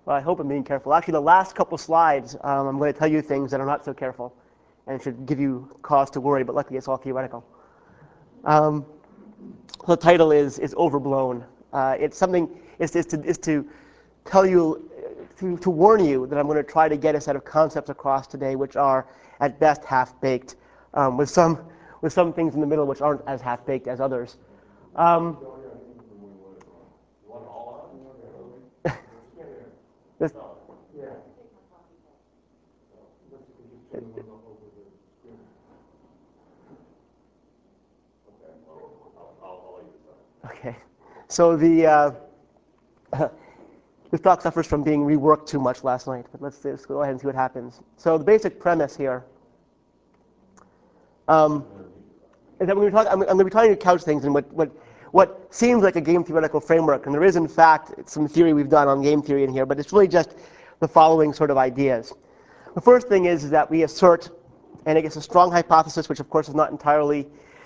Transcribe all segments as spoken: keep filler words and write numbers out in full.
Well, I hope I'm being careful. Actually, the last couple slides, um, I'm going to tell you things that are not so careful, and it should give you cause to worry, but luckily it's all theoretical. Um, the title is, is Overblown. Uh, it's something, is, is, to, is to tell you, to, to warn you that I'm going to try to get a set of concepts across today which are, at best, half-baked, um, with, some, with some things in the middle which aren't as half-baked as others. Um, this, Okay, so the uh, this talk suffers from being reworked too much last night, but let's, let's go ahead and see what happens. So the basic premise here um, is that we're talk, I'm, I'm going to be trying to couch things in what, what, what seems like a game theoretical framework, and there is, in fact, some theory we've done on game theory in here, but it's really just the following sort of ideas. The first thing is, is that we assert, and it gets a strong hypothesis, which of course is not entirely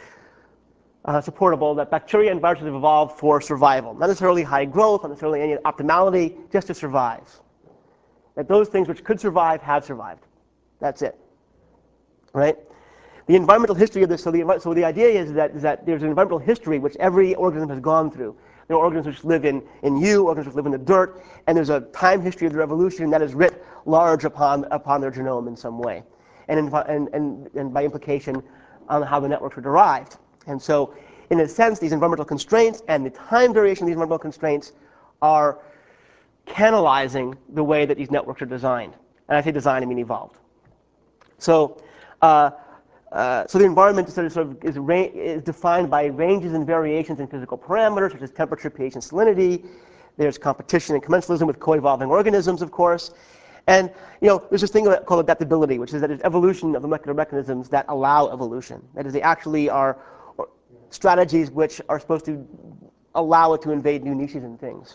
Uh, supportable, that bacteria and viruses have evolved for survival. Not necessarily high growth, not necessarily any optimality, just to survive. That those things which could survive have survived. That's it. Right? The environmental history of this, so the, so the idea is that, is that there's an environmental history which every organism has gone through. There are organisms which live in, in you, organisms which live in the dirt, and there's a time history of their evolution that is writ large upon, upon their genome in some way. And, in, and, and, and by implication, on how the networks were derived. And so, in a sense, these environmental constraints and the time variation of these environmental constraints are canalizing the way that these networks are designed. And I say designed, I mean evolved. So, uh, uh, so the environment sort of, sort of is, is defined by ranges and variations in physical parameters, such as temperature, pH, and salinity. There's competition and commensalism with co-evolving organisms, of course. And you know, there's this thing called adaptability, which is that it's evolution of molecular mechanisms that allow evolution. That is, they actually are strategies which are supposed to allow it to invade new niches and things.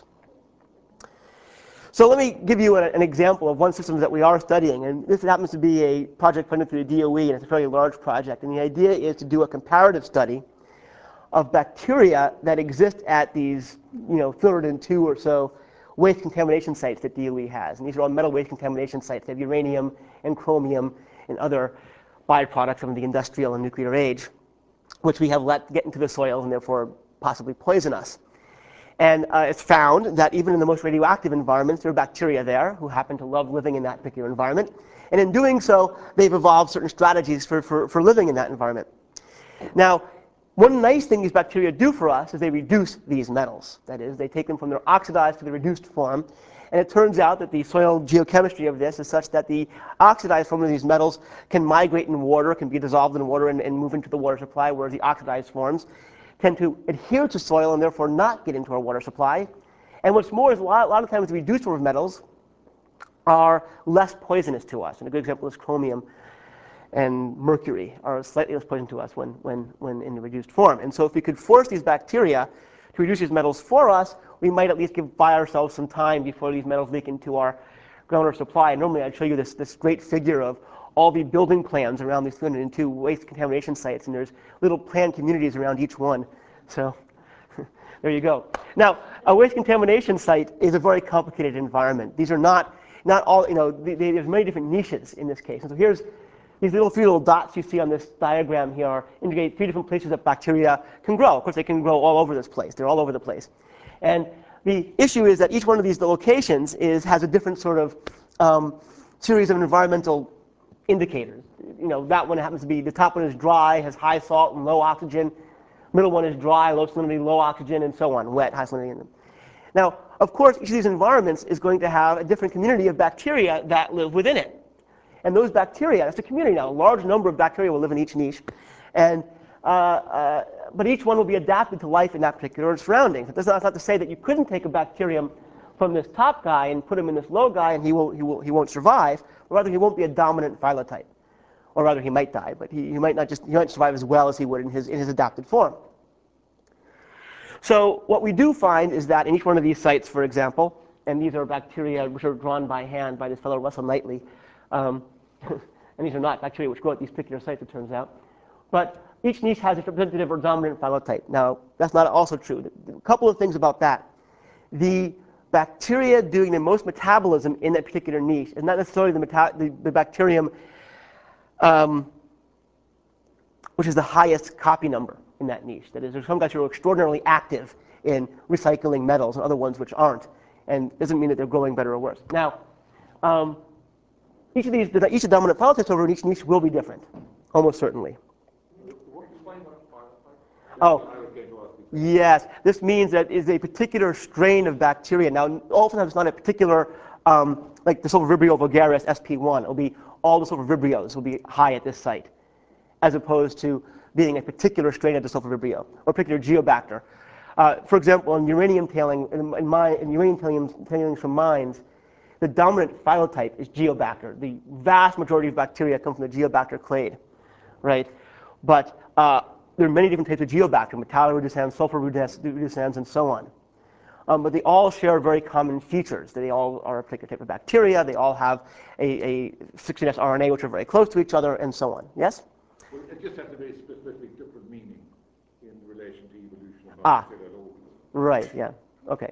So let me give you an, an example of one system that we are studying. And this happens to be a project funded through the D O E, and it's a fairly large project. And the idea is to do a comparative study of bacteria that exist at these, you know, three hundred two or so waste contamination sites that D O E has. And these are all metal waste contamination sites. They have uranium and chromium and other byproducts from the industrial and nuclear age, which we have let get into the soils and therefore possibly poison us. And uh, it's found that even in the most radioactive environments, there are bacteria there who happen to love living in that particular environment. And in doing so, they've evolved certain strategies for, for, for living in that environment. Now, one nice thing these bacteria do for us is they reduce these metals. That is, they take them from their oxidized to the reduced form. And it turns out that the soil geochemistry of this is such that the oxidized form of these metals can migrate in water, can be dissolved in water and, and move into the water supply, whereas the oxidized forms tend to adhere to soil and therefore not get into our water supply. And what's more is a lot, a lot of times the reduced form of metals are less poisonous to us. And a good example is chromium and mercury are slightly less poisonous to us when, when, when in the reduced form. And so if we could force these bacteria to reduce these metals for us, we might at least give buy ourselves some time before these metals leak into our groundwater supply. And normally I'd show you this, this great figure of all the building plans around these three hundred two waste contamination sites, and there's little planned communities around each one. So there you go. Now, a waste contamination site is a very complicated environment. These are not, not all, you know, they, they, there's many different niches in this case. And so here's these little three little dots you see on this diagram here are indicate three different places that bacteria can grow. Of course, they can grow all over this place. They're all over the place. And the issue is that each one of these locations is, has a different sort of um, series of environmental indicators. You know, that one happens to be, the top one is dry, has high salt and low oxygen. Middle one is dry, low salinity, low oxygen, and so on, wet, high salinity. Now, of course, each of these environments is going to have a different community of bacteria that live within it. And those bacteria, that's a community now. A large number of bacteria will live in each niche. And, uh, uh, but each one will be adapted to life in that particular surrounding. That's not, that's not to say that you couldn't take a bacterium from this top guy and put him in this low guy and he won't, he will, he won't survive. Or rather, he won't be a dominant phylotype. Or rather, he might die, but he, he might not just, he might survive as well as he would in his, in his adapted form. So what we do find is that in each one of these sites, for example, and these are bacteria which are drawn by hand by this fellow Russell Knightley, um, and these are not bacteria which grow at these particular sites, it turns out. But each niche has a representative or dominant phylotype. Now, that's not also true. A couple of things about that. The bacteria doing the most metabolism in that particular niche is not necessarily the, meta the, the bacterium um, which is the highest copy number in that niche. That is, there's some guys who are extraordinarily active in recycling metals and other ones which aren't, and doesn't mean that they're growing better or worse. Now, um, each of these, each of the dominant phyla tests over in each niche will be different, almost certainly. Oh, yes. This means that is a particular strain of bacteria. Now, oftentimes it's not a particular, um, like the Sulfur-vibrio vulgaris S P one. It'll be all the Sulfur-vibrios will be high at this site, as opposed to being a particular strain of the Sulfur-vibrio or a particular geobacter. Uh, for example, in uranium tailing, in, in, mine, in uranium tailing, tailings from mines, the dominant phylotype is Geobacter. The vast majority of bacteria come from the Geobacter clade, right? But uh, there are many different types of Geobacter, metalloreducens, sulfur-reducens, and so on. Um, but they all share very common features. They all are a particular type of bacteria. They all have a, a sixteen S R N A, which are very close to each other, and so on. Yes? Well, it just has a very specific different meaning in relation to evolution of Ah, bacteria. right, yeah, okay.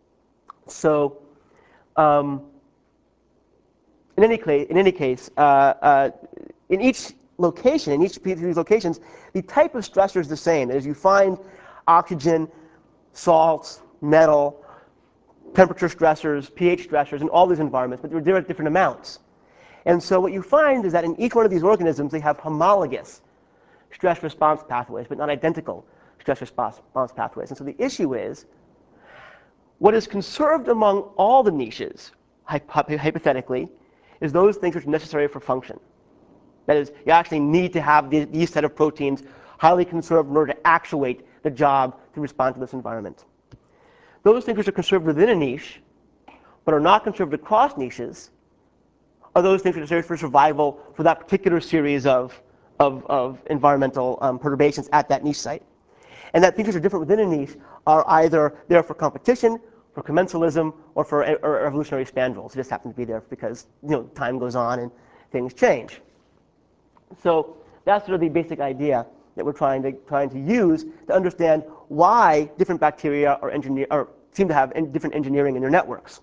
So, um, in any case, in any case, uh, uh, in each location, in each of these locations, the type of stressor is the same. As you find oxygen, salts, metal, temperature stressors, pH stressors in all these environments, but they're at different amounts. And so what you find is that in each one of these organisms, they have homologous stress response pathways, but not identical stress response pathways. And so the issue is, what is conserved among all the niches, hypothetically, is those things which are necessary for function. That is, you actually need to have these, these set of proteins highly conserved in order to actuate the job to respond to this environment. Those things which are conserved within a niche, but are not conserved across niches, are those things which are necessary for survival for that particular series of, of, of environmental um, perturbations at that niche site. And that things which are different within a niche are either there for competition, for commensalism, or for or evolutionary spandrels. They just happen to be there because, you know, time goes on and things change. So that's sort of the basic idea that we're trying to, trying to use to understand why different bacteria are engineer, or seem to have different engineering in their networks.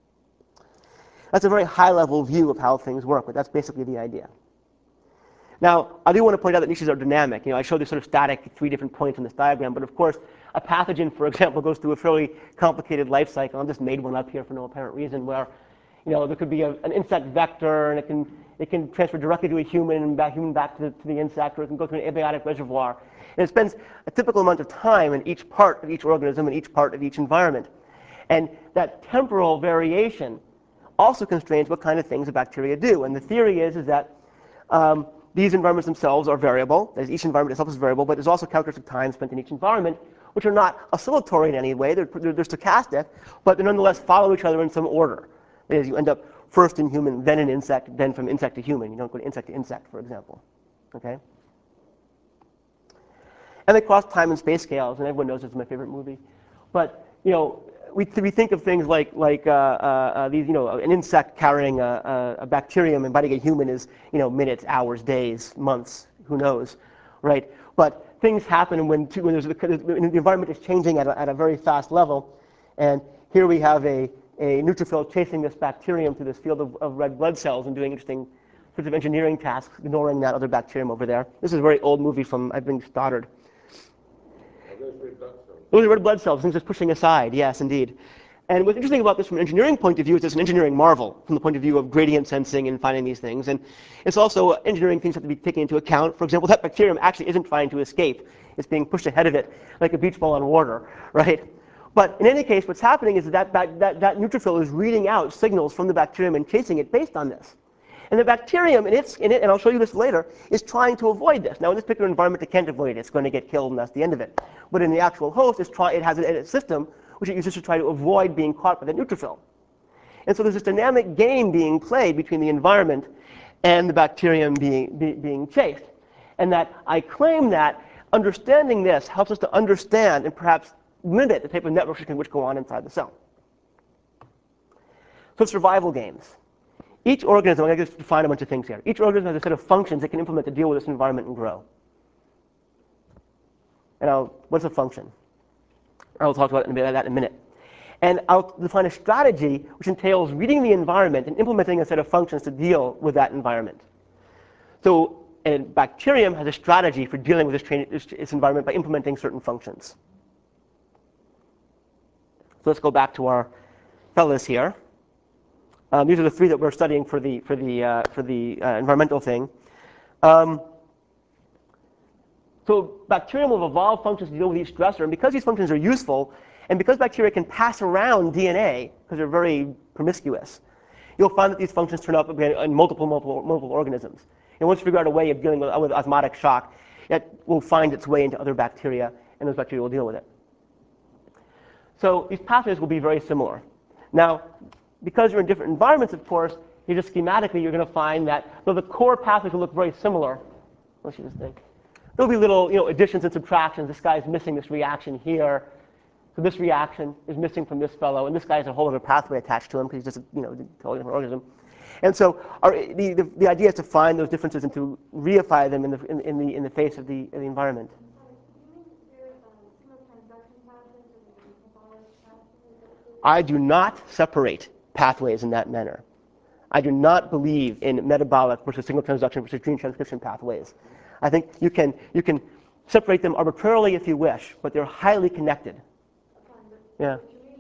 That's a very high-level view of how things work, but that's basically the idea. Now, I do want to point out that niches are dynamic. You know, I showed this sort of static three different points in this diagram, but of course, a pathogen, for example, goes through a fairly complicated life cycle. I just made one up here for no apparent reason, where, you know, there could be a, an insect vector, and it can it can transfer directly to a human and back human back to the, to the insect, or it can go through an abiotic reservoir. And it spends a typical amount of time in each part of each organism and each part of each environment. And that temporal variation also constrains what kind of things the bacteria do. And the theory is, is that um, these environments themselves are variable. That is, each environment itself is variable, but there's also characteristic time spent in each environment, which are not oscillatory in any way. They're, they're, they're stochastic, but they nonetheless follow each other in some order. That is, you end up first in human, then in insect, then from insect to human. You don't go to insect to insect, for example. Okay? And they cross time and space scales, and everyone knows it's my favorite movie. But, you know, we, we think of things like, like uh, uh, these, you know, an insect carrying a, a, a bacterium and biting a human is, you know, minutes, hours, days, months, who knows, right? But things happen when, when, there's a, when the environment is changing at a, at a very fast level. And here we have a, a neutrophil chasing this bacterium through this field of, of red blood cells and doing interesting sorts of engineering tasks, ignoring that other bacterium over there. This is a very old movie from, I think, Stoddard. Those are red blood cells, things just pushing aside, yes, indeed. And what's interesting about this from an engineering point of view is it's an engineering marvel from the point of view of gradient sensing and finding these things. And it's also engineering things have to be taken into account. For example, that bacterium actually isn't trying to escape. It's being pushed ahead of it like a beach ball on water, right? But in any case, what's happening is that that, that that neutrophil is reading out signals from the bacterium and chasing it based on this. And the bacterium, in its, in it, and I'll show you this later, is trying to avoid this. Now, in this particular environment, it can't avoid it. It's going to get killed, and that's the end of it. But in the actual host, it's try, it has a, a system which it uses to try to avoid being caught by the neutrophil. And so there's this dynamic game being played between the environment and the bacterium being, be, being chased. And that I claim that understanding this helps us to understand and perhaps limit the type of networks which go on inside the cell. So survival games. Each organism, I'm going to just define a bunch of things here. Each organism has a set of functions it can implement to deal with this environment and grow. And I'll, what's a function? I'll talk about that in a minute. And I'll define a strategy which entails reading the environment and implementing a set of functions to deal with that environment. So a bacterium has a strategy for dealing with this, its environment by implementing certain functions. So let's go back to our fellas here. Um, these are the three that we're studying for the, for the, uh, for the uh, environmental thing. Um, so bacterium will evolve functions to deal with each stressor. And because these functions are useful, and because bacteria can pass around D N A, because they're very promiscuous, you'll find that these functions turn up again in multiple, multiple, multiple organisms. And once you figure out a way of dealing with, with osmotic shock, it will find its way into other bacteria, and those bacteria will deal with it. So these pathways will be very similar. Now, because you're in different environments, of course, you just schematically, you're going to find that though the core pathways will look very similar, let's see this thing. There'll be little, you know, additions and subtractions. This guy's missing this reaction here. So this reaction is missing from this fellow, and this guy has a whole other pathway attached to him because he's just a, you know, totally different organism. And so our, the, the, the idea is to find those differences and to reify them in the, in, in the, in the face of the, of the environment. I do not separate pathways in that manner. I do not believe in metabolic versus single transduction versus gene transcription pathways. I think you can, you can separate them arbitrarily if you wish, but they're highly connected. Yeah.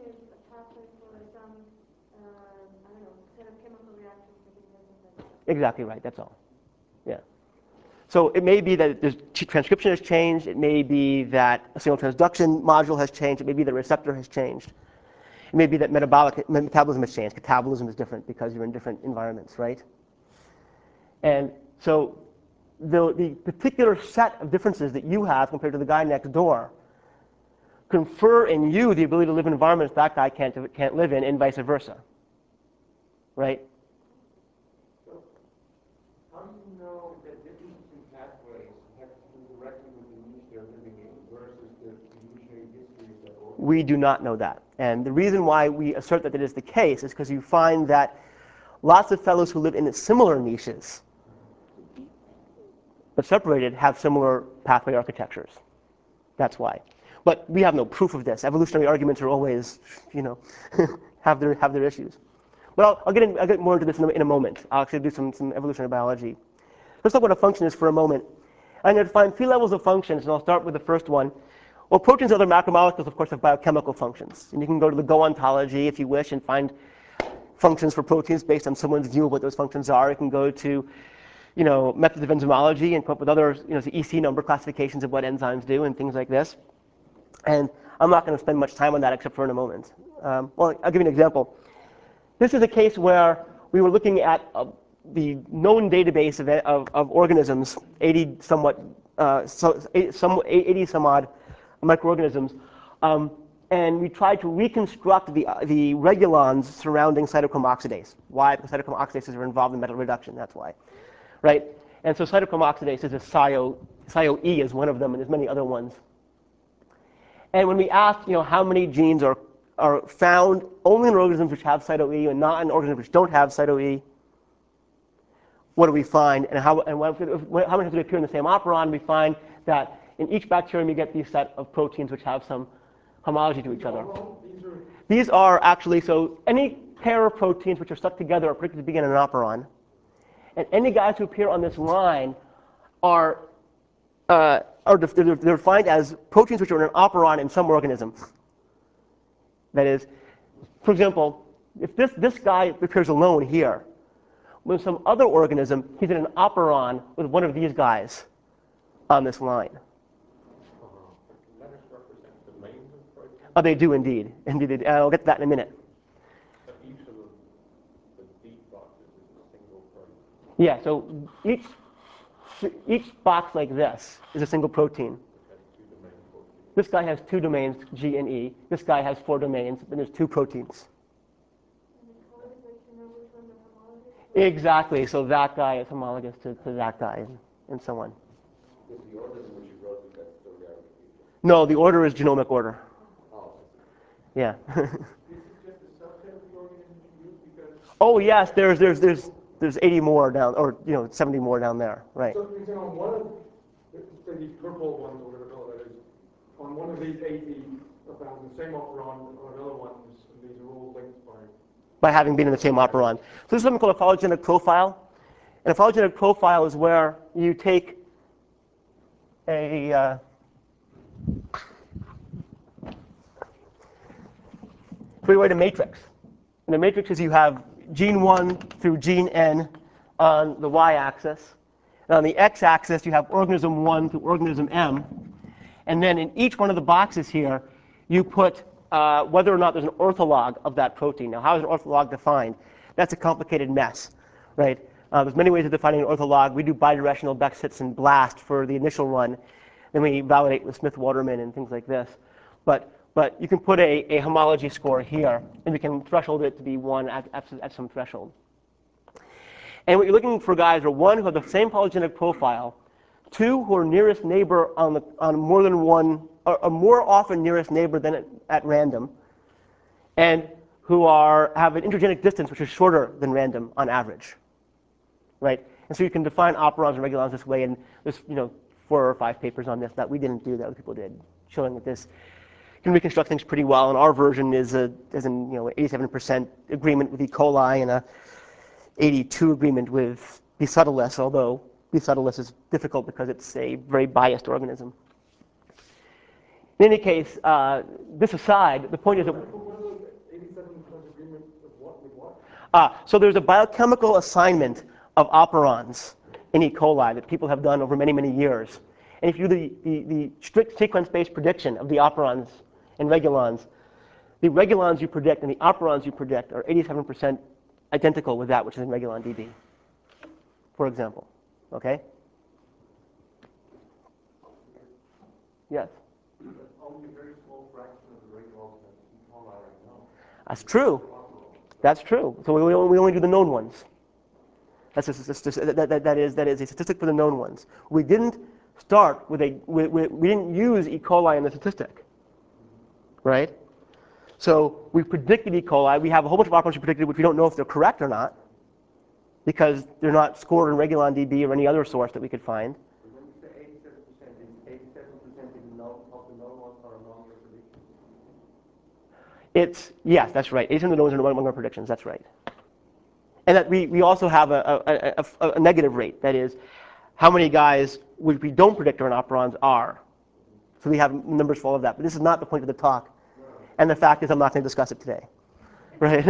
Exactly right, that's all. Yeah. So it may be that the transcription has changed. It may be that a single transduction module has changed. It may be the receptor has changed. It may be that metabolic metabolism has changed. Catabolism is different because you're in different environments, right? And so the, the particular set of differences that you have compared to the guy next door confer in you the ability to live in environments that guy can't, can't live in, and vice versa, right? So how do you know that differences in pathways have to do directly with the niche they're living in versus the evolutionary history of that organism? We do not know that. And the reason why we assert that it is the case is because you find that lots of fellows who live in similar niches, but separated, have similar pathway architectures. That's why. But we have no proof of this. Evolutionary arguments are always, you know, have their have their issues. But I'll, I'll get in, I'll get more into this in a, in a moment. I'll actually do some some evolutionary biology. Let's talk about what a function is for a moment. I'm going to define three levels of functions, and I'll start with the first one. Well, proteins and other macromolecules, of course, have biochemical functions. And you can go to the Go ontology, if you wish, and find functions for proteins based on someone's view of what those functions are. You can go to, you know, methods of enzymology and come up with other, you know, E C number classifications of what enzymes do and things like this. And I'm not going to spend much time on that except for in a moment. Um, well, I'll give you an example. This is a case where we were looking at uh, the known database of, of, of organisms, eighty somewhat, uh, so, some, eighty some odd microorganisms, um, and we tried to reconstruct the, uh, the regulons surrounding cytochrome oxidase. Why? Because cytochrome oxidases are involved in metal reduction, that's why. Right? And so cytochrome oxidase is a Cio, Cio-E is one of them, and there's many other ones. And when we asked, you know, how many genes are, are found only in organisms which have Cyto-E and not in organisms which don't have Cyto-E, what do we find? And how, and what, how many times do they appear in the same operon? We find that in each bacterium you get these set of proteins which have some homology to each other. These are actually, so any pair of proteins which are stuck together are predicted to begin in an operon. And any guys who appear on this line are, uh, are def they're defined as proteins which are in an operon in some organism. That is, for example, if this, this guy appears alone here, with some other organism, he's in an operon with one of these guys on this line. Letters represent domains of proteins? Oh, they do indeed. Indeed, they do. I'll get to that in a minute. But each of the, the deep boxes is a single protein. Yeah, so each, each box like this is a single protein. This guy has two domains, G and E. This guy has four domains, and there's two proteins. Exactly, so that guy is homologous to, to that guy, and, and so on. Is the order in which you wrote it, that's still reality? No, the order is genomic order. Oh. Yeah. This is just a subset of the organisms you use because... Oh yes, there's there's there's there's eighty more down, or you know, seventy more down there, right? So you say on one of say these purple ones or whatever that is, on one of these eighty found the same operon, on another one is these are all linked by. by having been in the same operon. So this is something called a phylogenetic profile. And a phylogenetic profile is where you take a uh, we write a matrix. And the matrix is you have gene one through gene n on the y-axis. And on the x-axis, you have organism one through organism m. And then in each one of the boxes here, you put uh, whether or not there's an ortholog of that protein. Now, how is an ortholog defined? That's a complicated mess, right? Uh, there's many ways of defining an ortholog. We do bidirectional Beck-Sitz and BLAST for the initial run. Then we validate with Smith-Waterman and things like this. But But you can put a, a homology score here, and we can threshold it to be one at, at, at some threshold. And what you're looking for, guys, are one who have the same polygenic profile, two who are nearest neighbor on, the, on more than one, or, or more often nearest neighbor than at, at random, and who are, have an intergenic distance which is shorter than random on average, right? And so you can define operons and regulons this way, and there's you know four or five papers on this that we didn't do, that other people did, showing that this can reconstruct things pretty well. And our version is a is in you know eighty-seven percent agreement with E. coli and a eighty-two agreement with B. subtilis, although B. subtilis is difficult because it's a very biased organism. In any case, uh, this aside, the point is that eighty-seven percent agreement of what with what? uh, so there's a biochemical assignment of operons in E. coli that people have done over many, many years. And if you do the, the, the strict sequence-based prediction of the operons and regulons, the regulons you predict and the operons you predict are eighty-seven percent identical with that which is in Regulon D B, for example. Okay? Yes? But only a very small fraction of the regulons that E. coli right now. That's true. That's true. So we only, we only do the known ones. That's a, that, that, that, is, that is a statistic for the known ones. We didn't start with a, we, we, we didn't use E. coli in the statistic, right? So we predicted E. coli. We have a whole bunch of operons we predicted which we don't know if they're correct or not because they're not scored in Regulon D B or any other source that we could find. When you say eighty-seven percent, is eighty-seven percent of the known ones are among your predictions? It's, yes, that's right. eighty percent of the knowns are among our predictions. That's right. And that we, we also have a, a, a, a negative rate. That is, how many guys which we don't predict are in operons are. So we have numbers for all of that. But this is not the point of the talk. And the fact is I'm not going to discuss it today. Right?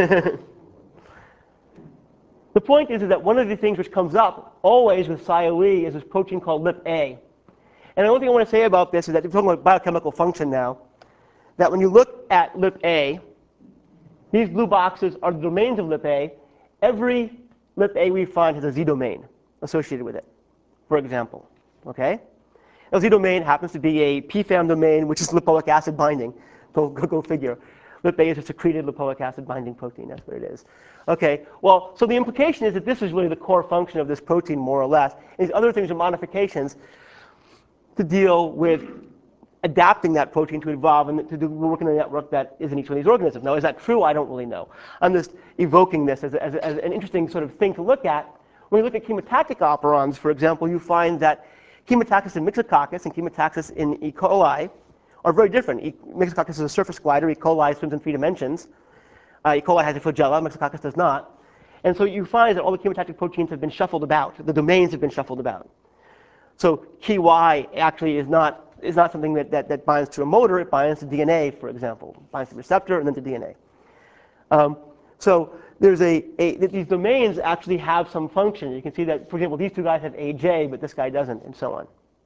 The point is, is that one of the things which comes up always with S I O E is this protein called L I P A. And the only thing I want to say about this is that we're talking about biochemical function now, that when you look at L I P A, these blue boxes are the domains of L I P A. Every L I P A we find has a Z domain associated with it, for example. Okay? A Z domain happens to be a P FAM domain, which is lipoic acid binding. Go, go, go figure. L I P A is a secreted lipoic acid binding protein. That's what it is. Okay, well, so the implication is that this is really the core function of this protein, more or less. And these other things are modifications to deal with adapting that protein to evolve and to do work in the network that is in each one of these organisms. Now, is that true? I don't really know. I'm just evoking this as, a, as, a, as an interesting sort of thing to look at. When you look at chemotactic operons, for example, you find that chemotaxis in Myxococcus and chemotaxis in E. coli are very different. E. Myxococcus is a surface glider. E. coli swims in three dimensions. Uh, E. coli has a flagella. Myxococcus does not. And so you find that all the chemotactic proteins have been shuffled about. The domains have been shuffled about. So K Y actually is not is not something that, that, that binds to a motor. It binds to D N A, for example. It binds to the receptor and then to D N A. Um, so there's a, a these domains actually have some function. You can see that, for example, these two guys have A J, but this guy doesn't, and so on.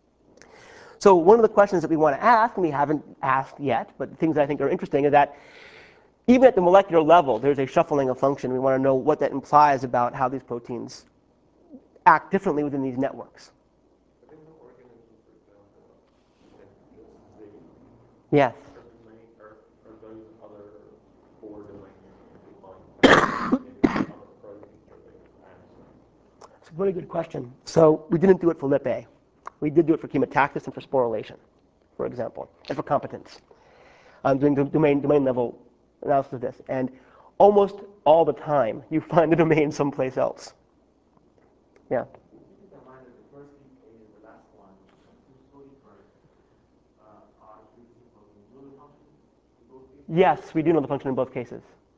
So one of the questions that we want to ask, and we haven't asked yet, but the things I think are interesting, is that even at the molecular level, there's a shuffling of function. We want to know what that implies about how these proteins act differently within these networks. But in the organisms, for example, that this Z, Yes. are, domain, are, are those other four domains defined in other proteins or they answer? It's a very good question. So we didn't do it for L I P A. We did do it for chemotaxis and for sporulation, for example, and for competence. I'm doing the domain, domain level analysis of this. And almost all the time, you find the domain someplace else. Yeah? Keep in mind that the first L I P A and the last one, two slowly first, uh, are using the function in both cases? Yes, we do know the function in both cases.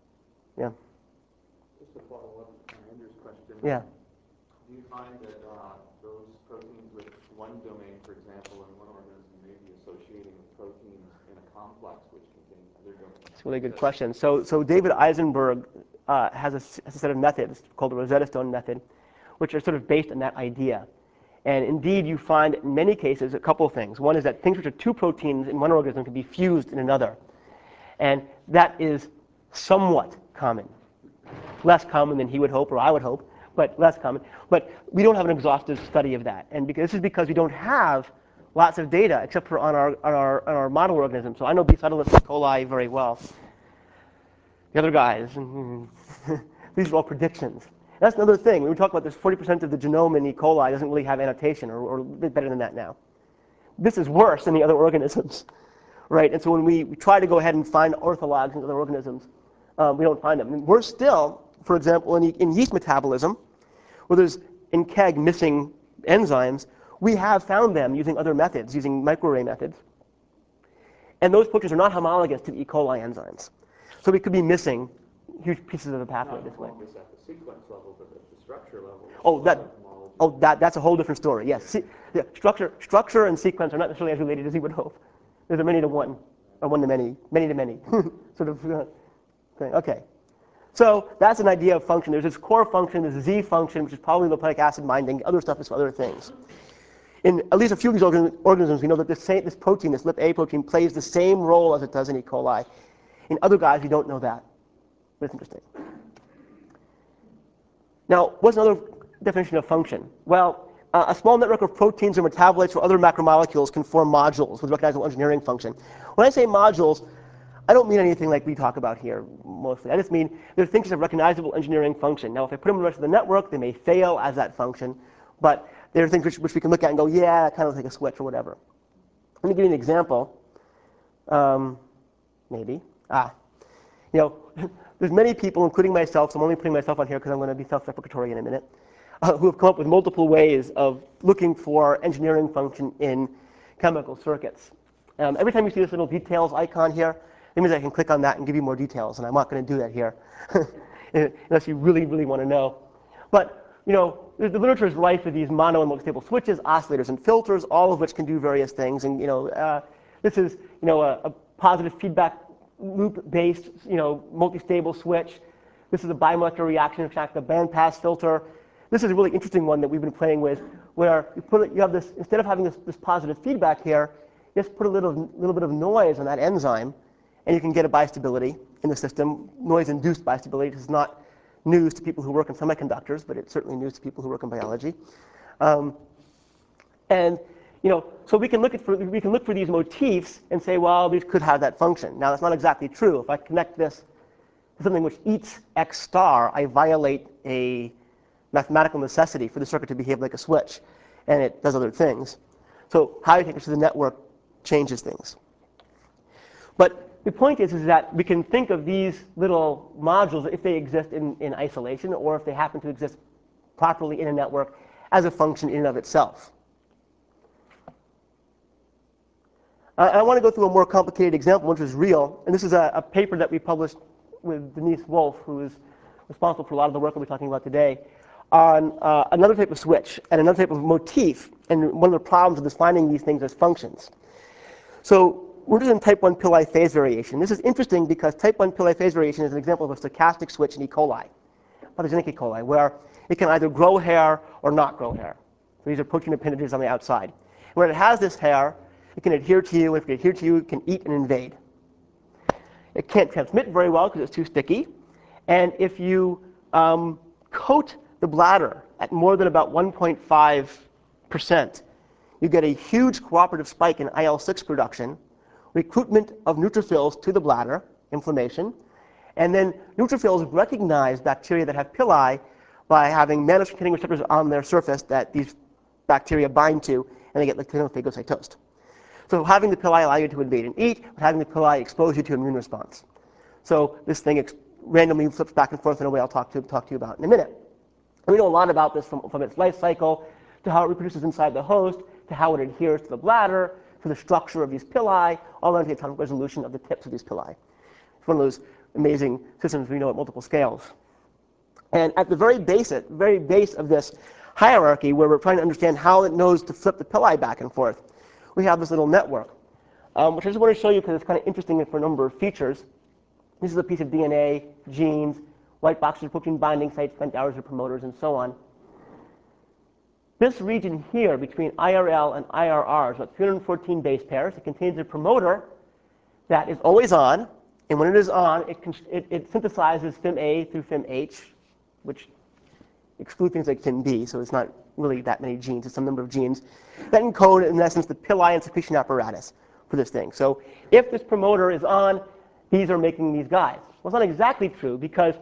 Yeah. Just to follow up on Andrew's question. Yeah. Do you find that uh, those proteins with one domain, for example, in one organism may be associating with proteins in a complex which contains other domains? It's a really good question. So, so David Eisenberg uh, has, a, has a set of methods called the Rosetta Stone method, which are sort of based on that idea. And indeed, you find in many cases a couple of things. One is that things which are two proteins in one organism can be fused in another. And that is somewhat common. Less common than he would hope or I would hope, but less common. But we don't have an exhaustive study of that. And because, this is because we don't have lots of data except for on our, on our, on our model organisms. So I know Bacillus E. coli very well. The other guys, these are all predictions. That's another thing. When we talk about this, forty percent of the genome in E. coli doesn't really have annotation, or, or a bit better than that now. This is worse than the other organisms, right? And so when we, we try to go ahead and find orthologs in other organisms, um, we don't find them. And we're still, for example, in, in yeast metabolism, where there's in K E G missing enzymes, we have found them using other methods, using microarray methods. And those proteins are not homologous to the E. coli enzymes. So we could be missing huge pieces of the pathway Not this way. homologous at the sequence level, but at the structure level. Oh, that, homology. oh, that, that's a whole different story. Yes, Se yeah, structure, structure and sequence are not necessarily as related as you would hope. There's a many to one, or one to many, many to many, sort of uh, thing. Okay, so that's an idea of function. There's this core function, there's a Z function, which is polynucleic acid binding. Other stuff is for other things. In at least a few of these organ organisms, we know that this, same, this protein, this Lip A protein, plays the same role as it does in E. coli. In other guys, we don't know that. But it's interesting. Now, what's another definition of function? Well, uh, a small network of proteins or metabolites or other macromolecules can form modules with recognizable engineering function. When I say modules, I don't mean anything like we talk about here mostly. I just mean they're things of recognizable engineering function. Now, if I put them in the rest of the network, they may fail as that function, but they're things which, which we can look at and go, yeah, kind of like a switch or whatever. Let me give you an example. Um, maybe. Ah, you know, there's many people, including myself, so I'm only putting myself on here because I'm going to be self-deprecatory in a minute, uh, who have come up with multiple ways of looking for engineering function in chemical circuits. Um, every time you see this little details icon here, it means I can click on that and give you more details, and I'm not going to do that here, unless you really, really want to know. But, you know, the, the literature is rife with these mono and multistable switches, oscillators, and filters, all of which can do various things. And, you know, uh, this is, you know, a, a positive feedback loop-based, you know, multi-stable switch. This is a bimolecular reaction, in fact, a bandpass filter. This is a really interesting one that we've been playing with, where you put it, you have this, instead of having this, this positive feedback here, you just put a little, little bit of noise on that enzyme, and you can get a bistability in the system. Noise-induced bistability. This is not news to people who work in semiconductors, but it's certainly news to people who work in biology. Um, and You know, so we can look at for we can look for these motifs and say, well, these could have that function. Now, that's not exactly true. If I connect this to something which eats X star, I violate a mathematical necessity for the circuit to behave like a switch, and it does other things. So how you take it to the network changes things. But the point is, is that we can think of these little modules, if they exist in, in isolation, or if they happen to exist properly in a network, as a function in and of itself. Uh, I want to go through a more complicated example, which is real. And this is a, a paper that we published with Denise Wolf, who is responsible for a lot of the work we'll be talking about today, on uh, another type of switch and another type of motif, and one of the problems of defining these things as functions. So we're just in type one Pillai phase variation. This is interesting because type one Pillai phase variation is an example of a stochastic switch in E. coli, pathogenic E. coli, where it can either grow hair or not grow hair. So these are protein appendages on the outside. When it has this hair, it can adhere to you. If it adheres to you, it can eat and invade. It can't transmit very well because it's too sticky. And if you um, coat the bladder at more than about one point five percent, you get a huge cooperative spike in I L six production, recruitment of neutrophils to the bladder, inflammation, and then neutrophils recognize bacteria that have pili by having mannose-containing receptors on their surface that these bacteria bind to, and they get lactinophagocytosed. So having the pili allow you to invade and eat, but having the pili expose you to immune response. So this thing ex randomly flips back and forth in a way I'll talk to, talk to you about in a minute. And we know a lot about this from, from its life cycle, to how it reproduces inside the host, to how it adheres to the bladder, to the structure of these pili, all down to the atomic resolution of the tips of these pili. It's one of those amazing systems we know at multiple scales. And at the very base, very base of this hierarchy, where we're trying to understand how it knows to flip the pili back and forth, we have this little network, um, which I just want to show you because it's kind of interesting for a number of features. This is a piece of D N A, genes, white boxes, protein binding sites, spent hours of promoters, and so on. This region here between I R L and I R R is about three hundred fourteen base pairs. It contains a promoter that is always on, and when it is on, it, it, it synthesizes F I M A through F I M H, which exclude things like F I M B, so it's not really that many genes. It's some number of genes that encode, in essence, the pili and secretion apparatus for this thing. So if this promoter is on, these are making these guys. Well, it's not exactly true, because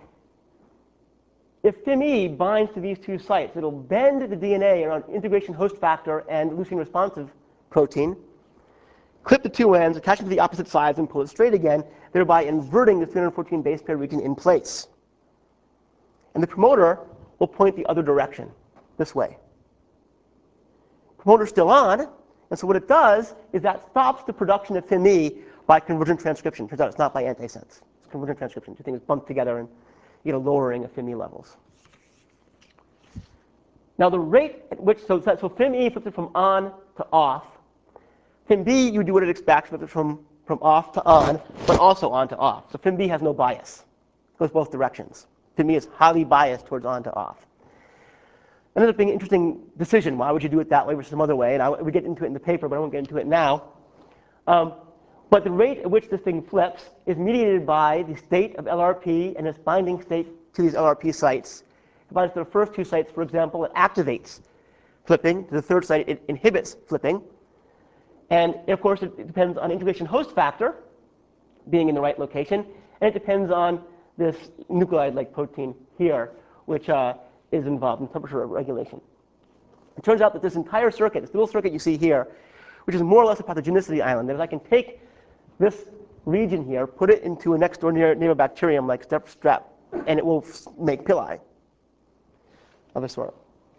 if F I M E binds to these two sites, it'll bend the D N A around integration host factor and leucine responsive protein, clip the two ends, attach them to the opposite sides, and pull it straight again, thereby inverting the three hundred fourteen base pair region in place. And the promoter will point the other direction, this way. Promoter's still on, and so what it does is that stops the production of F I M E by convergent transcription. Turns out it's not by antisense. It's convergent transcription. Two things bump together and you get a lowering of F I M E levels. Now the rate at which, so, so F I M E flips it from on to off. F I M B, you do what it expects, flips it from, from off to on, but also on to off. So F I M B has no bias. It goes both directions. F I M E is highly biased towards on to off. It ended up being an interesting decision. Why would you do it that way versus some other way? And I, we get into it in the paper, but I won't get into it now. Um, but the rate at which this thing flips is mediated by the state of L R P and its binding state to these L R P sites. It binds to the first two sites, for example, it activates flipping. To the third site, it inhibits flipping. And of course, it, it depends on integration host factor being in the right location. And it depends on this nucleotide-like protein here, which uh, is involved in temperature regulation. It turns out that this entire circuit, this little circuit you see here, which is more or less a pathogenicity island, that if I can take this region here, put it into a next door neighbor bacterium like strep strep, and it will make pili of a sort.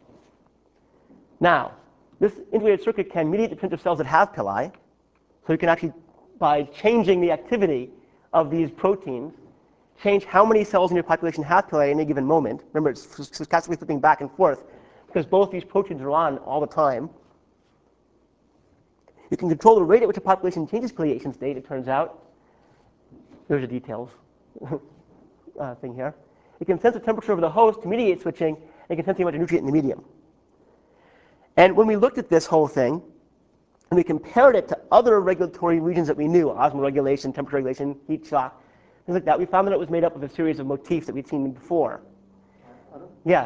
Now, this integrated circuit can mediate the presence of cells that have pili, so you can actually, by changing the activity of these proteins, change how many cells in your population have pili at any given moment. Remember, it's stochastically flipping back and forth because both these proteins are on all the time. You can control the rate at which a population changes piliation state, it turns out. There's the details uh, thing here. It can sense the temperature of the host to mediate switching, and it can sense the amount of nutrient in the medium. And when we looked at this whole thing, and we compared it to other regulatory regions that we knew, osmoregulation, temperature regulation, heat shock, things like that, we found that it was made up of a series of motifs that we'd seen before. Yes?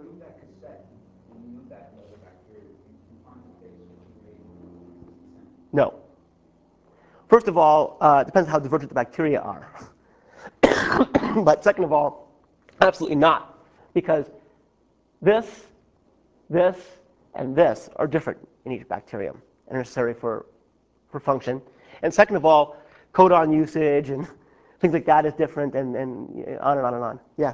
No. First of all, uh, it depends how divergent the bacteria are. But second of all, absolutely not. Because this, this, and this are different in each bacterium and necessary for, for function. And second of all, codon usage and things like that is different, and, and on and on and on. Yeah?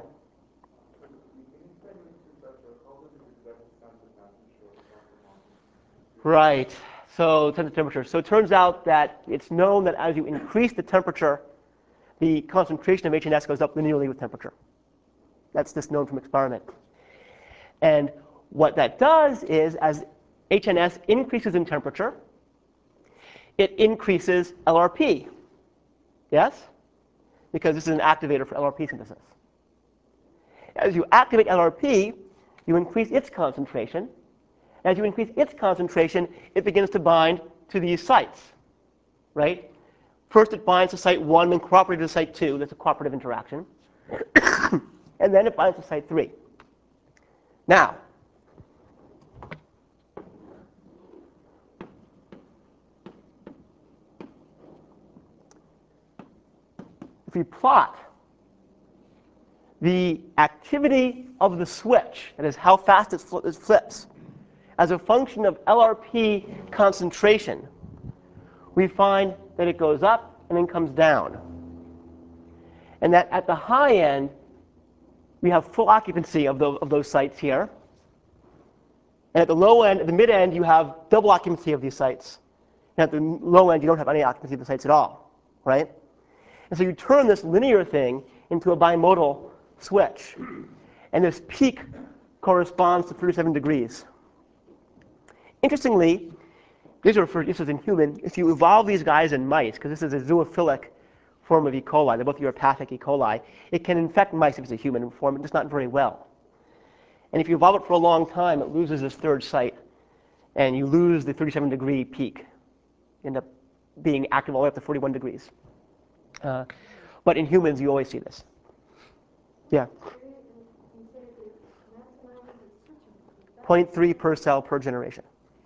Right. So sense of temperature. So it turns out that it's known that as you increase the temperature, the concentration of H N S goes up linearly with temperature. That's just known from experiment. And what that does is, as H N S increases in temperature, it increases L R P. Yes? Because this is an activator for L R P synthesis. As you activate L R P, you increase its concentration. As you increase its concentration, it begins to bind to these sites, right? First it binds to site one, then cooperates to site two. That's a cooperative interaction. And then it binds to site three. Now, if we plot the activity of the switch, that is how fast it, fl it flips, as a function of L R P concentration, we find that it goes up and then comes down. And that at the high end, we have full occupancy of those, of those sites here. And at the low end, at the mid end, you have double occupancy of these sites. And at the low end, you don't have any occupancy of the sites at all, right? And so you turn this linear thing into a bimodal switch. And this peak corresponds to thirty-seven degrees. Interestingly, these are for, this is in human, if you evolve these guys in mice, because this is a zoophilic form of E. coli, they're both uropathic E. coli, it can infect mice if it's a human form, just not very well. And if you evolve it for a long time, it loses this third site, and you lose the thirty-seven degree peak. You end up being active all the way up to forty-one degrees. Uh, but in humans, you always see this. Yeah? zero point three per cell per generation.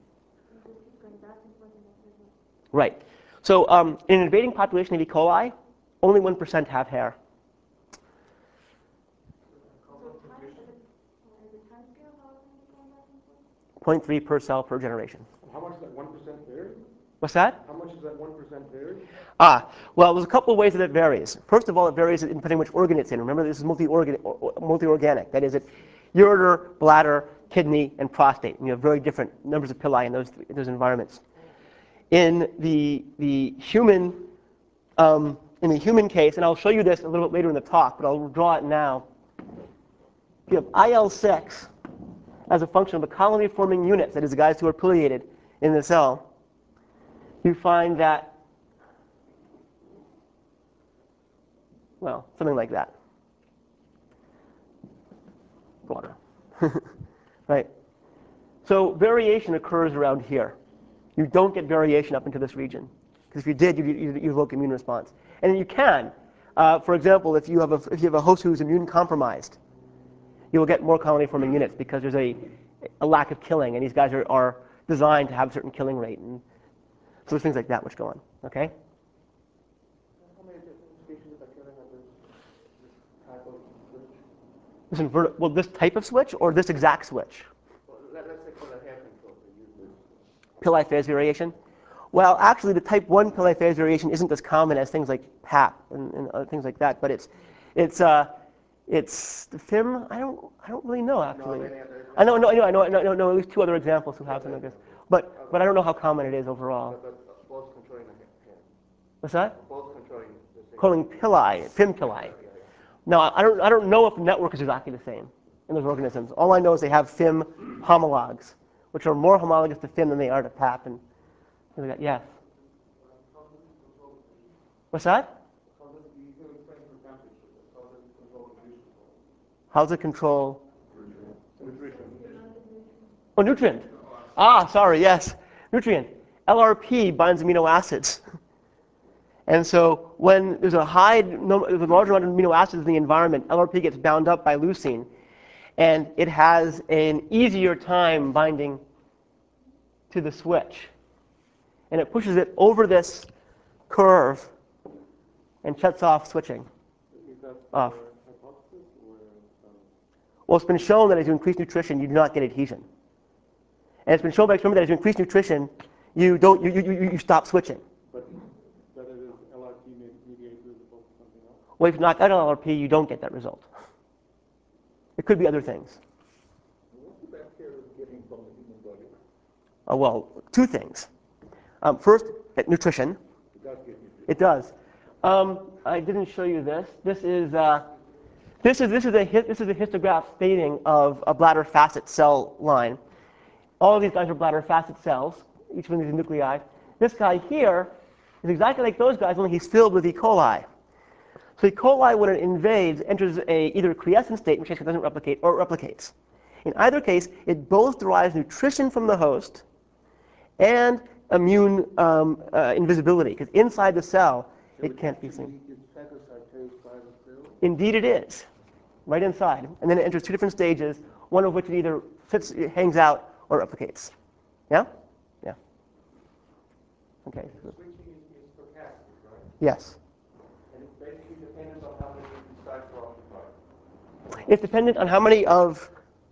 Right. So um, in an invading population of E. coli, only one percent have hair. zero point three per cell per generation. How much does that one percent vary? What's that? How much does that one percent vary? Ah, well, there's a couple of ways that it varies. First of all, it varies depending which organ it's in. Remember, this is multi-organ, multi-organic. That is, it ureter, bladder, kidney, and prostate. And you have very different numbers of pili in those, in those environments. In the, the human, um, in the human case, and I'll show you this a little bit later in the talk, but I'll draw it now. You have I L six as a function of the colony-forming units, that is, the guys who are pileated in the cell. You find that, well, something like that. Water. Right? So variation occurs around here. You don't get variation up into this region. Because if you did, you, you, you evoke immune response. And you can. Uh, for example, if you, have a, if you have a host who's immune compromised, you will get more colony-forming units because there's a, a lack of killing. And these guys are, are designed to have a certain killing rate. And so there's things like that which go on. Okay? How many different species of bacteria have this type of switch? This invert, well, this type of switch or this exact switch? Well, let, let's say for the hair control, they use this. Pili phase variation? Well, actually, the type one pili phase variation isn't as common as things like P A P and, and other things like that. But it's, it's, uh, it's the F I M. I don't, I don't really know actually. No, any other- I know, no, I know, I know, I know, I know at least two other examples who have something like this. But, but I don't know how common it is overall. But, but both controlling the hair. What's that? Both controlling the same. Calling pili, F I M pili. Now, I don't, I don't know if the network is exactly the same in those organisms. All I know is they have F I M homologs, which are more homologous to F I M than they are to P A P and things like that. Yes. What's that? How does it control? Oh, nutrient. Ah, sorry, yes. Nutrient. L R P binds amino acids. And so when there's a high, there's a large amount of amino acids in the environment, L R P gets bound up by leucine. And it has an easier time binding to the switch. And it pushes it over this curve and shuts off switching. Off. Well, it's been shown that as you increase nutrition, you do not get adhesion. And it's been shown by experiment that as you increase nutrition, you don't, you, you, you, you stop switching. But that it is L R P mediated as opposed to something else? Well, if you knock out L R P, you don't get that result. It could be other things. What's the bacteria getting from the human body? Uh, well, two things. Um, first, uh, nutrition. It does get nutrition. It does. Um, I didn't show you this. This is uh, this is this is a hi- this is a histograph staining of a bladder facet cell line. All of these guys are bladder facet cells. Each one of these nuclei. This guy here is exactly like those guys, only he's filled with E. coli. So E. coli, when it invades, enters a either quiescent state, in which case it doesn't replicate, or it replicates. In either case, it both derives nutrition from the host and immune um, uh, invisibility, because inside the cell, it can't be seen. Indeed it is, right inside. And then it enters two different stages, one of which it either fits, it hangs out or replicates. Yeah? Yeah. Okay. The switching is, is stochastic, right? Yes. And it's basically dependent on how many sites are occupied. It's dependent on how many of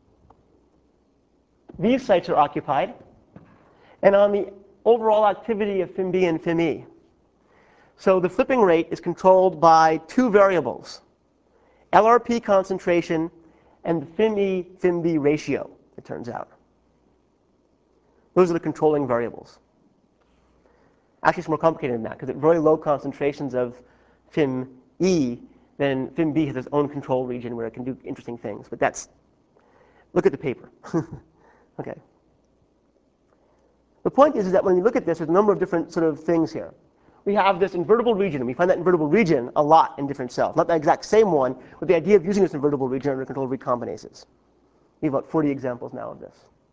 these sites are occupied and on the overall activity of F I M B and F I M E. So the flipping rate is controlled by two variables, L R P concentration and the F I M E F I M B ratio, it turns out. Those are the controlling variables. Actually, it's more complicated than that, because at very low concentrations of FIM-E, then FIM-B has its own control region where it can do interesting things. But that's, look at the paper. Okay. The point is, is that when you look at this, there's a number of different sort of things here. We have this invertible region, and we find that invertible region a lot in different cells. Not the exact same one, but the idea of using this invertible region under control of recombinases. We have about forty examples now of this.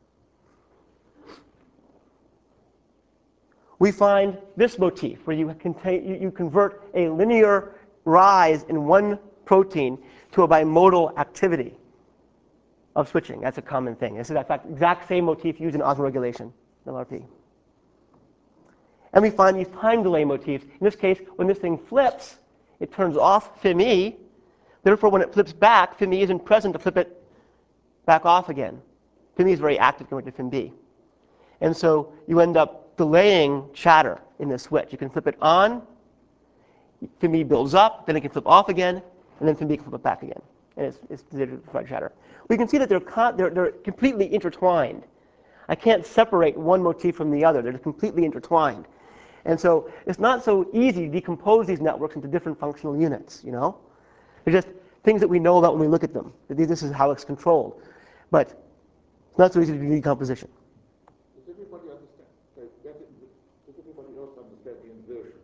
We find this motif, where you, contain, you, you convert a linear rise in one protein to a bimodal activity of switching. That's a common thing. This is, in fact, exact same motif used in osmoregulation, L R P. And we find these time delay motifs. In this case, when this thing flips, it turns off FIM-E. Therefore, when it flips back, FIM-E isn't present to flip it back off again. FIM-E is very active compared to FIM-B. And so you end up delaying chatter in this switch. You can flip it on, FIM-E builds up, then it can flip off again, and then FIM-B can flip it back again. And it's, it's considered fried chatter. We can see that they're, con they're, they're completely intertwined. I can't separate one motif from the other. They're completely intertwined. And so it's not so easy to decompose these networks into different functional units, you know? They're just things that we know about when we look at them. That this is how it's controlled. But it's not so easy to do decomposition. Does everybody understand? Does everybody else understand the inversion?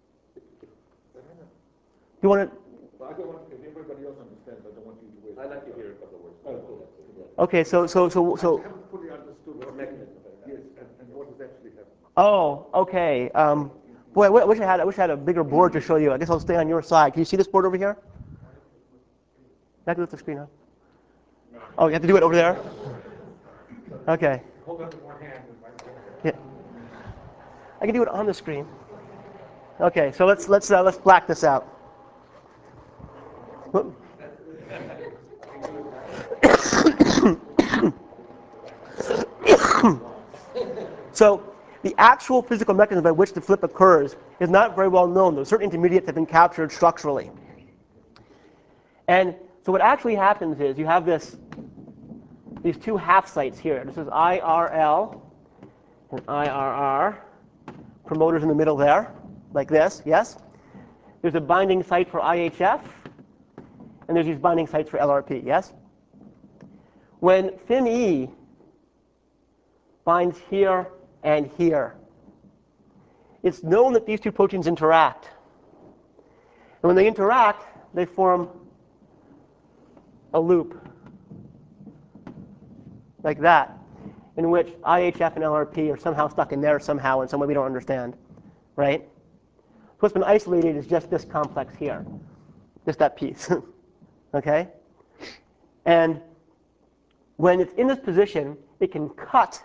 You want to? Well, I don't want, if everybody else understands, I don't want you to wait. I'd like to hear a couple of words. Oh, cool. Okay, so so so so. I haven't fully understood what mechanism. Yes, and, and what is actually happening. Oh, okay. Um, boy, I wish I had. I wish I had a bigger board to show you. I guess I'll stay on your side. Can you see this board over here? I can lift the screen up. Oh, you have to do it over there. Okay. Hold up with one hand. Yeah. I can do it on the screen. Okay, so let's let's uh, let's black this out. Whoop. So the actual physical mechanism by which the flip occurs is not very well known, though certain intermediates have been captured structurally. And so what actually happens is you have this, these two half sites here. This is I R L and I R R. Promoters in the middle there, like this, yes? There's a binding site for I H F, and there's these binding sites for L R P, yes? When FIM-E binds here and here, it's known that these two proteins interact. And when they interact, they form a loop like that, in which I H F and L R P are somehow stuck in there somehow in some way we don't understand, right? So what's been isolated is just this complex here, just that piece, okay? And when it's in this position, it can cut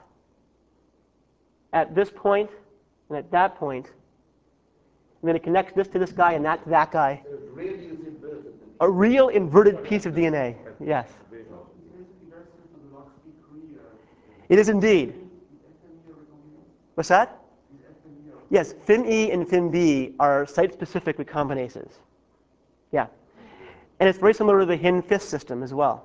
at this point and at that point, and then it connects this to this guy and that to that guy. A real inverted piece of D N A, yes. It is indeed. What's that? Yes, FIM-E and FIM-B are site-specific recombinases. Yeah. And it's very similar to the Hin-Fis system as well.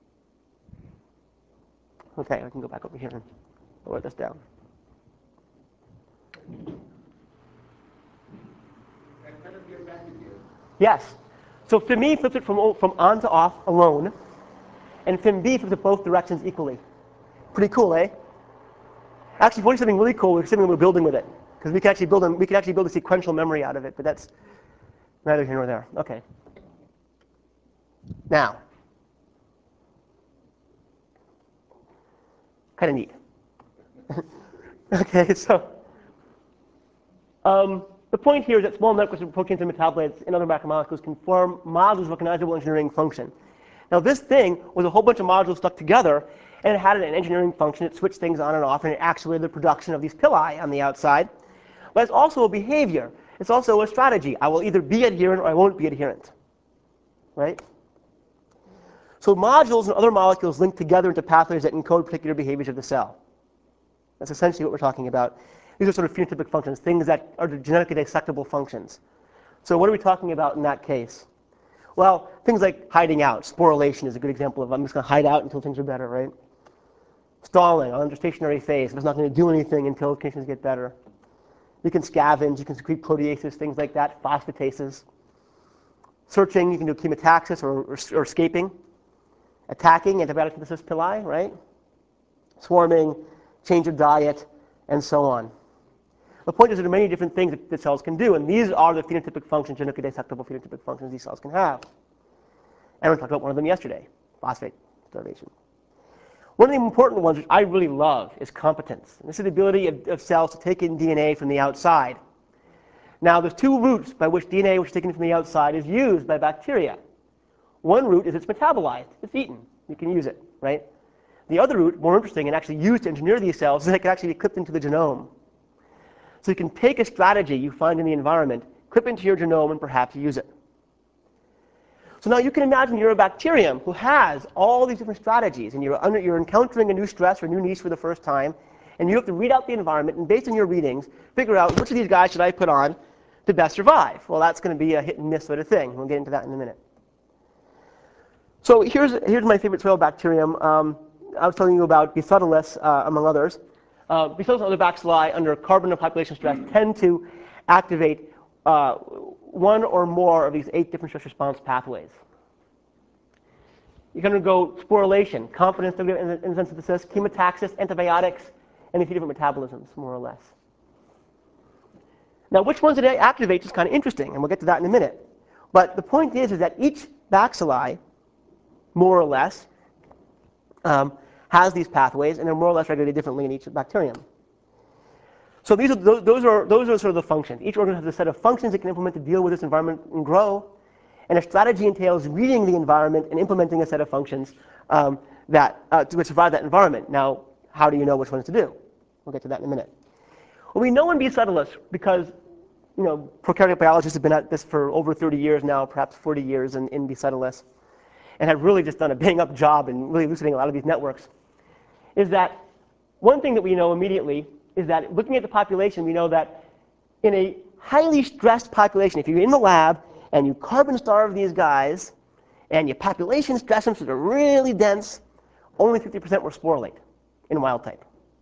Okay, I can go back over here and lower this down. Yes. So FIM-E flips it from, from on to off alone, and FIM-B flips it both directions equally. Pretty cool, eh? Actually, if you want something really cool, there's something we're building with it, because we can actually build a, we can actually build a sequential memory out of it. But that's neither here nor there. Okay. Now, kind of neat. Okay, so um, the point here is that small networks of proteins and metabolites and other macromolecules can form modules of recognizable engineering function. Now, this thing was a whole bunch of modules stuck together, and it had an engineering function. It switched things on and off, and it actuated the production of these pili on the outside. But it's also a behavior. It's also a strategy. I will either be adherent or I won't be adherent, right? So modules and other molecules link together into pathways that encode particular behaviors of the cell. That's essentially what we're talking about. These are sort of phenotypic functions, things that are genetically dissectable functions. So what are we talking about in that case? Well, things like hiding out. Sporulation is a good example of I'm just going to hide out until things are better, right? Stalling, I'll enter stationary phase. I'm just not going to do anything until conditions get better. You can scavenge, you can secrete proteases, things like that, phosphatases. searching, you can do chemotaxis or, or, or escaping. Attacking, antibiotic synthesis pili, right? Swarming, change of diet, and so on. The point is there are many different things that, that cells can do, and these are the phenotypic functions, genetically dissectable phenotypic functions these cells can have. Aaron talked about one of them yesterday, phosphate starvation. One of the important ones, which I really love, is competence. And this is the ability of, of cells to take in D N A from the outside. Now, there's two routes by which D N A, which is taken from the outside, is used by bacteria. One route is it's metabolized. It's eaten. You can use it, right? The other route, more interesting and actually used to engineer these cells, is that it can actually be clipped into the genome. So you can take a strategy you find in the environment, clip into your genome, and perhaps use it. So now you can imagine you're a bacterium who has all these different strategies, and you're, under, you're encountering a new stress or a new niche for the first time, and you have to read out the environment, and based on your readings, figure out which of these guys should I put on to best survive. Well, that's going to be a hit and miss sort of thing. We'll get into that in a minute. So here's, here's my favorite soil bacterium. Um, I was telling you about Bacillus, uh, among others. Uh, Bacillus and other bacilli under carbon and population stress tend to activate uh, one or more of these eight different stress response pathways. You can undergo sporulation, competence, enzyme synthesis, chemotaxis, antibiotics, and a few different metabolisms, more or less. Now, which ones it activates is kind of interesting, and we'll get to that in a minute. But the point is, is that each bacilli, more or less, um, has these pathways, and they're more or less regulated differently in each bacterium. So these are, those, those, are, those are sort of the functions. Each organism has a set of functions it can implement to deal with its environment and grow. And a strategy entails reading the environment and implementing a set of functions um, that, uh, to survive that environment. Now, how do you know which ones to do? We'll get to that in a minute. Well, we know in Bacillus because you know, prokaryotic biologists have been at this for over thirty years now, perhaps forty years in, in Bacillus, and have really just done a bang-up job in really elucidating a lot of these networks, is that one thing that we know immediately is that looking at the population, we know that in a highly stressed population, if you're in the lab and you carbon starve these guys and you population stress them so they're really dense, only fifty percent were sporulate in wild type.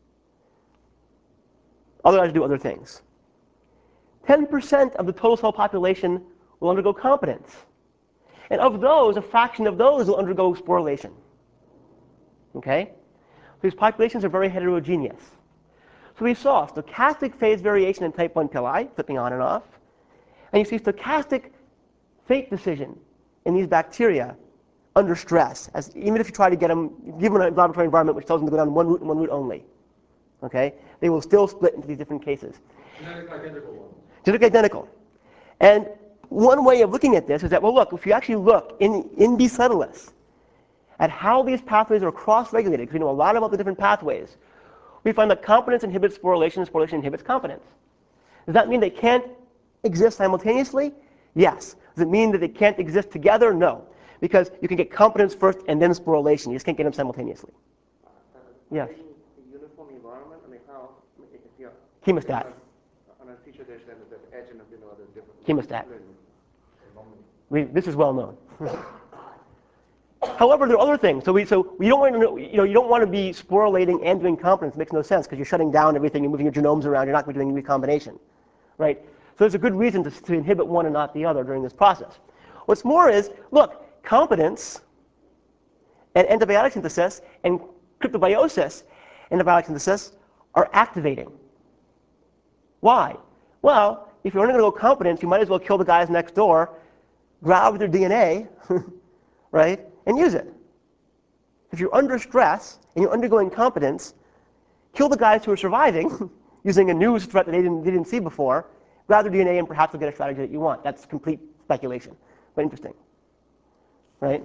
Otherwise, do other things. ten percent of the total cell population will undergo competence. And of those, a fraction of those will undergo sporulation. Okay? These populations are very heterogeneous. So we saw stochastic phase variation in type one pili, flipping on and off. And you see stochastic fate decision in these bacteria under stress, as even if you try to get them, give them a laboratory environment which tells them to go down one route and one route only. Okay? They will still split into these different cases. Genetic identical one. Genetically identical. And one way of looking at this is that, well, look, if you actually look in, in Bacillus at how these pathways are cross-regulated, because we know a lot about the different pathways, we find that competence inhibits sporulation and sporulation inhibits competence. Does that mean they can't exist simultaneously? Yes. Does it mean that they can't exist together? No. Because you can get competence first and then sporulation. You just can't get them simultaneously. Uh, Yes. In uniform environment, I mean, how, if you're Chemostat. on a feature dish, then the edge and you know, the different. Chemostat. We, this is well known. However, there are other things. So we, so we don't want to, know, you know, you don't want to be sporulating and doing competence. It makes no sense because you're shutting down everything. You're moving your genomes around. You're not going to be doing recombination, right? So there's a good reason to, to inhibit one and not the other during this process. What's more is, look, competence and antibiotic synthesis and cryptobiosis and antibiotic synthesis are activating. Why? Well, if you're only going to go competence, you might as well kill the guys next door, grab their D N A, right, and use it. If you're under stress and you're undergoing competence, kill the guys who are surviving using a new threat that they didn't, they didn't see before, grab their D N A, and perhaps you'll get a strategy that you want. That's complete speculation, but interesting, right?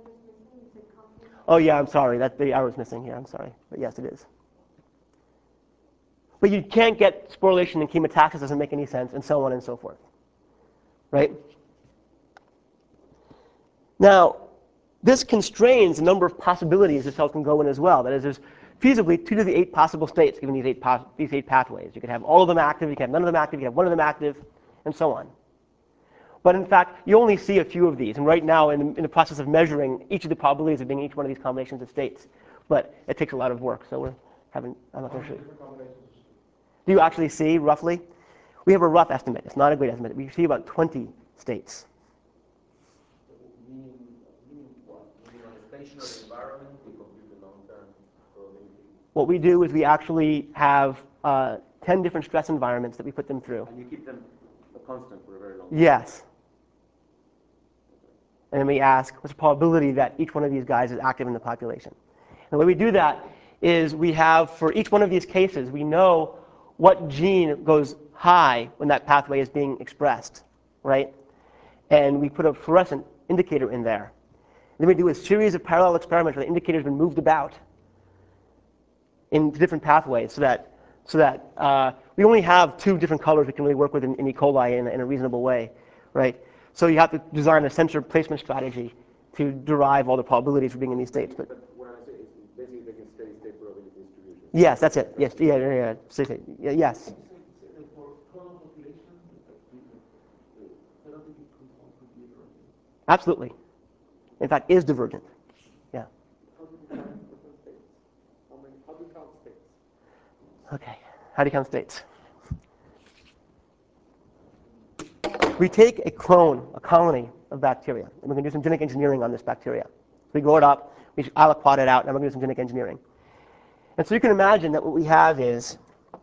Oh yeah, I'm sorry. That the arrow's missing here. I'm sorry, but yes, it is. But you can't get sporulation and chemotaxis, doesn't make any sense, and so on and so forth, right? Now, this constrains the number of possibilities the cell can go in as well. That is, there's feasibly two to the eight possible states given these eight, these eight pathways. You could have all of them active, you could have none of them active, you could have one of them active, and so on. But in fact, you only see a few of these. And right now, in, in the process of measuring each of the probabilities of being each one of these combinations of states. But it takes a lot of work, so we're having, I'm not going to show you. Do you actually see, roughly? We have a rough estimate. It's not a great estimate. We see about twenty states. conventional environment to compute the long-term probability. What we do is we actually have uh, ten different stress environments that we put them through. And you keep them a constant for a very long time? Yes. And then we ask, what's the probability that each one of these guys is active in the population? And the way we do that is we have, for each one of these cases, we know what gene goes high when that pathway is being expressed, right? And we put a fluorescent indicator in there. And then we do a series of parallel experiments where the indicator's been moved about in different pathways so that, so that uh, we only have two different colors we can really work with in, in E. coli in, in a reasonable way, right? So you have to design a sensor placement strategy to derive all the probabilities for being in these states. But, But what I say is basically taking steady state probability distribution. yes, that's it. Yes, yeah, yeah, yeah. So, yeah, yes. For clonal population, I don't think it could be divergent. Absolutely. In fact, is divergent. Yeah. How do you define different states? How many, how do you count states? Okay. How do you count states? We take a clone, a colony of bacteria, and we're going to do some genetic engineering on this bacteria. We grow it up, we aliquot it out, and we're going to do some genetic engineering. And so you can imagine that what we have is,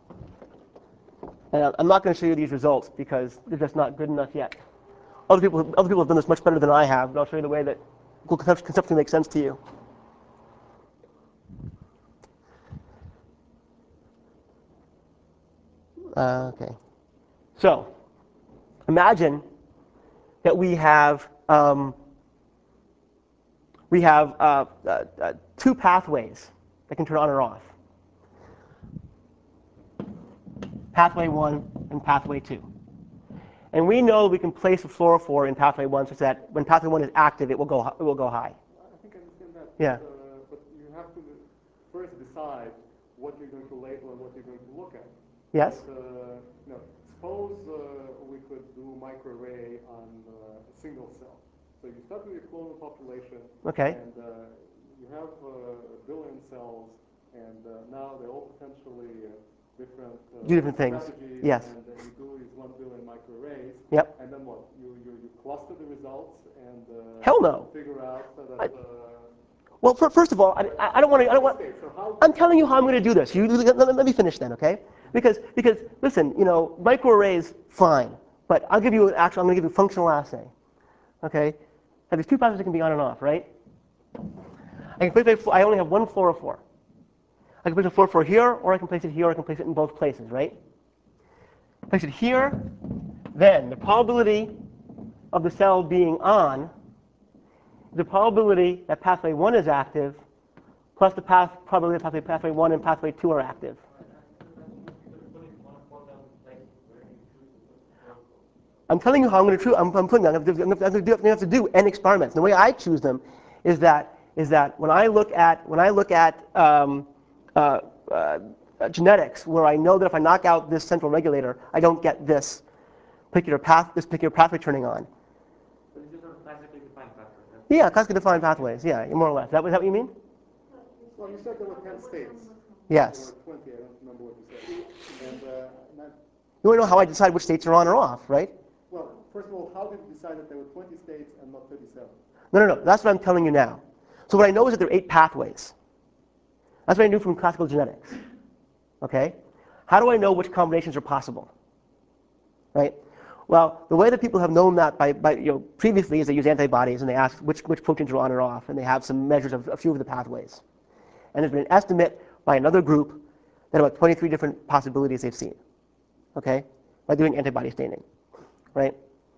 and I'm not going to show you these results because they're just not good enough yet. Other people, other people have done this much better than I have, but I'll show you the way that will conceptually make sense to you. Uh, okay. So, imagine that we have um, we have uh, uh, uh, two pathways that can turn on or off. Pathway one and pathway two. And we know we can place a fluorophore in pathway one such that when pathway one is active, it will go, it will go high. I think I understand that. Yeah. But, uh, but you have to first decide what you're going to label and what you're going to look at. Yes? But, uh, you know, suppose uh, we could do microarray on uh, a single cell. So you start with your clonal population, Okay. and uh, you have uh, a billion cells, and uh, now they're all potentially uh, different, uh, Do different things. strategies, Yes. and uh, you do is one billion microarrays. Yep. And then what? You, you, you cluster the results and uh, Hell no. figure out so that. I- Uh, Well, fir- first of all, I, I don't want to. I don't want. so how I'm telling you how I'm going to do this. You let, let me finish then, okay? Because because listen, you know, microarrays fine, but I'll give you an actual. I'm going to give you a functional assay, okay? Now there's two pathways that can be on and off, right? I can place. A, I only have one fluorophore. I can place a fluorophore here, or I can place it here, or I can place it in both places, right? Place it here, then the probability of the cell being on, the probability that pathway one is active, plus the path probability that pathway, pathway one and pathway two are active. I'm telling you how I'm going to choose. I'm, I'm putting that. I'm going to have to do, I'm going to have to do n experiments. And the way I choose them is that is that when I look at when I look at um, uh, uh, genetics, where I know that if I knock out this central regulator, I don't get this particular path, this particular pathway turning on. But it's just a classically defined pathway. Yeah, classically defined pathways. Yeah, more or less. Is that, is that what you mean? Well, you said there were ten states. Yes. There were twenty, I don't remember what you said. And, uh, not, You want to know how I decide which states are on or off, right? well, first of all, how did you decide that there were twenty states and not thirty-seven? No, no, no. That's what I'm telling you now. So what I know is that there are eight pathways. That's what I knew from classical genetics. Okay? How do I know which combinations are possible? Right? Well, the way that people have known that by, by you know, previously is they use antibodies and they ask which, which proteins are on or off, and they have some measures of a few of the pathways. And there's been an estimate by another group that about twenty-three different possibilities they've seen. Okay? By doing antibody staining. Right?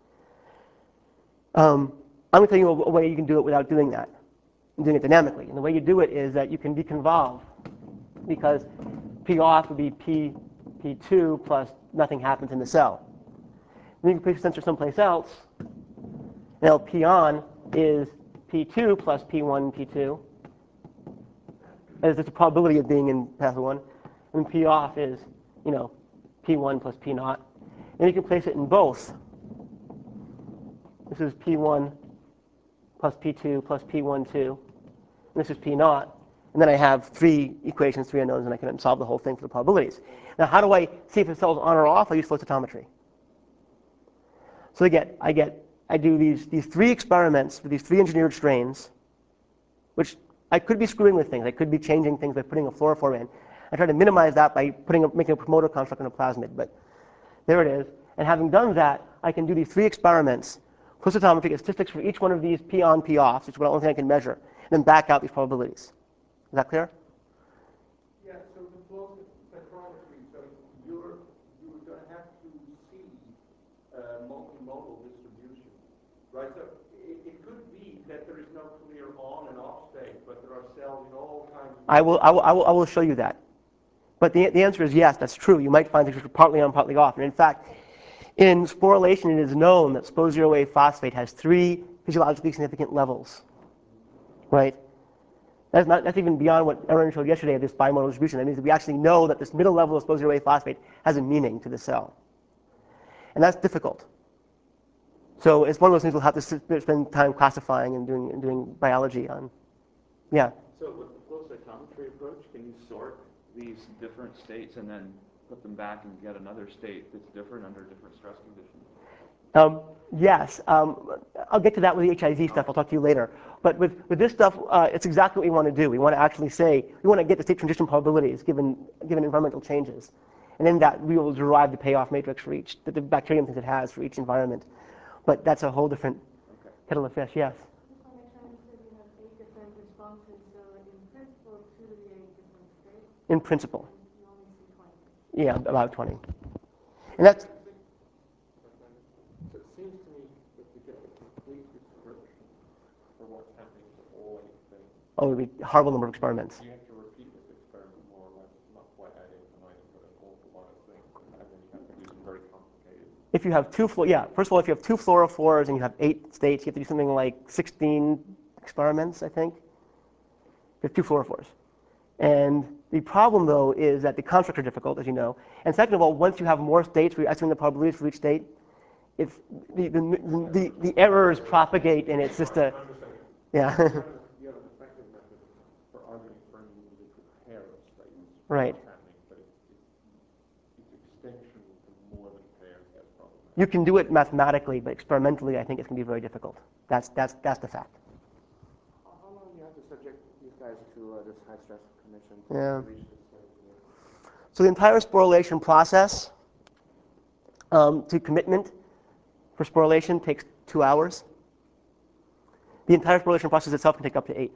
Um, I'm going to tell you a, a way you can do it without doing that, and doing it dynamically. And the way you do it is that you can deconvolve, because P off would be P, P2 plus nothing happens in the cell. Then you can place your sensor someplace else. Now P on is P two plus P one, P two, as there's a probability of being in pathway one. And P off is, you know, P one plus P naught. And you can place it in both. This is P one plus P two plus P one, two. And this is P naught. And then I have three equations, three unknowns, and I can solve the whole thing for the probabilities. Now, how do I see if the cell's on or off? I use flow cytometry. So I get, I get, I do these, these three experiments with these three engineered strains which I could be screwing with things. I could be changing things by putting a fluorophore in. I try to minimize that by putting a, making a promoter construct in a plasmid, but there it is. And having done that, I can do these three experiments, flow cytometry, get statistics for each one of these P on, P offs, which is the only thing I can measure, and then back out these probabilities. Is that clear? Yeah, so the flow spectrometry, so you're, you're going to have to see uh, multimodal distribution, right? So it, it could be that there is no clear on and off state, but there are cells in all kinds of... I will, I will, I will, I will show you that. But the, the answer is yes, that's true. You might find things which are partly on, partly off. And in fact, in sporulation, it is known that S P O zero A phosphate has three physiologically significant levels, right? That's, not, that's even beyond what Aaron showed yesterday of this bimodal distribution. That means that we actually know that this middle level of S P O zero A phosphate has a meaning to the cell. And that's difficult. So it's one of those things we'll have to spend time classifying and doing, and doing biology on. Yeah? So with the flow cytometry approach, can you sort these different states and then put them back and get another state that's different under different stress conditions? Um, yes. Um, I'll get to that with the H I Z stuff. I'll talk to you later. But with, with this stuff, uh, it's exactly what we want to do. We want to actually say, we want to get the state transition probabilities given, given environmental changes. And in that, we will derive the payoff matrix for each, the, the bacterium thinks it has for each environment. But that's a whole different okay. kettle of fish, yes? Just want to make sure I understood you have eight different responses, so in principle, two to the eight different states? In principle. And you only see twenty? Yeah, about twenty. And that's... So it seems to me that to get a complete description for what's happening to all eight things, Oh, it would be a horrible number of experiments. you have to repeat this experiment more or less, not quite ad infinitum, but an awful lot of things, and then you have to do some very complicated. If you have two, fluor yeah, first of all, if you have two fluorophores and you have eight states, you have to do something like sixteen experiments, I think. There's two fluorophores. And the problem, though, is that the constructs are difficult, as you know. And second of all, once you have more states where you're estimating the probabilities for each state, it's, the, the, the, the errors propagate, and it's just a, yeah. You have an effective method for arguing for any individual pair of statements. Right. What's happening, but it's, it's, it's extension to more than pairs gets problematic. You can do it mathematically, but experimentally, I think it's going to be very difficult. That's, that's, that's the fact. How long do you have to subject these guys to uh, this high stress condition to Yeah. reach this state? So the entire sporulation process um, to commitment for sporulation takes two hours. The entire sporulation process itself can take up to eight.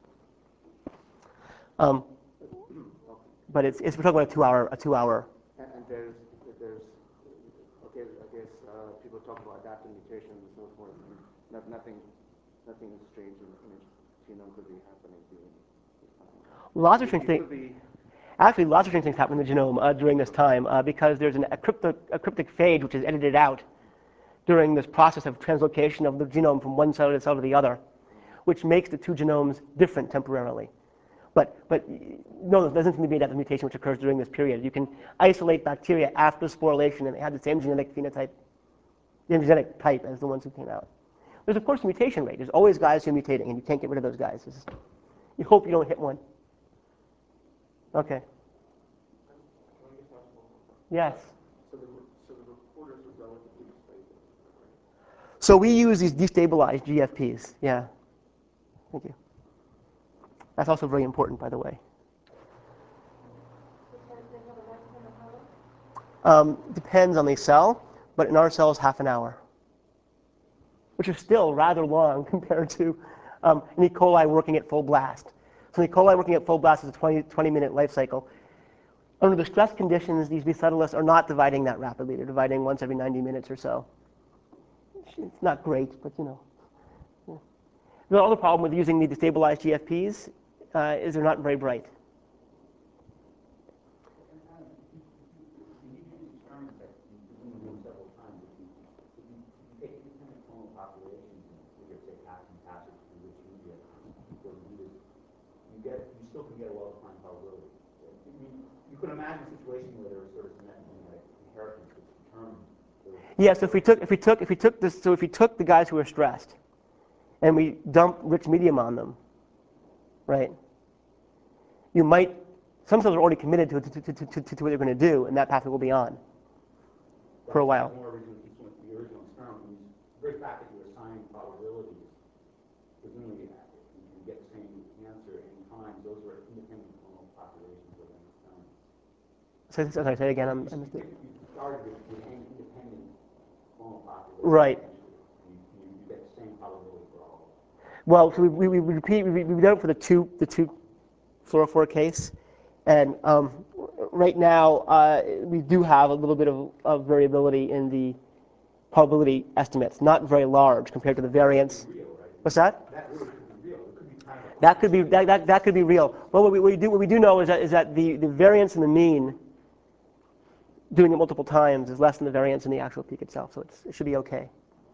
Um, but it's, it's we're talking about a two-hour a two-hour. And, and there's there's okay, I guess uh, people talk about adaptive mutations and so forth. And not, nothing nothing strange in, in the genome could be happening. Lots of strange things. Actually, lots of strange things happen in the genome uh, during this time uh, because there's an, a, cryptic, a cryptic phage which is edited out during this process of translocation of the genome from one cell to the cell to the other, which makes the two genomes different temporarily. But, but no, there doesn't seem to be an adaptive mutation which occurs during this period. You can isolate bacteria after sporulation and they have the same genetic phenotype, the same genetic type as the ones who came out. There's, of course, a mutation rate. There's always guys who are mutating, and you can't get rid of those guys. It's, you hope you don't hit one. Okay. Yes. So the, so the reporters are relatively stable, right? So we use these destabilized G F Ps. Yeah. Thank you. That's also very important, by the way. Um, depends on the cell, but in our cells, half an hour, which is still rather long compared to um, an E. coli working at full blast. So an E. coli working at full blast is a twenty, twenty minute life cycle. Under the stress conditions, these B cetullus are not dividing that rapidly. They're dividing once every ninety minutes or so. It's not great, but you know. Yeah. The other problem with using the destabilized G F Ps uh, is they're not very bright. Get, you still can get a well-defined probability. You could imagine a situation where there was sort of genetic inheritance which determined. Yes, so if we took if we took if we took this so if we took the guys who were stressed and we dump rich medium on them, right? You might some cells are already committed to to, to, to, to, to what they're going to do, and that pathway will be on for a while. More originally concerned with the original experiment, the very fact that you assign probabilities, presumably you can get the same independent clonal populations within the sun. So, sorry, say it again. I'm, I'm You started with, with any independent clonal population. Right. You, you, you get the same probability for all. Well, so we, we, we repeat, we, we've done it for the two, the two fluorophore case. And um, right now, uh, we do have a little bit of, of variability in the probability estimates, not very large compared to the variance. Real, right? What's that? That really could be real. It could be kind of a That could be that, that, that could be real. Well, what we, what we do what we do know is that is that the, the variance in the mean, doing it multiple times, is less than the variance in the actual peak itself. So it's, it should be okay.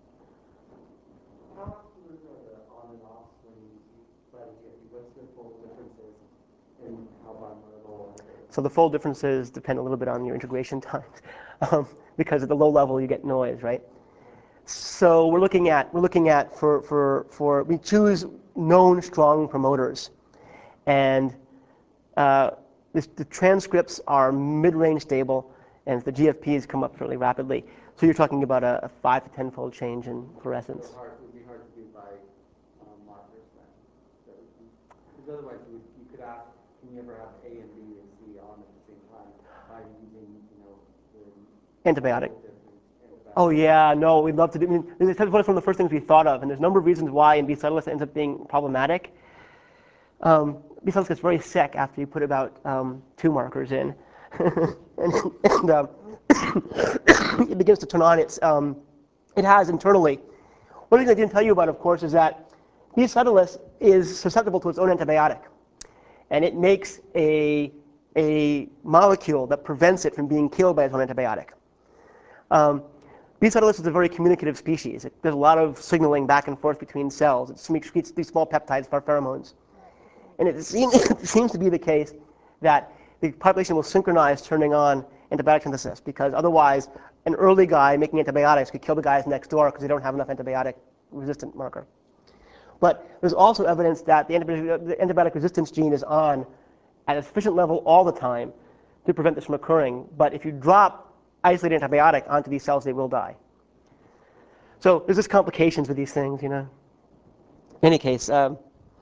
How absolute are the on and off swings by the G F P? What's the full differences in how bimodal? So the fold differences depend a little bit on your integration times, um, because at the low level you get noise, right? So we're looking at we're looking at for for for we choose known strong promoters, and uh, this, the transcripts are mid-range stable, and the G F Ps come up fairly rapidly. So you're talking about a, a five to ten fold change in fluorescence. So hard, it would be hard to do by um, markers then. So, because otherwise you, would, you could ask, can you ever have A and B and C on at the same time by using, you know, the Antibiotic. antibiotic. Oh yeah, no, we'd love to do. I mean, this is one of the first things we thought of, and there's a number of reasons why in B. subtilis it ends up being problematic. Um, B. subtilis gets very sick after you put about um, two markers in, and, and um, it begins to turn on its. Um, it has internally. One thing I didn't tell you about, of course, is that B. subtilis is susceptible to its own antibiotic, and it makes a a molecule that prevents it from being killed by its own antibiotic. Um, B. subtilis is a very communicative species. It, there's a lot of signaling back and forth between cells. It secretes these small peptides for pheromones. And it seems, it seems to be the case that the population will synchronize turning on antibiotic synthesis, because otherwise an early guy making antibiotics could kill the guys next door because they don't have enough antibiotic resistant marker. But there's also evidence that the antibiotic, the antibiotic resistance gene is on at a sufficient level all the time to prevent this from occurring. But if you drop isolated antibiotic onto these cells, they will die. So there's just complications with these things, you know. In any case, um,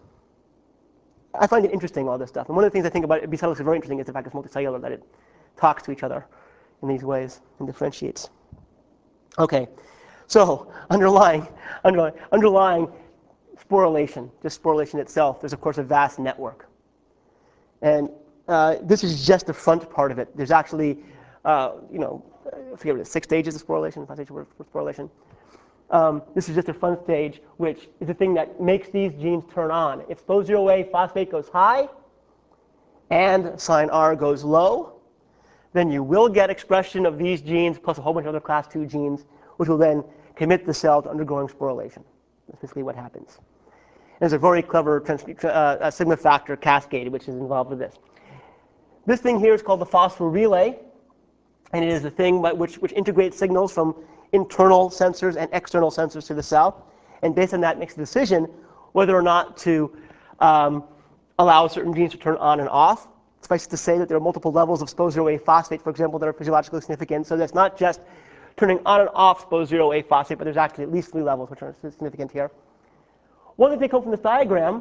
I find it interesting, all this stuff. And one of the things I think about B. subtilis is very interesting is the fact it's multicellular, that it talks to each other in these ways and differentiates. Okay, so underlying, underlying, underlying sporulation, just sporulation itself, there's of course a vast network. And uh, this is just the front part of it. There's actually Uh, you know, I forget what it is, six stages of sporulation, five stages of sporulation. Um, this is just a front stage, which is the thing that makes these genes turn on. If S P O zero A phosphate goes high and sign R goes low, then you will get expression of these genes plus a whole bunch of other class two genes, which will then commit the cell to undergoing sporulation. That's basically what happens. And there's a very clever trans uh, a sigma factor cascade which is involved with this. This thing here is called the phosphorelay. And it is the thing by which, which integrates signals from internal sensors and external sensors to the cell. And based on that, makes a decision whether or not to um, allow certain genes to turn on and off. Suffice it to say that there are multiple levels of S P O zero A phosphate, for example, that are physiologically significant. So that's not just turning on and off S P O zero A phosphate, but there's actually at least three levels which are significant here. One thing to take home from this diagram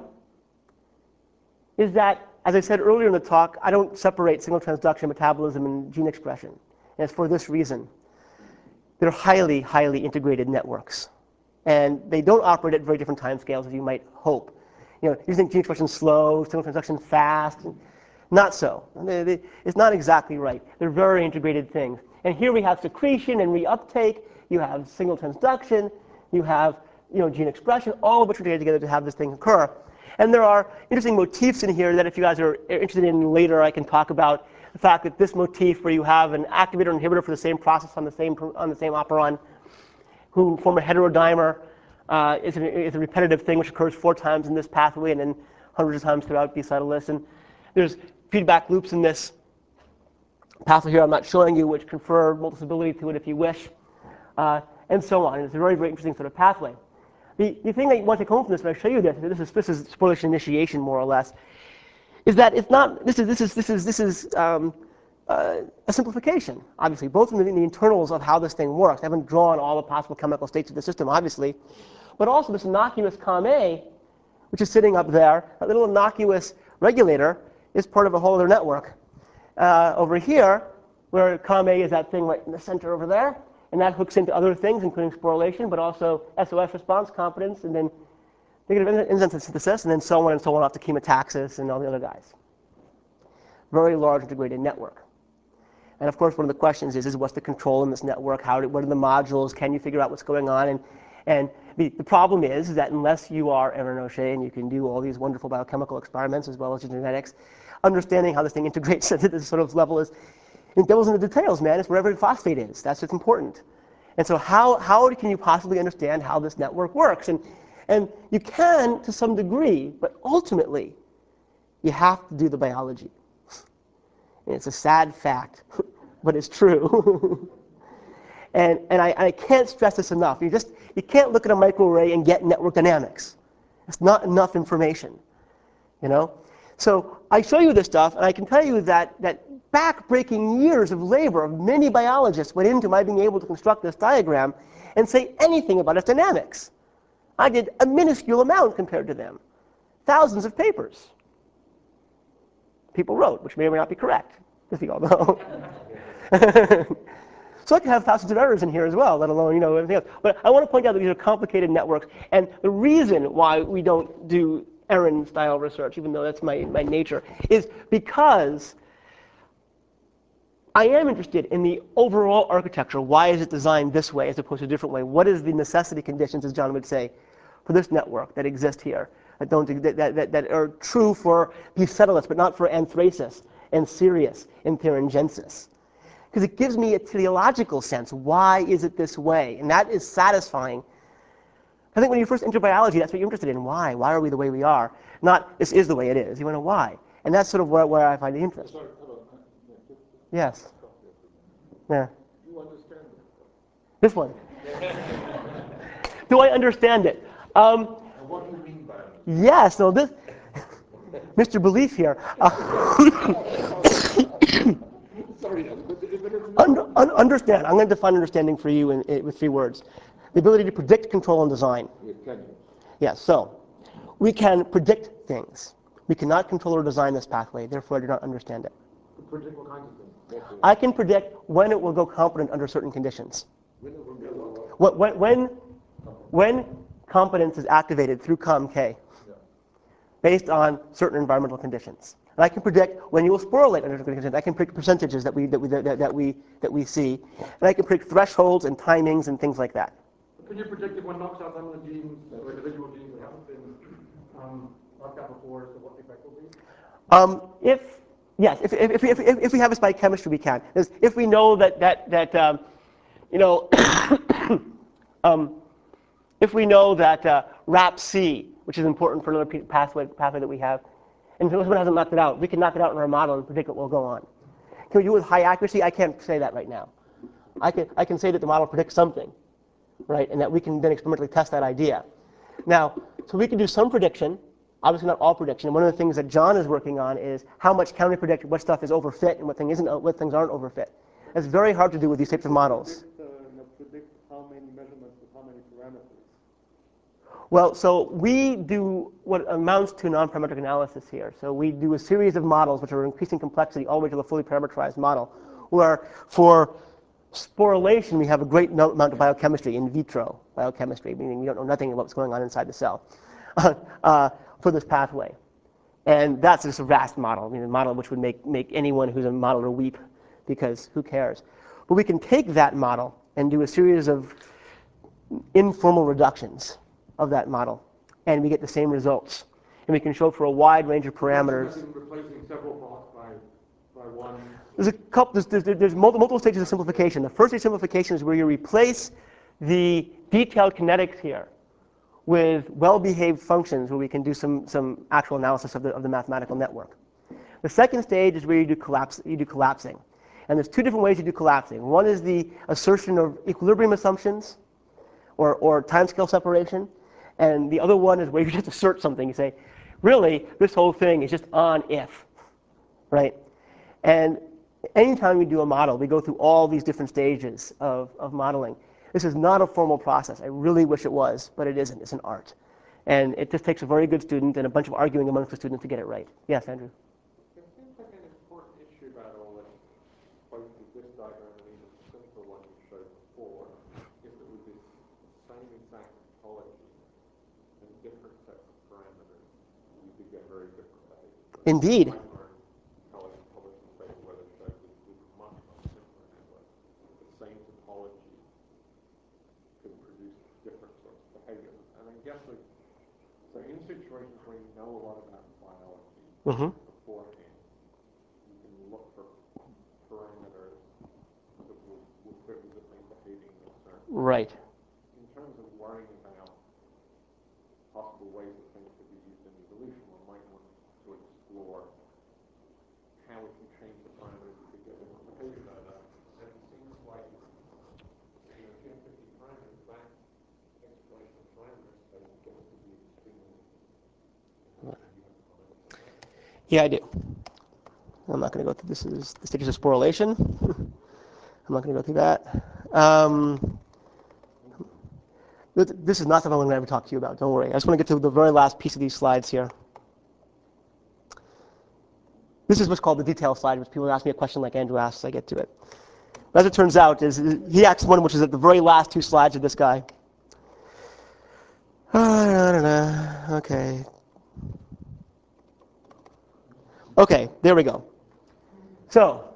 is that, as I said earlier in the talk, I don't separate signal transduction, metabolism, and gene expression. And it's for this reason. They're highly, highly integrated networks. And they don't operate at very different time scales as you might hope. You know, you think gene expression slow, signal transduction fast. Not so. They, they, it's not exactly right. They're very integrated things. And here we have secretion and reuptake. You have signal transduction. You have you know, gene expression, all of which are together to have this thing occur. And there are interesting motifs in here that if you guys are interested in later, I can talk about the fact that this motif where you have an activator and inhibitor for the same process on the same, on the same operon who form a heterodimer uh, is, a, is a repetitive thing which occurs four times in this pathway and then hundreds of times throughout B. subtilis. And there's feedback loops in this pathway here I'm not showing you which confer multiplicity to it if you wish, uh, and so on. And it's a very, very interesting sort of pathway. The, the thing that you want to take home from this, when I show you this, this is, this is sporulation initiation more or less, is that it's not, this is, this is, this is, this is um, uh, a simplification, obviously, both in the, in the internals of how this thing works. I haven't drawn all the possible chemical states of the system, obviously, but also this innocuous COM A, which is sitting up there, that little innocuous regulator, is part of a whole other network. Uh, over here, where COM A is that thing right in the center over there, and that hooks into other things, including sporulation, but also S O S response, competence, and then negative enzyme synthesis, and then so on and so on off to chemotaxis and all the other guys. Very large integrated network. And of course, one of the questions is, is what's the control in this network? How do, what are the modules? Can you figure out what's going on? And, and the, the problem is, is that unless you are Erin O'Shea and you can do all these wonderful biochemical experiments as well as genetics, understanding how this thing integrates at this sort of level is, it goes into the details, man. It's wherever phosphate is. That's what's important. And so how, how can you possibly understand how this network works? And, and you can to some degree, but ultimately, you have to do the biology. And it's a sad fact, but it's true. and and I, I can't stress this enough. You just you can't look at a microarray and get network dynamics. It's not enough information, you know. So I show you this stuff, and I can tell you that that back-breaking years of labor of many biologists went into my being able to construct this diagram and say anything about its dynamics. I did a minuscule amount compared to them. Thousands of papers people wrote, which may or may not be correct, as we all know. So I can have thousands of errors in here as well, let alone, you know, everything else. But I want to point out that these are complicated networks, and the reason why we don't do Erin-style research, even though that's my, my nature, is because I am interested in the overall architecture. Why is it designed this way as opposed to a different way? What is the necessity conditions, as John would say, for this network that exist here? That, don't, that, that, that are true for Bucetalus, but not for Anthracis and Sirius and Thuringiensis. Because it gives me a teleological sense. Why is it this way? And that is satisfying. I think when you first enter biology, that's what you're interested in. Why? Why are we the way we are? Not, this is the way it is. You want to know why. And that's sort of where, where I find the interest. Sorry, hello. Yes. Yeah. Do you understand it? This one. Do I understand it? Um, And what do you mean by it? yes. No, this, Mister Belief here. Uh, Sorry, but if it is un, un, understand. I'm going to define understanding for you in, in, with three words. The ability to predict, control, and design. can you? Yes, so we can predict things. We cannot control or design this pathway, therefore I do not understand it. Predict what kinds of things? That's it. I can predict when it will go competent under certain conditions. When it will go what? When, when, when competence is activated through COM K based on certain environmental conditions. And I can predict when you will sporulate under certain conditions. I can predict percentages that we, that we, that, that we, that we see. And I can predict thresholds and timings and things like that. Can you predict if one knocks out some of the genes or individual genes that haven't been um, knocked out before, so what the effect will be? Um, if yes, if if, if if if we have this by chemistry, we can. There's, if we know that that that um, you know, um, if we know that uh, R A P C, which is important for another pathway pathway that we have, and if someone hasn't knocked it out, we can knock it out in our model and predict what will go on. Can we do it with high accuracy? I can't say that right now. I can I can say that the model predicts something, right, and that we can then experimentally test that idea. Now, so we can do some prediction. Obviously not all prediction. And one of the things that John is working on is how much can we predict what stuff is overfit and what thing isn't, what things aren't overfit. It's very hard to do with these types of models. Predict, uh, you know, predict how many measurements with how many parameters. Well, so we do what amounts to non-parametric analysis here. So we do a series of models which are increasing complexity all the way to the fully parameterized model, where for sporulation we have a great amount of biochemistry, in vitro biochemistry, meaning we don't know nothing about what's going on inside the cell. uh, for this pathway. And that's just a vast model, I mean, a model which would make, make anyone who's a modeler weep, because who cares? But we can take that model and do a series of informal reductions of that model, and we get the same results. And we can show for a wide range of parameters. Replacing several plots by, by one. There's a couple, there's, there's, there's multiple, multiple stages of simplification. The first stage of simplification is where you replace the detailed kinetics here with well-behaved functions where we can do some, some actual analysis of the, of the mathematical network. The second stage is where you do, collapse, you do collapsing. And there's two different ways you do collapsing. One is the assertion of equilibrium assumptions or, or timescale separation. And the other one is where you just assert something. You say, really, this whole thing is just on if, right? And anytime we do a model, we go through all these different stages of, of modeling. This is not a formal process. I really wish it was, but it isn't. It's an art. And it just takes a very good student and a bunch of arguing amongst the students to get it right. Yes, Andrew? the one you showed before, if it was this same exact topology and different sets of parameters, you could get very different behavior. Indeed. Intelligent topology-based weather showed with, with much, much simpler networks, the same topology could produce different sorts of behavior. And I guess, like, so in situations where you know a lot about biology Mm-hmm. beforehand, you can look for parameters that will, will fit with the thing behaving in a certain way. Right. In terms of worrying about possible ways that things could be used in evolution, one might want to explore how we can change the parameters to get different behavior out of that. And it seems like, you know, two hundred fifty parameters, that exploration of parameters space gets to be extremely. Yeah, I do. I'm not going to go through this. Is the stages of sporulation. I'm not going to go through that. Um, this is not something I'm going to ever talk to you about. Don't worry. I just want to get to the very last piece of these slides here. This is what's called the detail slide, which people ask me a question like Andrew asks, I get to it. But as it turns out, is he asks one which is at the very last two slides of this guy. I don't know. Okay. Okay, there we go. So,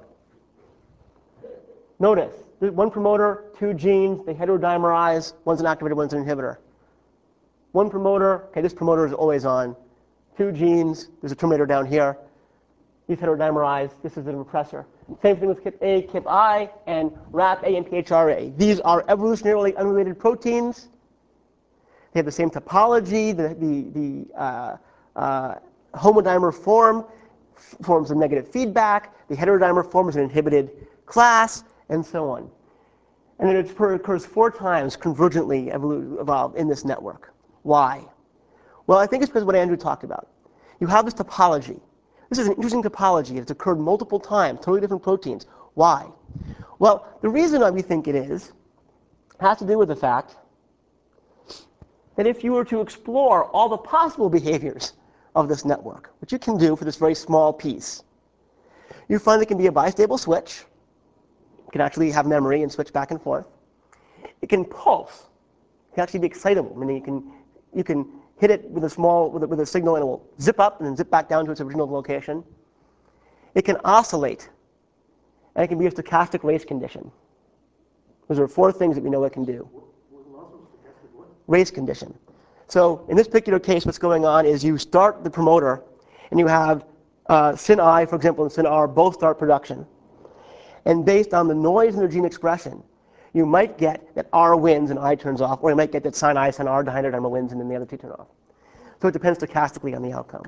notice, one promoter, two genes, they heterodimerize, one's an activator, one's an inhibitor. One promoter, okay, this promoter is always on. Two genes, there's a terminator down here. These heterodimerize, this is an repressor. Same thing with K I P A, K I P I, and R A P A and P H R A. These are evolutionarily unrelated proteins. They have the same topology, the, the, the uh, uh, homodimer form forms a negative feedback, the heterodimer form is an inhibited class, and so on. And then it occurs four times convergently evolved in this network. Why? Well, I think it's because of what Andrew talked about. You have this topology. This is an interesting topology. It's occurred multiple times, totally different proteins. Why? Well, the reason why we think it is has to do with the fact that if you were to explore all the possible behaviors of this network, which you can do for this very small piece, you find it can be a bistable switch. It can actually have memory and switch back and forth. It can pulse. It can actually be excitable, meaning you can, you can hit it with a small, with a, with a signal and it will zip up and then zip back down to its original location. It can oscillate, and it can be a stochastic race condition. Those are four things that we know it can do. Race condition. So in this particular case, what's going on is you start the promoter, and you have uh, syn I, for example, and syn R both start production. And based on the noise in their gene expression, you might get that R wins and I turns off, or you might get that syn I, syn R, dihydrodimer wins, and then the other two turn off. So it depends stochastically on the outcome.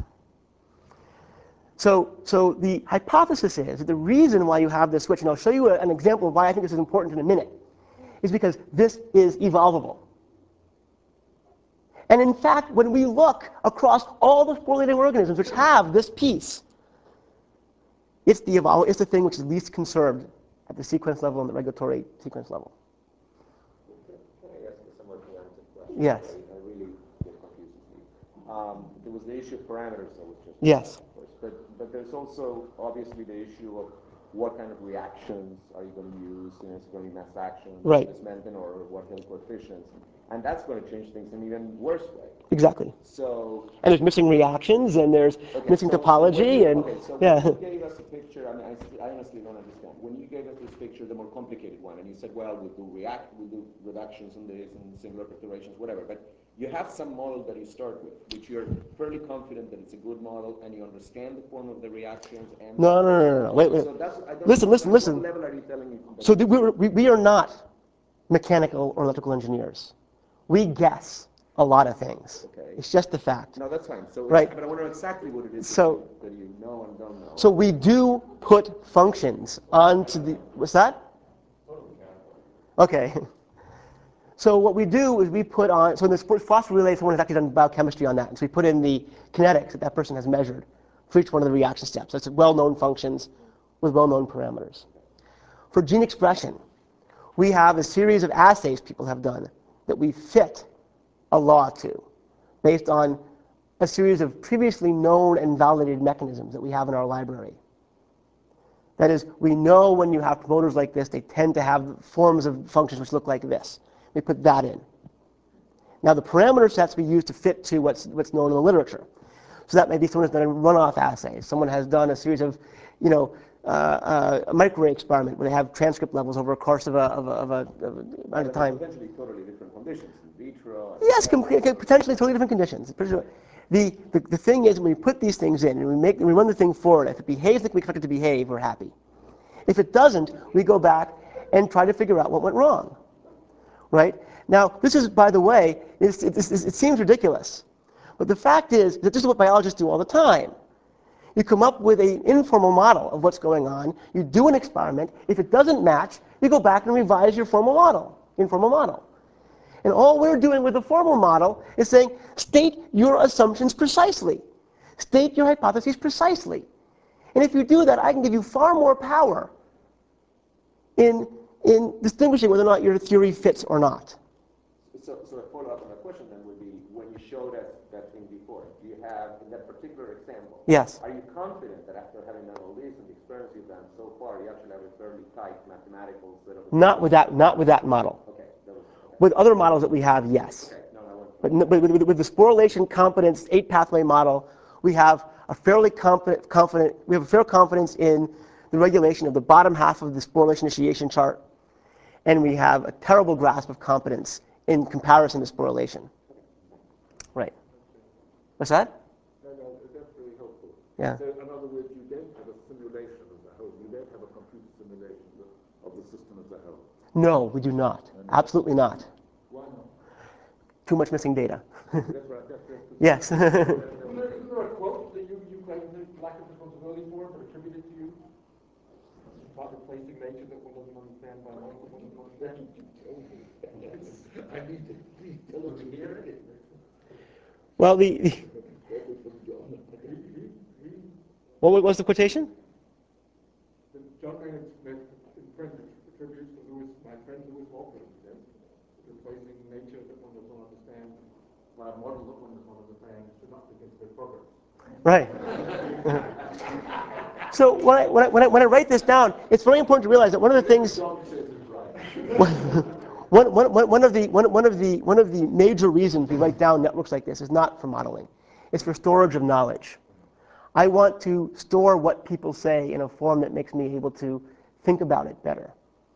So, so the hypothesis is that the reason why you have this switch, and I'll show you a, an example of why I think this is important in a minute, is because this is evolvable. And in fact, when we look across all the sporulating organisms which have this piece, it's the, evol it's the thing which is least conserved at the sequence level and the regulatory sequence level. Can I ask a somewhat oriented question? Yes. I, I really get confused with you. Um, there was the issue of parameters that was just Yes. discussed, but, but there's also obviously the issue of what kind of reactions are you going to use? You know, is it going to be mass action, Right. dismantling, or what Hill coefficients? And that's going to change things in an even worse way. Exactly. So, and there's missing reactions, and there's okay, missing so topology, you, and okay, so yeah. when you gave us a picture, I mean, I, st I honestly don't understand. When you gave us this picture, the more complicated one, and you said, well, we'll do react, we'll do reductions in this, and singular perturbations, whatever. But you have some model that you start with, which you're fairly confident that it's a good model, and you understand the form of the reactions. And No, no, no, no, no. Wait, wait. So that's, I don't Listen, listen, what listen. level are you telling me? So we, we, we are not mechanical or electrical engineers. We guess a lot of things. Okay. It's just a fact. No, that's fine. So, right. But I want to know exactly what it is so, that, you, that you know and don't know. So we do put functions onto the, what's that? Okay. So what we do is we put on, so in this phosphorylates, someone has actually done biochemistry on that. And so we put in the kinetics that that person has measured for each one of the reaction steps. That's well-known functions with well-known parameters. For gene expression, we have a series of assays people have done that we fit a law to based on a series of previously known and validated mechanisms that we have in our library. That is, we know when you have promoters like this, they tend to have forms of functions which look like this. We put that in. Now the parameter sets we use to fit to what's, what's known in the literature. So that may be someone has done a runoff assay. Someone has done a series of, you know, uh, uh, a microarray experiment where they have transcript levels over a course of a, of a, of a, of a amount of time. Potentially totally different conditions, in vitro. Yes, com- potentially totally different conditions. The, the, the thing is, when we put these things in and we, make, we run the thing forward, if it behaves like we expect it to behave, we're happy. If it doesn't, we go back and try to figure out what went wrong. Right? Now, this is, by the way, it's, it's, it's, it seems ridiculous. But the fact is that this is what biologists do all the time. You come up with an informal model of what's going on. You do an experiment. If it doesn't match, you go back and revise your formal model, informal model. And all we're doing with the formal model is saying, state your assumptions precisely. State your hypotheses precisely. And if you do that, I can give you far more power in, in distinguishing whether or not your theory fits or not. So, so a follow-up on that question then would be, when you show that, that thing before, do you have, in that particular example, yes. Are you confident that after having done all this and the experiments you've done so far, you actually have a fairly tight mathematical set of... Not with that, not with that model. Okay. That was, okay. With other models that we have, yes. Okay. No, no, But, no, but with, with, with the sporulation confidence eight pathway model, we have a fairly confident, confident, we have a fair confidence in the regulation of the bottom half of the sporulation initiation chart, and we have a terrible grasp of competence in comparison to sporulation. Right. What's that? No, no, that's very helpful. Yeah. So, in other words, you don't have a simulation as a whole. You don't have a computer simulation of the system as a whole. No, we do not. Absolutely not. Why not? Too much missing data. That's right. That's, that's Yes. Isn't there, isn't there a quote that you, you claim there's lack of responsibility for, but attributed to you? About replacing nature that one doesn't understand by life that one doesn't understand? I need to please tell us to hear it. Well, the, the what was the quotation? John Maynard Smith, in French, attributes to Louis, my friend Louis Walton, yes? Replacing nature that one doesn't understand by a model that one does not understand should not be considered progress. Right. So when I, when, I, when, I, when I write this down, it's very important to realize that one of the things, one, one, one, one, of the, one, one, of the, one of the major reasons we write down networks like this is not for modeling. It's for storage of knowledge. I want to store what people say in a form that makes me able to think about it better.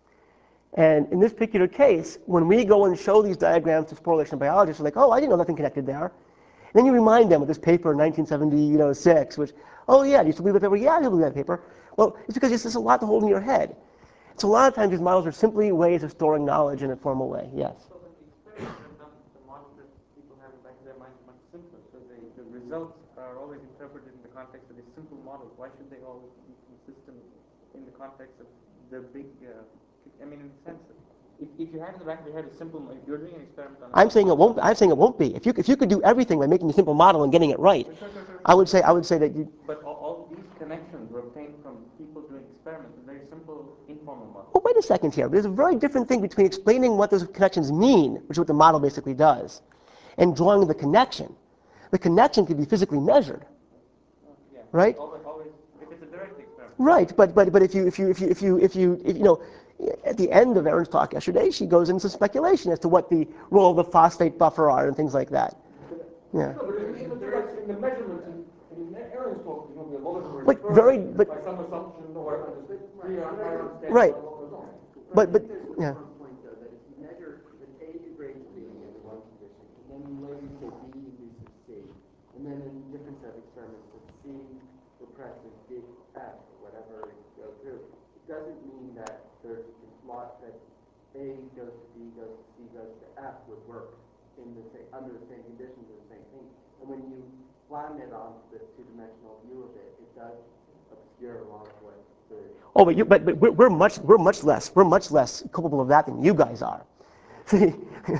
And in this particular case, when we go and show these diagrams to sporulation biologists, they're like, oh, I didn't know nothing connected there. And then you remind them of this paper in nineteen seventy-six, which, oh yeah, do you still believe that paper? Yeah, I do believe that paper. Well, it's because it's just a lot to hold in your head. So a lot of times these models are simply ways of storing knowledge in a formal way, yes. So when the experiments are done, the models that people have in the back of their mind are much simpler. So they, the results are always interpreted in the context of these simple models. Why should they always be consistent in the context of the big, uh, I mean, in the sense that if, if you had in the back of your head a simple, if you're doing an experiment on a I'm saying it won't. I'm saying it won't be. If you if you could do everything by making a simple model and getting it right, Sure, sure, sure. I would say I would say that you. But all, all these connections were obtained from people doing experiments, very simple, informal models. Oh, wait a second here. There's a very different thing between explaining what those connections mean, which is what the model basically does, and drawing the connection. The connection can be physically measured, Yeah. right? Always, always, if it's a direct experiment. Right, but but but if you if you if you if you if you if you know, at the end of Erin's talk yesterday, she goes into speculation as to what the role of the phosphate buffer are and things like that. Yeah. No, but in, in, the, in the measurements, in, in Aaron's talk, there's going to be a lot of them But very but by some assumption or understanding, understanding right. of what goes on. But but There's yeah. one point though that if you measure if A degrades B in one condition, and then you later say B induces C, and then in different set of experiments that C represses big F or whatever it goes through, it doesn't mean that there's a lot that A goes to B goes to C goes to F would work in the same, under the same conditions or the same thing. And when you flatten it onto the two-dimensional view of it, it does obscure a lot of what the Oh, but you but, but we're, we're much we're much less we're much less culpable of that than you guys are. See,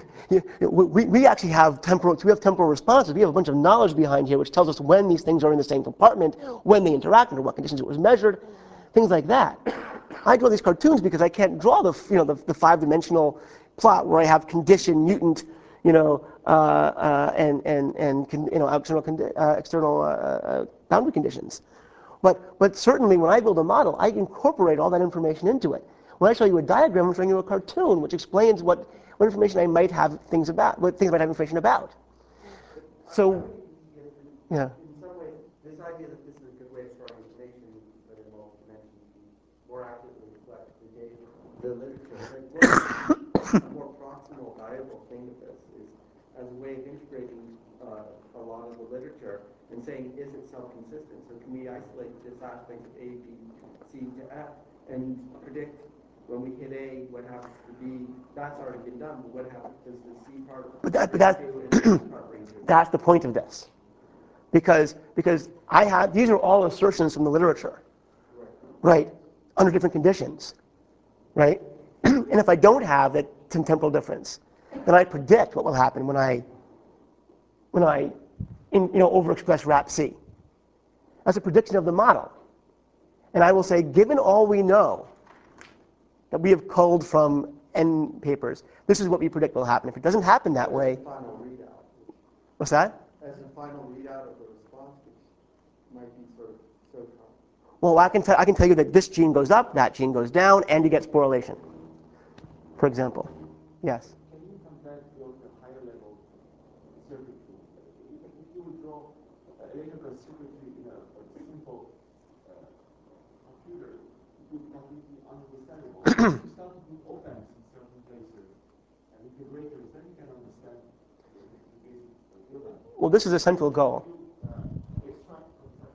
we, we actually have temporal we have temporal responses. We have a bunch of knowledge behind here which tells us when these things are in the same compartment, when they interact, under what conditions it was measured, things like that. I draw these cartoons because I can't draw the you know the, the five-dimensional plot where I have condition, mutant, you know, uh, uh, and and and con, you know external condi uh, external uh, uh, boundary conditions. But, but certainly when I build a model, I incorporate all that information into it. When I show you a diagram, I'm showing you a cartoon, which explains what, what information I might have things about, what things I might have information about. So, yeah. In some ways, this idea that this is a good way of storing information, but in multiple dimensions, more accurately reflect the data, the literature. Like, a more proximal, valuable thing of this is as a way of integrating uh, a lot of the literature and saying, is it self-consistent? So can we isolate this aspect of A, B, C to F and predict when we hit A, what happens to B? That's already been done, but what happens, does the C part But that, but bring that, to and the F part bring to? that's the point of this. Because, because I have, these are all assertions from the literature, right, under different conditions, right? And if I don't have that temporal difference, then I predict what will happen when I, when I in, you know, overexpress R A P C. That's a prediction of the model. And I will say, given all we know that we have culled from N papers, this is what we predict will happen. If it doesn't happen that way, As a final readout. what's that? As a final readout of the response, which might be sort of so common. Well, I can, t- I can tell you that this gene goes up, that gene goes down, and you get sporulation, for example. Yes? Can you compare to the higher level circuitry? If you would draw electrical circuitry in a, a simple uh, computer, it would be completely understandable. If you start to do op-amps in certain places and integrators, then you can understand the, the basic building. Well, this is a central goal. If you uh, extract from such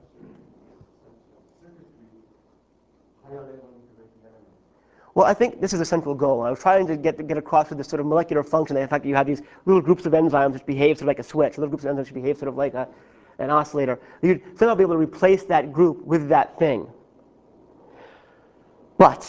circuitry higher level integrating elements. Well, I think this is a central goal. I was trying to get, get across with this sort of molecular function, the fact that you have these little groups of enzymes which behave sort of like a switch, little groups of enzymes which behave sort of like a, an oscillator. You'd somehow be able to replace that group with that thing. But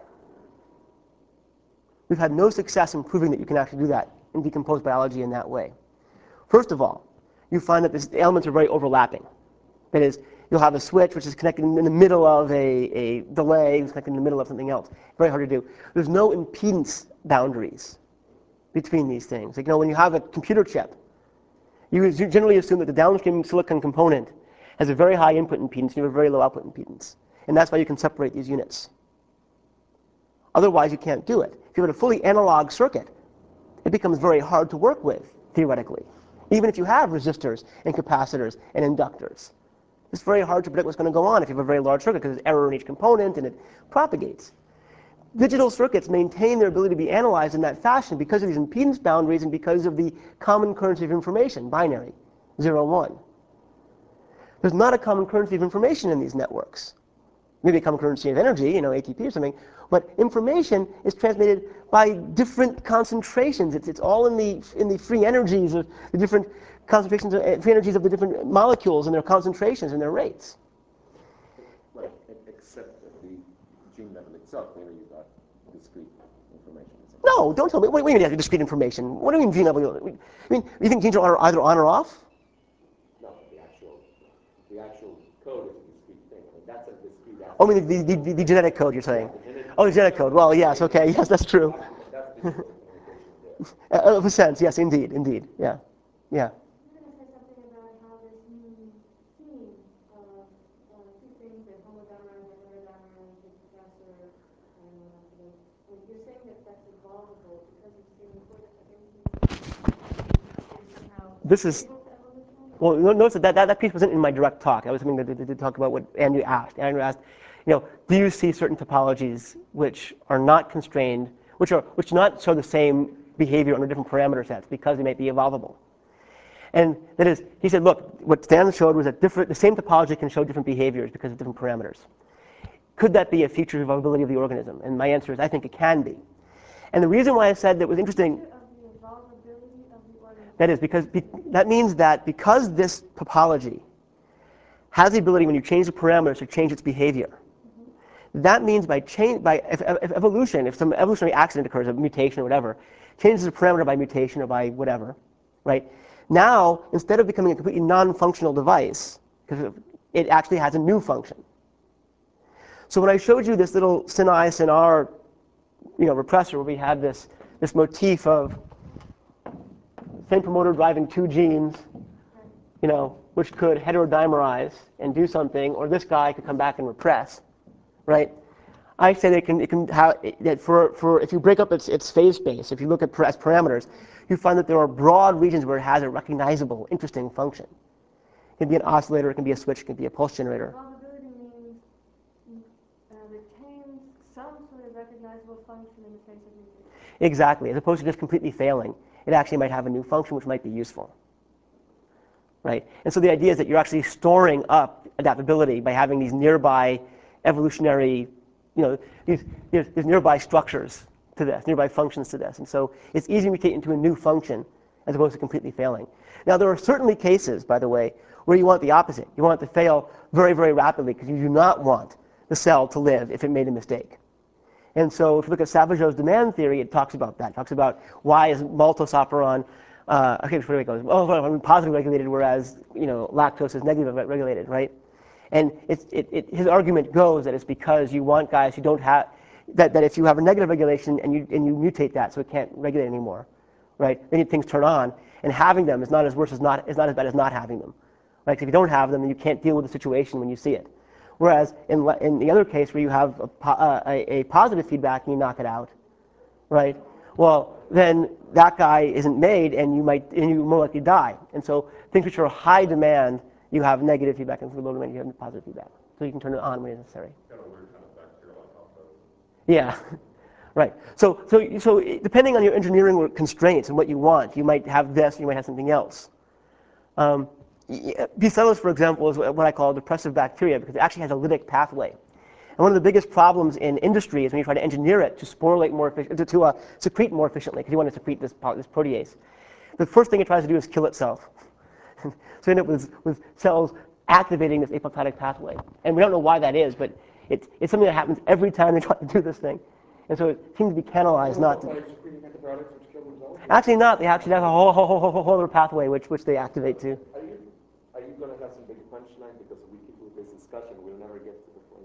we've had no success in proving that you can actually do that in decomposed biology in that way. First of all, you find that this, the elements are very overlapping. That is, you'll have a switch which is connected in the middle of a, a delay, which is connected in the middle of something else. Very hard to do. There's no impedance boundaries between these things. Like, you know, when you have a computer chip, you generally assume that the downstream silicon component has a very high input impedance and you have a very low output impedance. And that's why you can separate these units. Otherwise, you can't do it. If you have a fully analog circuit, it becomes very hard to work with, theoretically, even if you have resistors and capacitors and inductors. It's very hard to predict what's going to go on if you have a very large circuit because there's error in each component and it propagates. Digital circuits maintain their ability to be analyzed in that fashion because of these impedance boundaries and because of the common currency of information, binary, zero, one. There's not a common currency of information in these networks. Maybe a common currency of energy, you know, A T P or something, but information is transmitted by different concentrations. It's, it's all in the, in the free energies of the different concentrations, of, free energies of the different molecules and their concentrations and their rates. Right, except at the gene level itself, where you got discrete information. No, don't tell me. What, what do you mean discrete information? What do you mean gene level? I mean, you think genes are either on or off? No, the actual, the actual code is a discrete thing. I mean, that's a discrete aspect. Oh, I mean the, the, the, the genetic code, you're saying? Yeah, the oh, the genetic code. Well, yes, okay, yes, that's true. That's the communication there. uh, of a sense, yes, indeed, indeed, yeah, yeah. You're going to say something about how this new theme of uh, two things, that homodimer and heterodimer and the professor, and uh, you're saying that that's evolvable because it's being put against how This is, well, notice that, that that piece wasn't in my direct talk. That was something that to, to talk about what Andrew asked. Andrew asked, you know, do you see certain topologies which are not constrained, which are which do not show the same behavior under different parameter sets because they may be evolvable? And that is, he said, look, what Stan showed was that different, the same topology can show different behaviors because of different parameters. Could that be a feature of evolvability of the organism? And my answer is, I think it can be. And the reason why I said that was interesting, that is because be, that means that because this topology has the ability, when you change the parameters, to change its behavior. Mm-hmm. That means by change, by if, if evolution, if some evolutionary accident occurs, a mutation or whatever, changes the parameter by mutation or by whatever, right? Now, instead of becoming a completely non-functional device, because it actually has a new function. So when I showed you this little syn-I, syn-R, you know, repressor, where we had this this motif of same promoter driving two genes, you know, which could heterodimerize and do something, or this guy could come back and repress, right? I say that it can, it can have, that for, for, if you break up its, its phase space, if you look at as parameters, you find that there are broad regions where it has a recognizable, interesting function. It can be an oscillator, it can be a switch, it can be a pulse generator. Evolvability means uh, retains some sort of recognizable function in the face of mutation. Exactly, as opposed to just completely failing. It actually might have a new function which might be useful. Right? And so the idea is that you're actually storing up adaptability by having these nearby evolutionary, you know, these, these, these nearby structures to this, nearby functions to this. And so it's easy to mutate into a new function as opposed to completely failing. Now there are certainly cases, by the way, where you want the opposite. You want it to fail very, very rapidly because you do not want the cell to live if it made a mistake. And so if you look at Savageau's demand theory, it talks about that. It talks about why is maltose operon Uh, okay, before it goes, oh, I'm positively regulated, whereas you know lactose is negatively regulated, right? And it's, it, it, his argument goes that it's because you want guys who don't have that, that if you have a negative regulation and you and you mutate that so it can't regulate anymore, right? Then things turn on, and having them is not as worse as not is not as bad as not having them, right? If you don't have them, then you can't deal with the situation when you see it. Whereas in in the other case where you have a, uh, a, a positive feedback and you knock it out, right? Well, then that guy isn't made, and you might, and you more likely die. And so things which are high demand, you have negative feedback, and for low demand, you have positive feedback. So you can turn it on when necessary. Kind of weird kind of bacterial hypothesis. Yeah, right. So, so, so depending on your engineering constraints and what you want, you might have this, you might have something else. Um, Bacillus, for example, is what I call depressive bacteria because it actually has a lytic pathway. And one of the biggest problems in industry is when you try to engineer it to sporulate more efficiently, to uh, secrete more efficiently, because you want to secrete this, this protease. The first thing it tries to do is kill itself. So you end up with, with cells activating this apoptotic pathway. And we don't know why that is, but it's, it's something that happens every time they try to do this thing. And so it seems to be canalized not to. Actually not. They actually have a whole, whole, whole, whole other pathway which, which they activate too. Are you, are you going to have some big punchline? Because if we keep with this discussion, we'll never get to the point.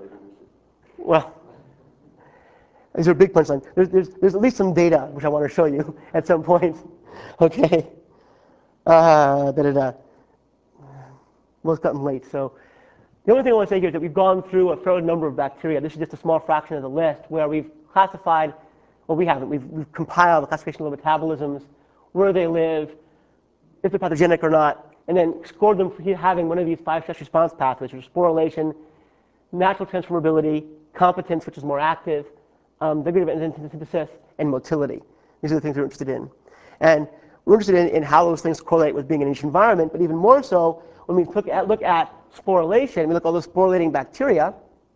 Well, these are big punchlines. There's, there's, there's at least some data which I want to show you at some point. Okay. Uh, da da da. Well, it's gotten late. So the only thing I want to say here is that we've gone through a fair number of bacteria. This is just a small fraction of the list where we've classified, well, we haven't. We've, we've compiled the classification of metabolisms, where they live, if they're pathogenic or not, and then scored them for having one of these five stress response pathways, which are sporulation, natural transformability, competence, which is more active, um, degree of enzyme synthesis, and motility. These are the things we're interested in. And we're interested in, in how those things correlate with being in each environment, but even more so when we look at, look at sporulation, we look at all those sporulating bacteria,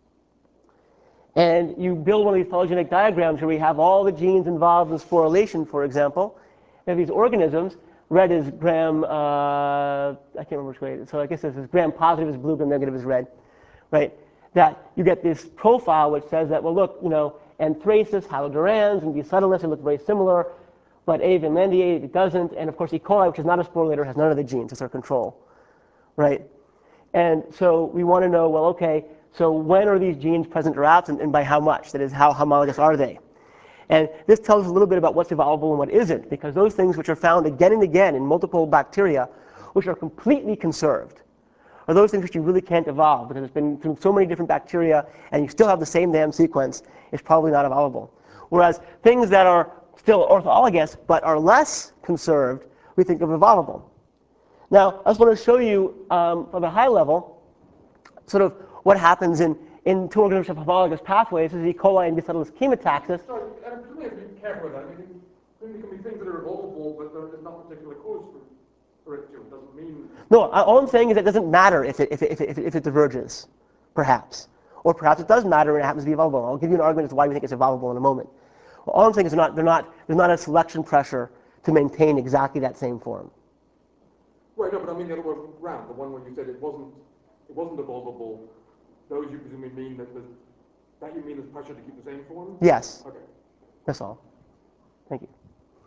and you build one of these phylogenetic diagrams where we have all the genes involved in sporulation, for example. We have these organisms. Red is gram, uh, I can't remember which way, so I guess this is gram positive is blue, gram negative is red, right? That you get this profile which says that, well, look, you know, anthracis, halodurans, and bucetolus, they look very similar, but A. vinlandiae, it doesn't, and of course E. coli, which is not a sporulator, has none of the genes, it's our control, right? And so we want to know, well, okay, so when are these genes present or absent, and by how much? That is, how homologous are they? And this tells us a little bit about what's evolvable and what isn't, because those things which are found again and again in multiple bacteria, which are completely conserved, are those things which you really can't evolve, because it's been through so many different bacteria and you still have the same damn sequence, it's probably not evolvable. Whereas things that are still orthologous but are less conserved, we think of evolvable. Now, I just want to show you um, from a high level sort of what happens in, in two organisms of homologous pathways. This is E. coli and Bacillus chemotaxis. Sorry, um, can we have to be careful with that? I mean, there can be things that are evolvable, but there's not particular cause for, for it to. It doesn't mean. No, all I'm saying is it doesn't matter if it, if it, if it, if it diverges, perhaps. Or perhaps it does matter and it happens to be evolvable. I'll give you an argument as to why we think it's evolvable in a moment. Well, all I'm saying is they're not, they're not, there's not a selection pressure to maintain exactly that same form. Right, no, but I mean the other way around, the one where you said it wasn't, it wasn't evolvable. Those you presumably mean that there's, that you mean there's pressure to keep the same form? Yes. Okay. That's all. Thank you.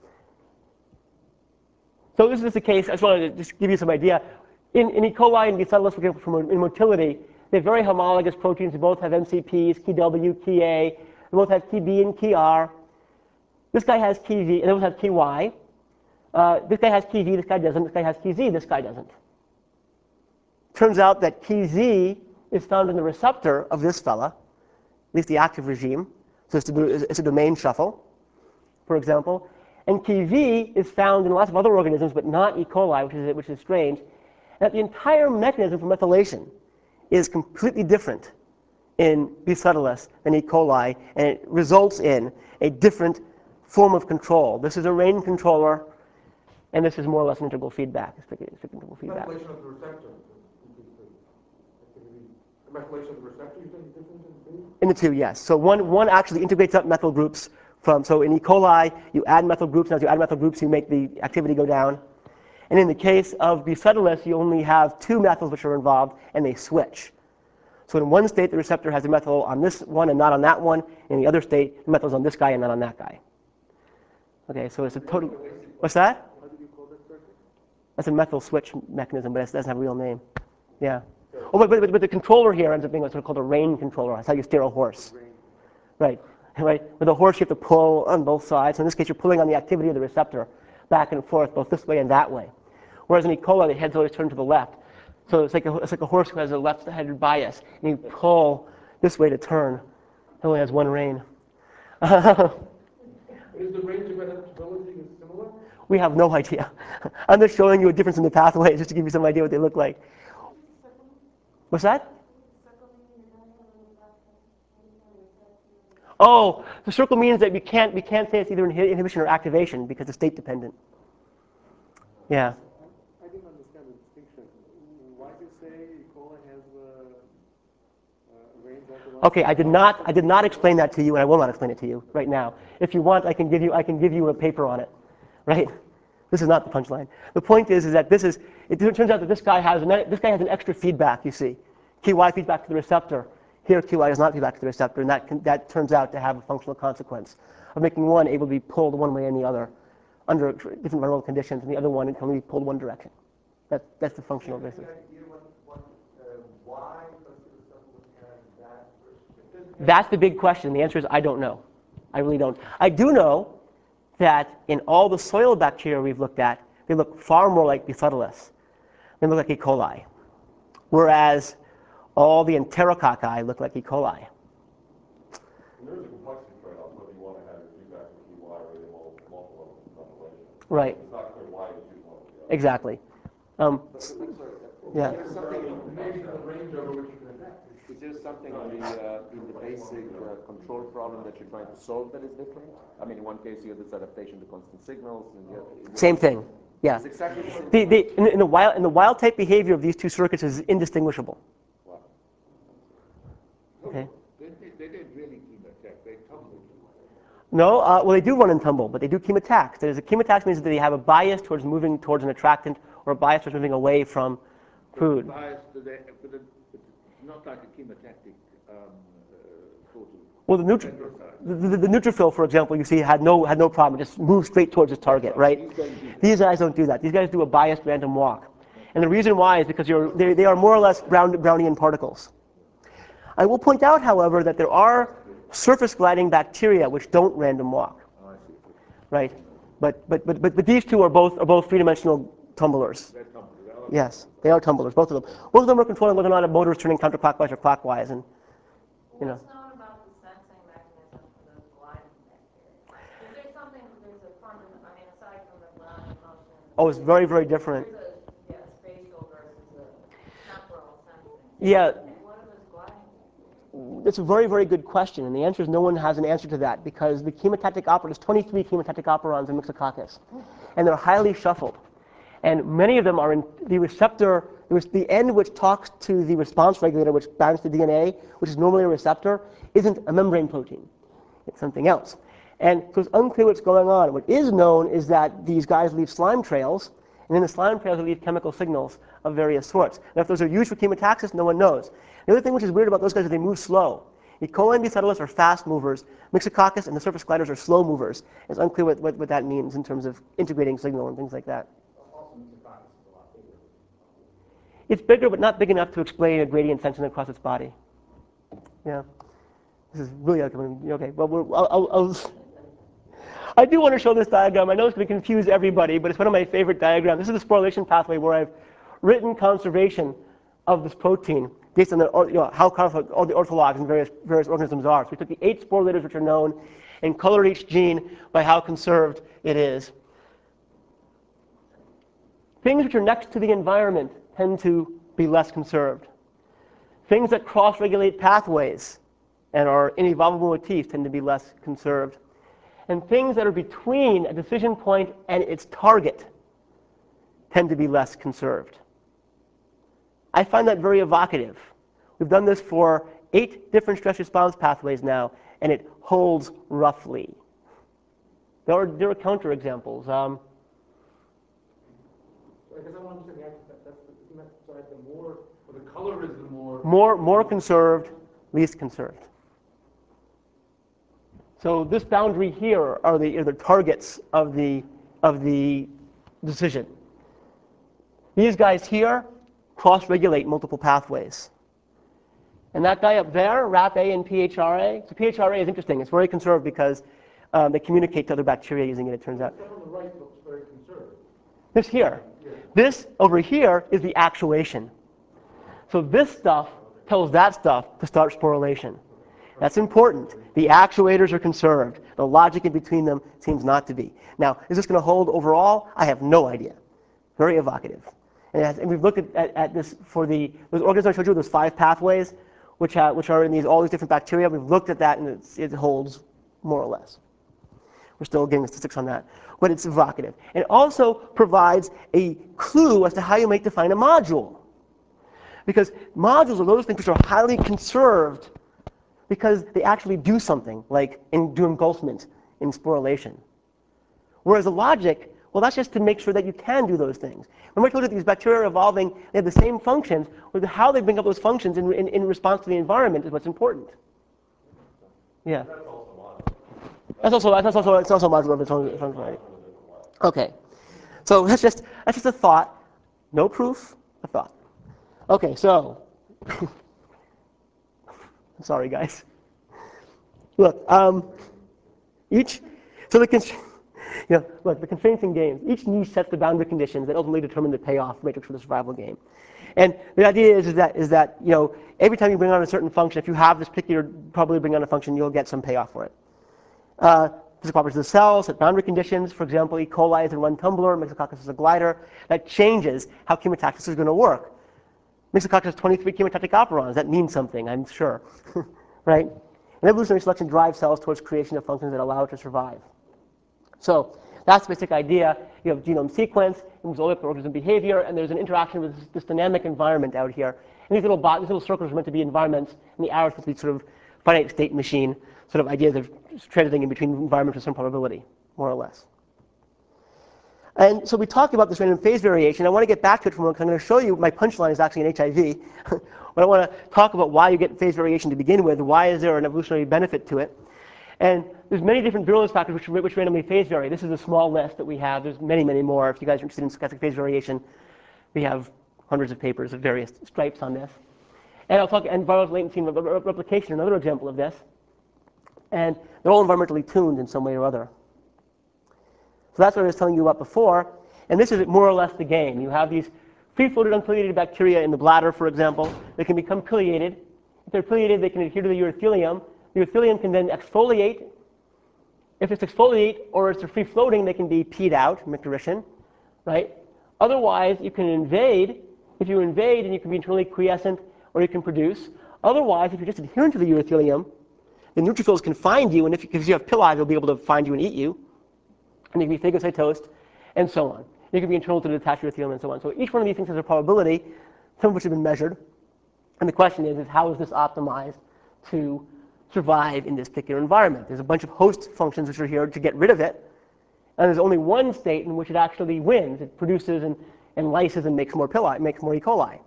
So this is the case. I just wanted to just give you some idea. In, in E. coli and Bacillus, for example, from in motility, they have very homologous proteins. They both have M C Ps, key W, key A. They both have key B and key R. This guy has key V, and they both have key Y. Uh, this guy has key V, this guy doesn't. This guy has key Z, this guy doesn't. turns out that key Z is found in the receptor of this fella, at least the active regime. So it's a, it's a domain shuffle, for example. And key V is found in lots of other organisms, but not E. coli, which is, which is strange. And that the entire mechanism for methylation is completely different in B. subtilis than E. coli, and it results in a different form of control. This is a RAIN controller, and this is more or less an integral feedback. It's strict, strict integral feedback. Methylation of the receptor. The methylation of the receptor, you think is different in the two? In the two, yes. So one, one actually integrates up methyl groups from, so in E. coli, you add methyl groups, and as you add methyl groups, you make the activity go down. And in the case of B. subtilis, you only have two methyls which are involved, and they switch. So in one state, the receptor has a methyl on this one and not on that one. In the other state, the methyl is on this guy and not on that guy. Okay, so it's a total. What's that? How did you call that circuit? That's a methyl switch mechanism, but it doesn't have a real name. Yeah. Oh, but, but, but the controller here ends up being what's called a RAIN controller. That's how you steer a horse. Right. Right. With a horse, you have to pull on both sides. So in this case, you're pulling on the activity of the receptor back and forth, both this way and that way. Whereas in E. coli, the head's always turned to the left. So it's like a, it's like a horse who has a left-headed bias, and you pull this way to turn. It only has one rein. Is the range of adaptability similar? We have no idea. I'm just showing you a difference in the pathways just to give you some idea what they look like. What's that? Oh, the circle means that we can't we can't say it's either inhibition or activation because it's state dependent. Yeah. I didn't understand the distinction. Why do you say E. coli has a uh, range of? Okay, I did not I did not explain that to you, and I will not explain it to you right now. If you want, I can give you I can give you a paper on it, right? This is not the punchline. The point is is that this is it turns out that this guy has an, this guy has an extra feedback. You see, Q Y feedback to the receptor. Here, Q Y does not feedback to the receptor, and that can, that turns out to have a functional consequence of making one able to be pulled one way and the other under different environmental conditions, and the other one can only be pulled one direction. That, that's the functional basis. That's the big question. The answer is I don't know. I really don't. I do know that in all the soil bacteria we've looked at, they look far more like B. subtilis. They look like E. coli. Whereas all the enterococci look like E. coli. There's a complexity trade-off whether you want to have your feedback with Q Y or the multiple methylation. Right. It's not clear why you choose one or the other. Exactly. Um, yeah. Is there something in, Maybe the range over which you can adapt. is there something in the, uh, in the basic uh, control problem that you're trying to solve that is different? I mean, in one case you have this adaptation to constant signals, and the other, Same thing. Yeah. It's exactly the same. The, the, in, in, the wild, in the wild type behavior of these two circuits is indistinguishable. Wow. Okay. They, they, they didn't really chemotax, they tumbled. No, uh, well, they do run in tumble, but they do chemotax. There's a chemotax means that they have a bias towards moving towards an attractant or a bias towards moving away from food. Bias to the, but it- it's not like a chemotactic um, uh, sort of. Well, the, neutro- the, the, the neutrophil, for example, you see had no had no problem. It just moved straight towards its target, right? These don't do that. These guys don't do that. These guys do a biased random walk, and the reason why is because you're, they, they are more or less brown, Brownian particles. I will point out, however, that there are surface gliding bacteria which don't random walk, Oh, I see. right? But but but but, but these two are both are both three-dimensional tumblers. They're tumbled. Yes, they are tumblers, both of them. Both of them are controlling whether or not a motor is turning counterclockwise or clockwise, and you know. What's known about the sensing mechanism for those gliding bacteria? Is there something, there's a fundamental, I mean, aside from the gliding motion? Oh, it's very, very different. There's a, yeah, spatial versus a temporal sensing. Yeah, What are those gliding? it's a very, very good question, and the answer is no one has an answer to that because the chemotactic operons, there's twenty-three chemotactic operons in Myxococcus, and they're highly shuffled. And many of them are in the receptor, the end which talks to the response regulator, which binds to D N A, which is normally a receptor, isn't a membrane protein. It's something else. And so it's unclear what's going on. What is known is that these guys leave slime trails, and in the slime trails they leave chemical signals of various sorts. Now, if those are used for chemotaxis, no one knows. The other thing which is weird about those guys is they move slow. E. coli and B. subtilis are fast movers. Myxococcus and the surface gliders are slow movers. It's unclear what, what, what that means in terms of integrating signal and things like that. It's bigger, but not big enough to explain a gradient sensing across its body. Yeah. This is really okay. Well, we're, I'll, I'll, I'll, I do want to show this diagram. I know it's going to confuse everybody, but it's one of my favorite diagrams. This is the sporulation pathway where I've written conservation of this protein based on the, you know, how colorful all the orthologs in various, various organisms are. So we took the eight spore leaders which are known and colored each gene by how conserved it is. Things which are next to the environment tend to be less conserved. Things that cross-regulate pathways and are inevolvable motifs tend to be less conserved. And things that are between a decision point and its target tend to be less conserved. I find that very evocative. We've done this for eight different stress response pathways now, and it holds roughly. There are, there are counterexamples. Um, I guess I want to understand that, that's the, that side, the more, or the color is the more... More, more conserved, least conserved. So this boundary here are the, are the targets of the, of the decision. These guys here cross-regulate multiple pathways. And that guy up there, R A P A and P H R A, so P H R A is interesting. It's very conserved because um, they communicate to other bacteria using it, it turns out. Stuff on the right looks very conserved. This here. This over here is the actuation. So this stuff tells that stuff to start sporulation. That's important. The actuators are conserved. The logic in between them seems not to be. Now, is this going to hold overall? I have no idea. Very evocative. And, has, and we've looked at, at, at this for the those organisms I showed you, those five pathways, which, ha, which are in these all these different bacteria. We've looked at that, and it's, it holds more or less. We're still getting the statistics on that. But it's evocative. And it also provides a clue as to how you might define a module. Because modules are those things which are highly conserved because they actually do something, like in, do engulfment in sporulation. Whereas the logic, well, that's just to make sure that you can do those things. Remember I told you that these bacteria are evolving, they have the same functions, but how they bring up those functions in, in, in response to the environment is what's important. Yeah. That's also, that's also, it's also modular of its own, its own variety. Okay. So that's just, that's just a thought. No proof, a thought. Okay, so, sorry guys. Look, um, each, so the constraint, you know, look, the constraints in games, each niche sets the boundary conditions that ultimately determine the payoff matrix for the survival game. And the idea is, is, that, is that, you know, every time you bring on a certain function, if you have this particular, probably bring on a function, you'll get some payoff for it. Uh, physical properties of the cells, set boundary conditions. For example, E. coli is a run tumbler, Myxococcus is a glider. That changes how chemotactics is going to work. Myxococcus has twenty-three chemotactic operons. That means something, I'm sure. Right? And evolutionary selection drives cells towards creation of functions that allow it to survive. So that's the basic idea. You have genome sequence, it moves all the way up to organism behavior, and there's an interaction with this, this dynamic environment out here. And these little, bot, these little circles are meant to be environments, and the arrows are supposed to be sort of finite state machine sort of ideas of transiting in between environments with some probability, more or less. And so we talked about this random phase variation. I want to get back to it for a moment because I'm going to show you my punchline is actually an H I V. But I want to talk about why you get phase variation to begin with. Why is there an evolutionary benefit to it? And there's many different virulence factors which, which randomly phase vary. This is a small list that we have. There's many, many more. If you guys are interested in stochastic phase variation, we have hundreds of papers of various stripes on this. And I'll talk, and viral latency and replication, another example of this. And they're all environmentally tuned in some way or other. So that's what I was telling you about before. And this is more or less the game. You have these free-floated unciliated bacteria in the bladder, for example. They can become ciliated. If they're ciliated, they can adhere to the urothelium. The urothelium can then exfoliate. If it's exfoliate or it's free-floating, they can be peed out, micturition, right? Otherwise, you can invade. If you invade, then you can be internally quiescent or you can produce. Otherwise, if you're just adherent to the urothelium, the neutrophils can find you, and if you, if you have pili, they'll be able to find you and eat you. And you can be phagocytosed, and so on. You can be internal to the detached urothelium, and so on. So each one of these things has a probability, some of which have been measured. And the question is, is how is this optimized to survive in this particular environment? There's a bunch of host functions which are here to get rid of it. And there's only one state in which it actually wins. It produces and, and lyses and makes more pili, makes more E. coli.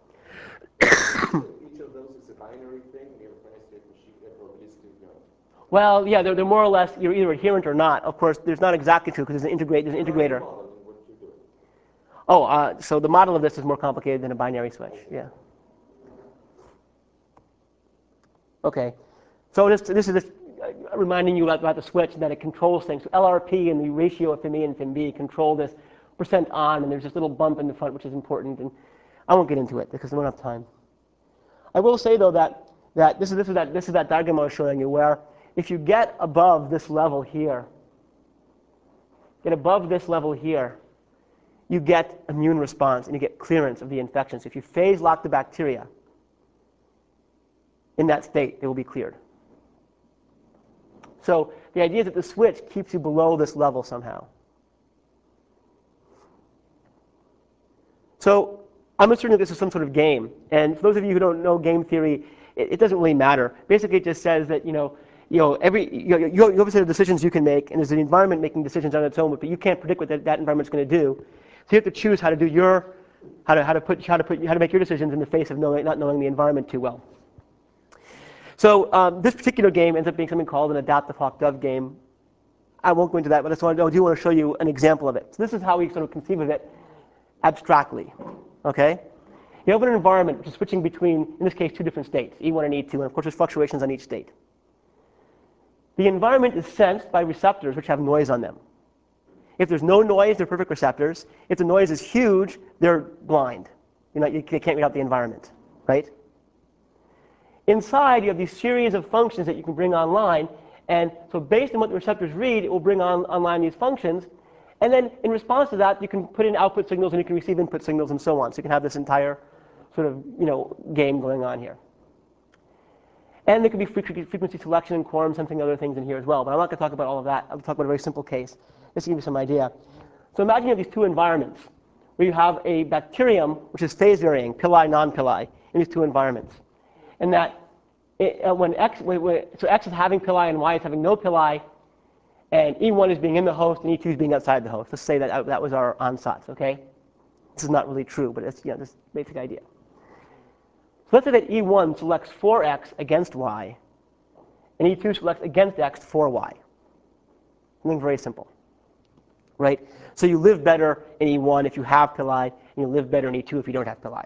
Each of those is a binary thing. You have a finite state machine, a probabilistic, no. Well, yeah, they're, they're more or less, you're either adherent or not. Of course, there's not exactly true because there's an, integrate, there's an integrator. Oh, uh, so the model of this is more complicated than a binary switch, yeah. Okay, so this, this is just reminding you about, about the switch and that it controls things. So L R P and the ratio of F I M E and F I M B control this percent on, and there's this little bump in the front which is important. And I won't get into it because we don't have time. I will say though that, that, this, is, this, is that this is that diagram I was showing you where if you get above this level here, get above this level here, you get immune response and you get clearance of the infection. So if you phase lock the bacteria, in that state, they will be cleared. So the idea is that the switch keeps you below this level somehow. So I'm assuming this is some sort of game. And for those of you who don't know game theory, it, it doesn't really matter. Basically, it just says that, you know, you know, every, you, know, you have a set of decisions you can make, and there's an environment making decisions on its own, but you can't predict what that, that environment's going to do. So you have to choose how to do your, how to, how to put, how to put, how to make your decisions in the face of knowing, not knowing the environment too well. So um, this particular game ends up being something called an adapt the hawk dove game. I won't go into that, but I, just want to, I do want to show you an example of it. So this is how we sort of conceive of it abstractly. Okay? You have an environment which is switching between, in this case, two different states, E one and E two, and of course there's fluctuations on each state. The environment is sensed by receptors which have noise on them. If there's no noise, they're perfect receptors. If the noise is huge, they're blind. You know, you, they can't read out the environment, right? Inside, you have these series of functions that you can bring online, and so based on what the receptors read, it will bring on, online these functions, and then in response to that, you can put in output signals and you can receive input signals and so on. So you can have this entire sort of, you know, game going on here. And there could be frequency selection and quorum sensing, other things in here as well, but I'm not going to talk about all of that. I'll talk about a very simple case, just to give you some idea. So imagine you have these two environments, where you have a bacterium, which is phase varying, pili, non-pili, in these two environments. And that it, uh, when X, when, when, so X is having pili and Y is having no pili, and E one is being in the host and E two is being outside the host. Let's say that that was our ansatz, okay? This is not really true, but it's, you know, this basic idea. So let's say that E one selects for X against Y, and E two selects against X for Y. Something very simple, right? So you live better in E one if you have pili, and you live better in E two if you don't have pili.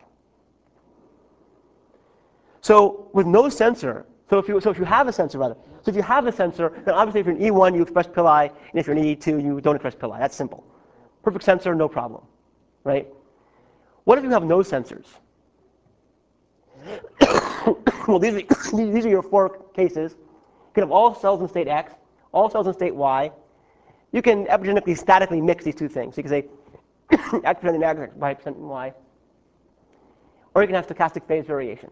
So with no sensor, so if you so if you have a sensor rather, so if you have a sensor, then obviously if you're in E one you express pili, and if you're in E two you don't express pili. That's simple. Perfect sensor, no problem, right? What if you have no sensors? Well, these are, these are your four cases. You can have all cells in state X, all cells in state Y. You can epigenetically statically mix these two things. So you can say X percent in X, Y percent in Y. Or you can have stochastic phase variation.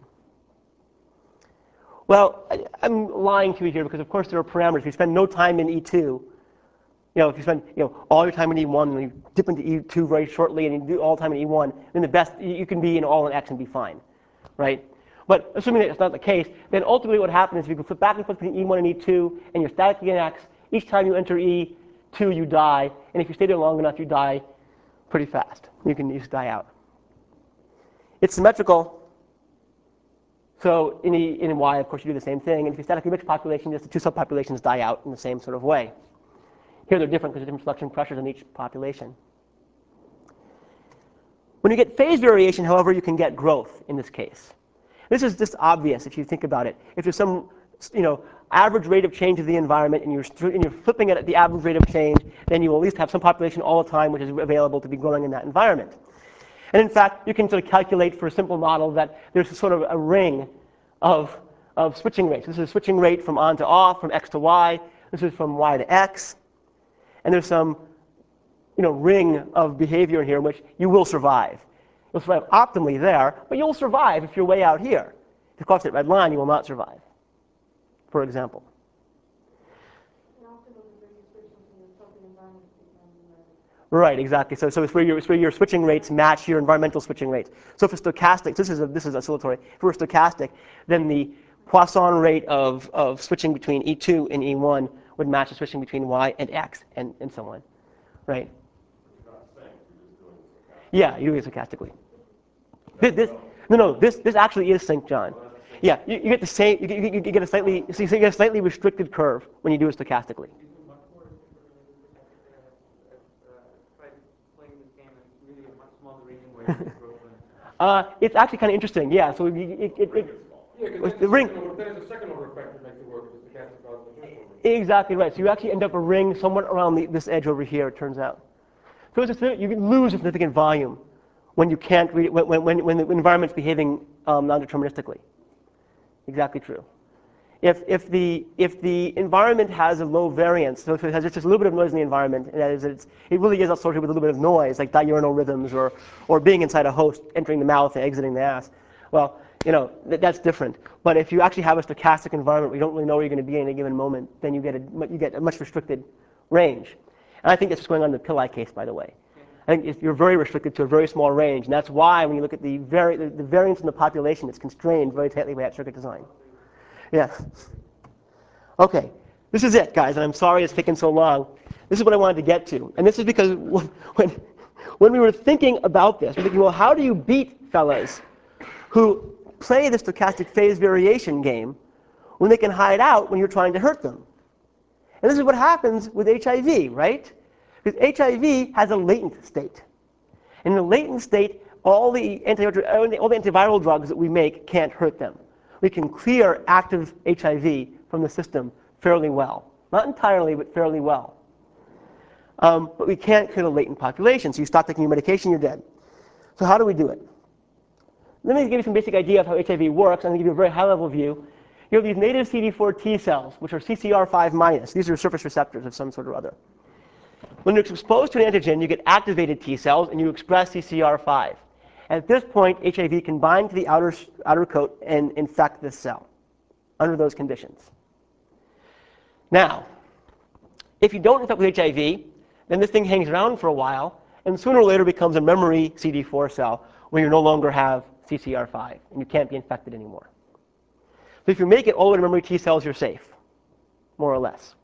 Well, I, I'm lying to you here because, of course, there are parameters. If you spend no time in E two, you know, if you spend you know all your time in E one and you dip into E two very shortly and you do all the time in E one, then the best you can be in all in X and be fine, right? But assuming that it's not the case, then ultimately what happens is if you can flip back and forth between E one and E two and you're statically in X, each time you enter E two you die, and if you stay there long enough you die pretty fast. You can just die out. It's symmetrical. So in, e, in Y, of course, you do the same thing. And if you statically mix population, just the two subpopulations die out in the same sort of way. Here they're different because there's different selection pressures in each population. When you get phase variation, however, you can get growth in this case. This is just obvious if you think about it. If there's some you know, average rate of change of the environment and you're, and you're flipping it at the average rate of change, then you will at least have some population all the time which is available to be growing in that environment. And in fact, you can sort of calculate for a simple model that there's a sort of a ring of, of switching rates. This is a switching rate from on to off, from X to Y. This is from Y to X. And there's some you know, ring of behavior in here in which you will survive. You'll survive optimally there, but you'll survive if you're way out here. If you cross that red line, you will not survive, for example. Right, exactly. So, so it's where, your, it's where your switching rates match your environmental switching rates. So for stochastics, this is, a, this is oscillatory. If we're stochastic, then the Poisson rate of, of switching between E two and E one would match the switching between Y and X and, and so on. Right? Yeah, you're doing it stochastically. This, this, no, no, this, this actually is sync, John. Yeah, you, you get the same, you, you, you get a slightly, so you get a slightly restricted curve when you do it stochastically. uh, it's actually kind of interesting, yeah. So it, it, it, it, yeah, because the ring. There's a second order effect that makes it work with the stochastic rather than the first order. Exactly right. So you actually end up a ring somewhat around the, this edge over here, it turns out. So it's a, you lose a significant volume when you can't read it, when, when, when the environment's behaving um, non-deterministically. Exactly true. If, if, the, if the environment has a low variance, so if it has just a little bit of noise in the environment, and that is it's, it really is associated with a little bit of noise, like diurnal rhythms or, or being inside a host, entering the mouth and exiting the ass, well, you know, th that's different. But if you actually have a stochastic environment where you don't really know where you're going to be in a given moment, then you get a, you get a much restricted range. And I think that's what's going on in the Pillai case, by the way. I think if you're very restricted to a very small range, and that's why when you look at the, vari the, the variance in the population, it's constrained very tightly by that circuit design. Yeah. Okay, this is it, guys, and I'm sorry it's taken so long. This is what I wanted to get to. And this is because when, when we were thinking about this, we we're thinking, well, how do you beat fellas who play the stochastic phase variation game when they can hide out when you're trying to hurt them? And this is what happens with H I V, right? Because H I V has a latent state. In the latent state, all the, anti all the antiviral drugs that we make can't hurt them. We can clear active H I V from the system fairly well. Not entirely, but fairly well. Um, but we can't clear the latent population. So you stop taking your medication, you're dead. So how do we do it? Let me give you some basic idea of how H I V works. I'm going to give you a very high-level view. You have these native C D four T cells, which are C C R five minus. These are surface receptors of some sort or other. When you're exposed to an antigen, you get activated T cells, and you express C C R five. At this point, H I V can bind to the outer, outer coat and infect this cell under those conditions. Now, if you don't infect with H I V, then this thing hangs around for a while, and sooner or later becomes a memory C D four cell where you no longer have C C R five, and you can't be infected anymore. So if you make it all the way to memory T cells, you're safe, more or less.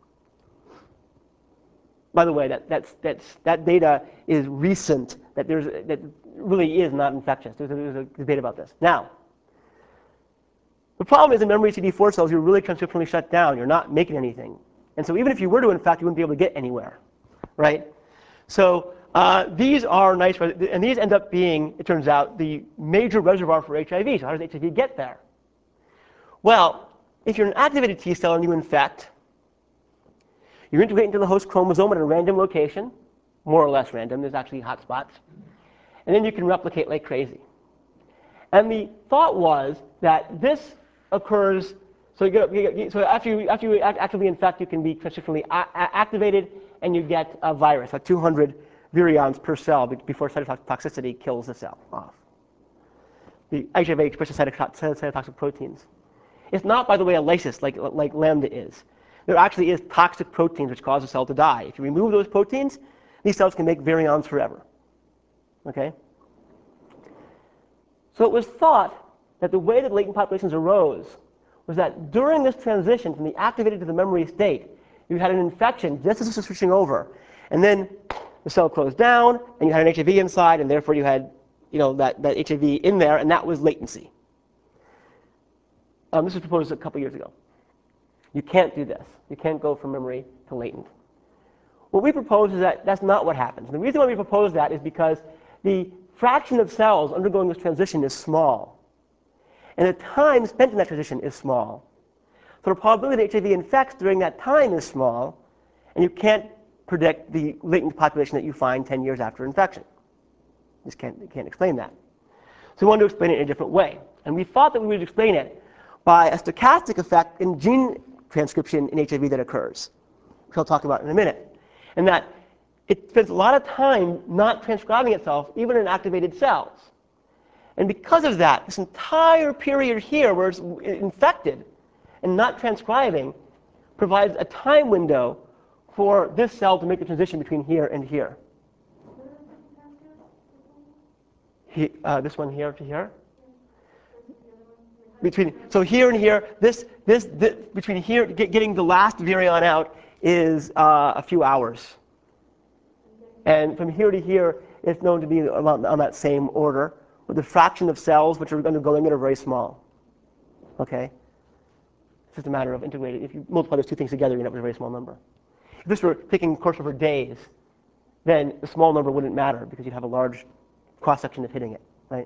By the way, that, that's, that's, that data is recent, that, there's, that really is not infectious. There's a, there's a debate about this. Now, the problem is in memory C D four cells, you're really transcriptionally shut down. You're not making anything. And so even if you were to infect, you wouldn't be able to get anywhere, right? So uh, these are nice, and these end up being, it turns out, the major reservoir for H I V. So how does H I V get there? Well, if you're an activated T cell and you infect, you integrate into the host chromosome at a random location, more or less random. There's actually hot spots. And then you can replicate like crazy. And the thought was that this occurs, so, you get, you get, so after, you, after you actively infect, you can be transcriptionally activated, and you get a virus, like two hundred virions per cell before cytotoxicity kills the cell off. The H I V expresses cytotoxic proteins. It's not, by the way, a lysis like, like lambda is. There actually is toxic proteins which cause a cell to die. If you remove those proteins, these cells can make virions forever. Okay? So it was thought that the way that latent populations arose was that during this transition from the activated to the memory state, you had an infection just as this was switching over. And then the cell closed down, and you had an H I V inside, and therefore you had you know, that, that H I V in there, and that was latency. Um, this was proposed a couple years ago. You can't do this. You can't go from memory to latent. What we propose is that that's not what happens. And the reason why we propose that is because the fraction of cells undergoing this transition is small. And the time spent in that transition is small. So the probability that H I V infects during that time is small, and you can't predict the latent population that you find ten years after infection. You just can't, you can't explain that. So we wanted to explain it in a different way. And we thought that we would explain it by a stochastic effect in gene transcription in H I V that occurs, which I'll talk about in a minute. And that it spends a lot of time not transcribing itself, even in activated cells. And because of that, this entire period here where it's infected and not transcribing provides a time window for this cell to make the transition between here and here. He, uh, this one here to here. Between, so here and here, this, this, this between here, get, getting the last virion out is uh, a few hours. And from here to here, it's known to be on, on that same order, but the fraction of cells which are undergoing it are very small. Okay? It's just a matter of integrating. If you multiply those two things together, you end up with a very small number. If this were taking a course over days, then the small number wouldn't matter because you'd have a large cross-section of hitting it, right?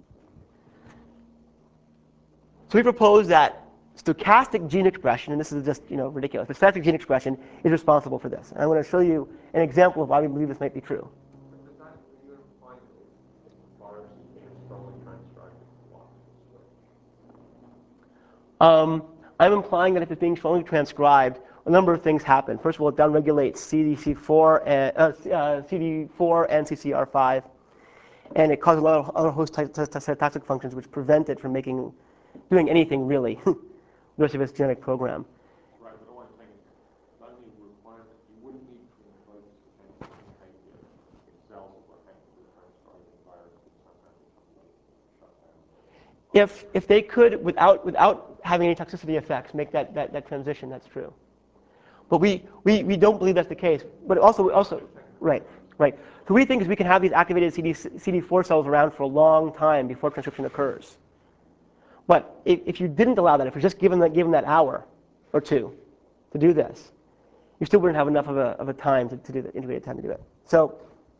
So we propose that stochastic gene expression, and this is just you know ridiculous, but stochastic gene expression is responsible for this. And I'm going to show you an example of why we believe this might be true. But does that even imply that viruses which are strongly transcribed block the switch? um, I'm implying that if it's being strongly transcribed, a number of things happen. First of all, it downregulates C D C four and uh, uh, C D four and C C R five, and it causes a lot of other host cytotoxic functions which prevent it from making, doing anything really, the rest of its genetic program. Right, but all I'm saying is, that means we require that you wouldn't need to enclose the behavior in cells that were effectively transcribing the virus and sometimes shut down. If, if they could, without, without having any toxicity effects, make that, that, that transition, that's true. But we, we, we don't believe that's the case. But also, also, right, right. So we think is we can have these activated C D, C D four cells around for a long time before transcription occurs. But if, if you didn't allow that, if you're just given that, given that hour or two to do this, you still wouldn't have enough of a, of a time to, to do the integrated time to do it. So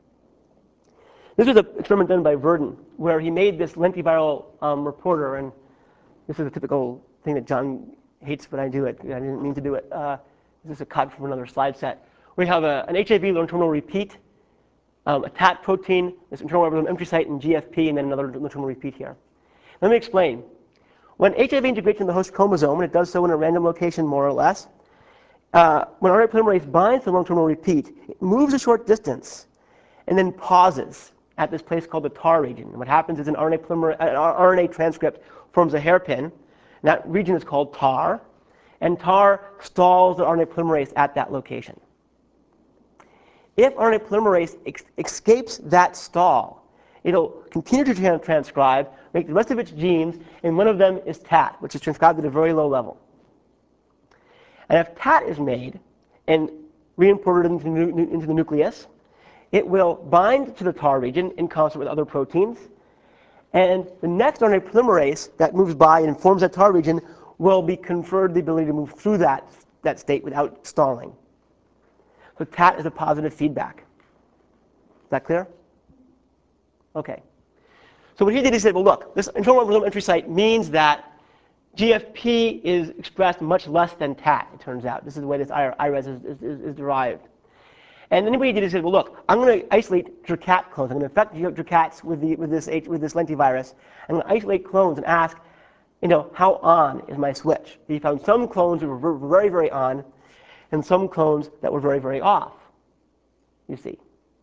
this was an experiment done by Verdon, where he made this lentiviral um, reporter, and this is a typical thing that John hates when I do it. I didn't mean to do it. Uh, this is a cut from another slide set. We have a, an H I V terminal repeat, um, a T A T protein, this internal ribosome entry site, and G F P, and then another terminal repeat here. Let me explain. When H I V integrates in the host chromosome, and it does so in a random location more or less, uh, when R N A polymerase binds to the long terminal repeat, it moves a short distance and then pauses at this place called the T A R region. And what happens is an R N A, polymer, an R N A transcript forms a hairpin, and that region is called T A R, and T A R stalls the R N A polymerase at that location. If R N A polymerase ex escapes that stall, it'll continue to trans transcribe, make the rest of its genes, and one of them is T A T, which is transcribed at a very low level. And if T A T is made and re-imported into, into the nucleus, it will bind to the T A R region in concert with other proteins, and the next R N A polymerase that moves by and forms that T A R region will be conferred the ability to move through that, that state without stalling. So T A T is a positive feedback. Is that clear? Okay. So what he did, he said, well, look, this internal ribosome entry site means that G F P is expressed much less than T A T, it turns out. This is the way this I R E S is, is, is derived. And then what he did, he said, well, look, I'm going to isolate Dracat clones. I'm going to infect Dracats with, the, with, this, with this lentivirus. I'm going to isolate clones and ask, you know, how on is my switch? He found some clones that were very, very on, and some clones that were very, very off, you see.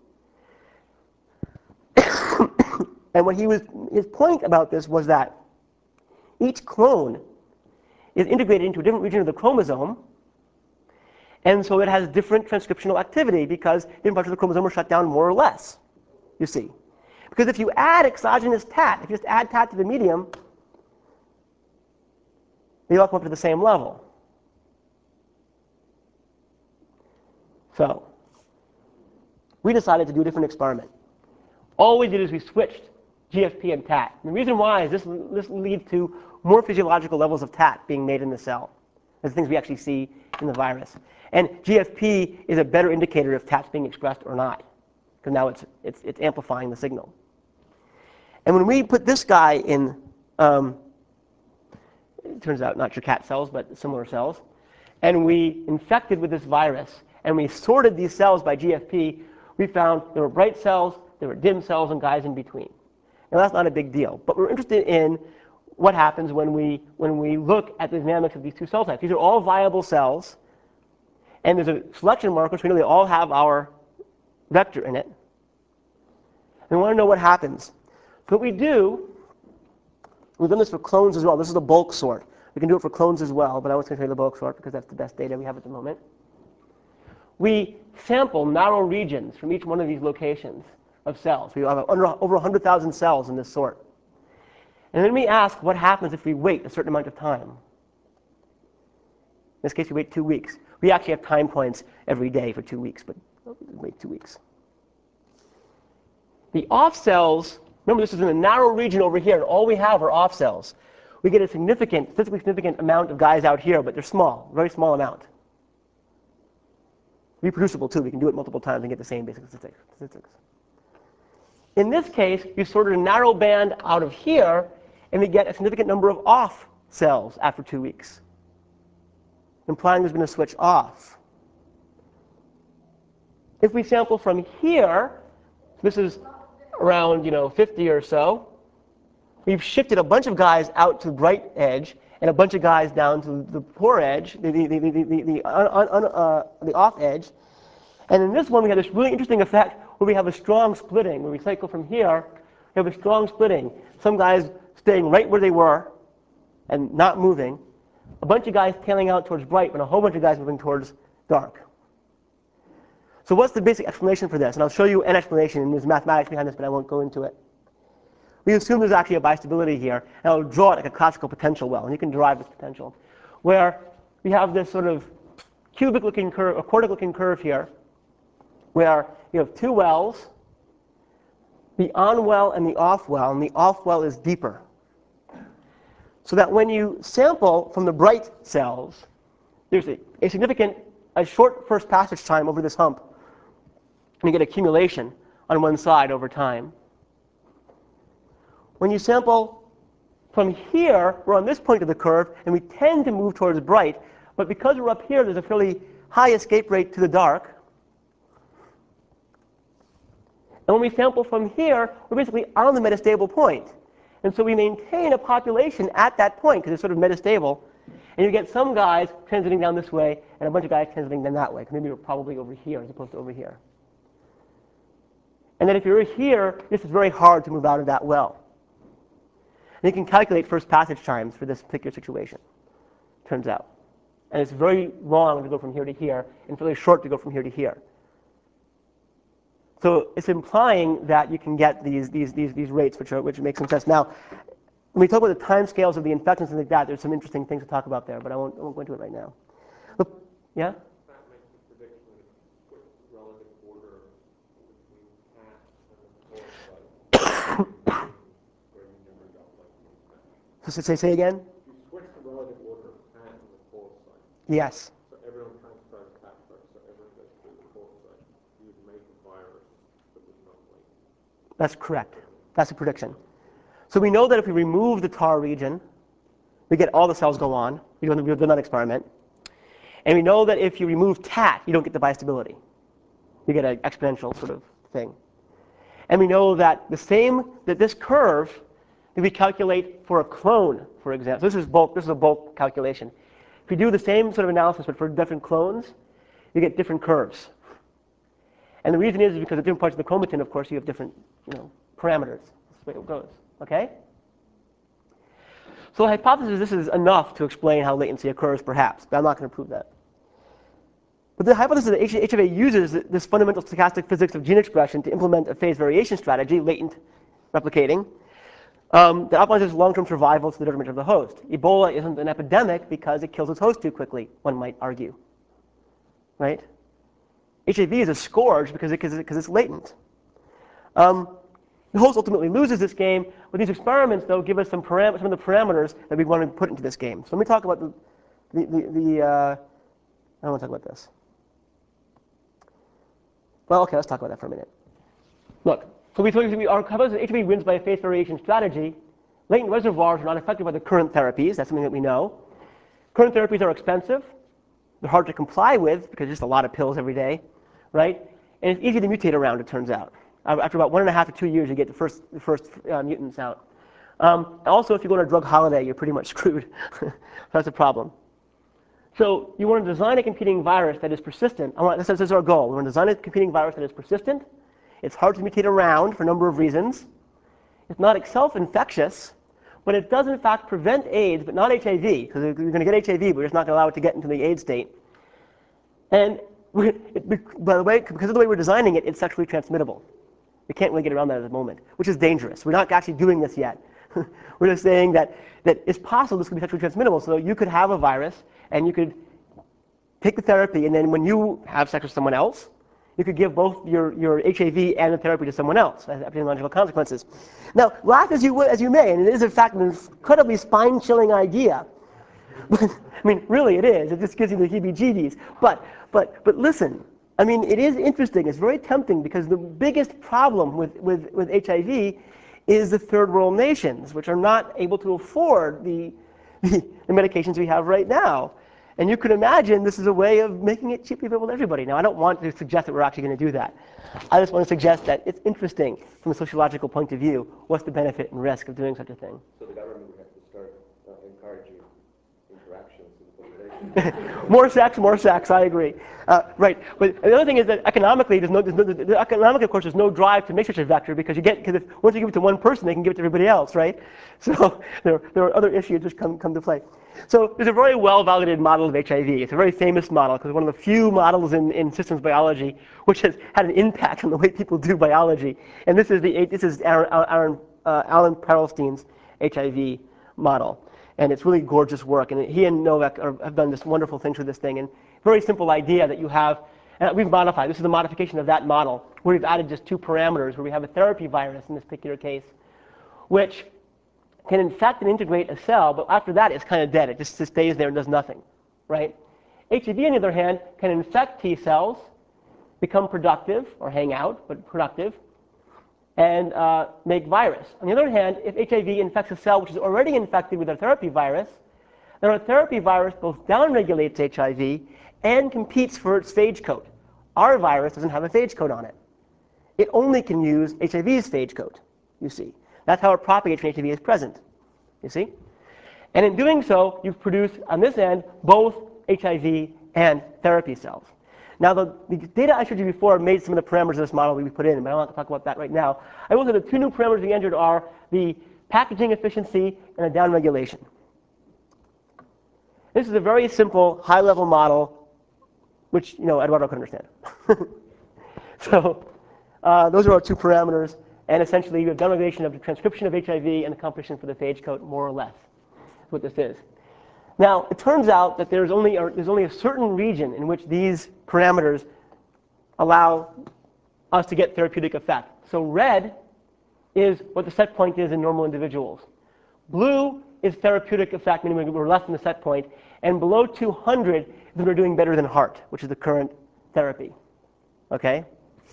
And what he was, his point about this was that each clone is integrated into a different region of the chromosome, and so it has different transcriptional activity because different parts of the chromosome are shut down more or less, you see. Because if you add exogenous T A T, if you just add T A T to the medium, they all come up to the same level. So we decided to do a different experiment. All we did is we switched G F P and T A T. And the reason why is this, this leads to more physiological levels of T A T being made in the cell. That's the things we actually see in the virus. And G F P is a better indicator if T A T is being expressed or not, because now it's, it's, it's amplifying the signal. And when we put this guy in, um, it turns out not Dracat cells, but similar cells, and we infected with this virus, and we sorted these cells by G F P, we found there were bright cells, there were dim cells, and guys in between. Now that's not a big deal, but we're interested in what happens when we, when we look at the dynamics of these two cell types. These are all viable cells, and there's a selection marker, so we know they all have our vector in it. And we want to know what happens. So what we do, we've done this for clones as well. This is a bulk sort. We can do it for clones as well, but I was going to show you the bulk sort because that's the best data we have at the moment. We sample narrow regions from each one of these locations of cells. We have under, over one hundred thousand cells in this sort. And then we ask what happens if we wait a certain amount of time. In this case, we wait two weeks. We actually have time points every day for two weeks, but we'll wait two weeks. The off cells, remember this is in a narrow region over here, and all we have are off cells. We get a significant, statistically significant amount of guys out here, but they're small, very small amount. Reproducible too, we can do it multiple times and get the same basic statistics. In this case, you sorted a narrow band out of here, and we get a significant number of off cells after two weeks, implying there's been a switch off. If we sample from here, this is around, you know, fifty or so, we've shifted a bunch of guys out to the bright edge, and a bunch of guys down to the poor edge, the, the, the, the, the, the, un, un, uh, the off edge. And in this one, we have this really interesting effect where we have a strong splitting. When we cycle from here, we have a strong splitting. Some guys staying right where they were and not moving. A bunch of guys tailing out towards bright, and a whole bunch of guys moving towards dark. So what's the basic explanation for this? And I'll show you an explanation, and there's mathematics behind this, but I won't go into it. We assume there's actually a bistability here, and I'll draw it like a classical potential well, and you can derive this potential, where we have this sort of cubic-looking curve, a quartic-looking curve here, where you have two wells, the on well and the off well, and the off well is deeper. So that when you sample from the bright cells, there's a, a significant, a short first passage time over this hump, and you get accumulation on one side over time. When you sample from here, we're on this point of the curve, and we tend to move towards bright, but because we're up here, there's a fairly high escape rate to the dark. And when we sample from here, we're basically on the metastable point. And so we maintain a population at that point, because it's sort of metastable. And you get some guys transiting down this way, and a bunch of guys transiting down that way. Maybe you're probably over here as opposed to over here. And then if you're here, this is very hard to move out of that well. And you can calculate first passage times for this particular situation, turns out. And it's very long to go from here to here, and fairly short to go from here to here. So it's implying that you can get these, these, these, these rates, which, are, which make some sense. Now, when we talk about the time scales of the infectants and things like that, there's some interesting things to talk about there, but I won't, I won't go into it right now. Look, yeah? That makes the prediction with relative order between cats and the core site, where you never got like the So say, say again? You switch the relative order of cat and the core site. Yes. So everyone transfers cat first, so everyone goes through the core site. You would make a virus that was not latent. That's correct. That's a prediction. So we know that if we remove the tar region, we get all the cells go on. We've done the nut experiment. And we know that if you remove T A T, you don't get the bistability. You get an exponential sort of thing. And we know that the same, that this curve that we calculate for a clone, for example. So this is bulk, this is a bulk calculation. If you do the same sort of analysis, but for different clones, you get different curves. And the reason is because at different parts of the chromatin, of course, you have different, you know, parameters. That's the way it goes. Okay? So the hypothesis is this is enough to explain how latency occurs, perhaps, but I'm not going to prove that. But the hypothesis that H F A uses this fundamental stochastic physics of gene expression to implement a phase variation strategy, latent replicating, um, that optimizes long-term survival to the detriment of the host. Ebola isn't an epidemic because it kills its host too quickly, one might argue. Right? H I V is a scourge because, it, because it's latent. Um, The host ultimately loses this game, but these experiments, though, give us some, param some of the parameters that we want to put into this game. So let me talk about the, the, the, the uh, I don't want to talk about this. Well, okay, let's talk about that for a minute. Look, so we told you our hypothesis that H I V wins by a phase variation strategy. Latent reservoirs are not affected by the current therapies. That's something that we know. Current therapies are expensive. They're hard to comply with because it's just a lot of pills every day, right? And it's easy to mutate around, it turns out. After about one and a half to two years, you get the first, the first uh, mutants out. Um, also, if you go on a drug holiday, you're pretty much screwed. That's a problem. So you want to design a competing virus that is persistent. I want, this is our goal. We want to design a competing virus that is persistent. It's hard to mutate around for a number of reasons. It's not self-infectious, but it does in fact prevent AIDS, but not H I V, because you're going to get H I V, but we're just not going to allow it to get into the AIDS state. And it, by the way, because of the way we're designing it, it's sexually transmittable. We can't really get around that at the moment, which is dangerous. We're not actually doing this yet. We're just saying that, that it's possible this could be sexually transmittable. So you could have a virus, and you could take the therapy, and then when you have sex with someone else, you could give both your, your H I V and the therapy to someone else, as epidemiological consequences. Now, laugh as you, as you may, and it is in fact an incredibly spine-chilling idea. I mean, really it is. It just gives you the heebie-jeebies. But, but, but listen. I mean, it is interesting. It's very tempting because the biggest problem with, with, with H I V is the third world nations, which are not able to afford the, the, the medications we have right now. And you could imagine this is a way of making it cheaply available to everybody. Now, I don't want to suggest that we're actually going to do that. I just want to suggest that it's interesting from a sociological point of view. What's the benefit and risk of doing such a thing? So the government would have to start uh, encouraging More sex, more sex, I agree. Uh, right, but the other thing is that economically, there's no, there's no the economically, of course, there's no drive to make such a vector because you get, because if, once you give it to one person, they can give it to everybody else, right? So there, there are other issues which come, come to play. So there's a very well-validated model of H I V. It's a very famous model because it's one of the few models in, in systems biology which has had an impact on the way people do biology. And this is, the, this is Aaron, Aaron, uh, Alan Perelstein's H I V model. And it's really gorgeous work. And he and Novak are, have done this wonderful things with this thing. And very simple idea that you have, and we've modified, this is a modification of that model, where we've added just two parameters, where we have a therapy virus in this particular case, which can infect and integrate a cell, but after that it's kind of dead. It just, just stays there and does nothing, right? H I V, on the other hand, can infect T cells, become productive, or hang out, but productive, and uh, make virus. On the other hand, if H I V infects a cell which is already infected with a therapy virus, then our therapy virus both downregulates H I V and competes for its phage code. Our virus doesn't have a phage code on it. It only can use H I V's phage code, you see. That's how it propagates when H I V is present, you see. And in doing so, you produce, on this end, both H I V and therapy cells. Now, the, the data I showed you before made some of the parameters of this model we put in, but I don't want to talk about that right now. I will say the two new parameters we entered are the packaging efficiency and the downregulation. This is a very simple, high-level model, which, you know, Eduardo can understand. So uh, those are our two parameters, and essentially you have downregulation of the transcription of H I V and the competition for the phage code, more or less. That's what this is. Now, it turns out that there's only, a, there's only a certain region in which these parameters allow us to get therapeutic effect. So red is what the set point is in normal individuals. Blue is therapeutic effect, meaning we're less than the set point. And below two hundred is when we're doing better than heart, which is the current therapy. Okay?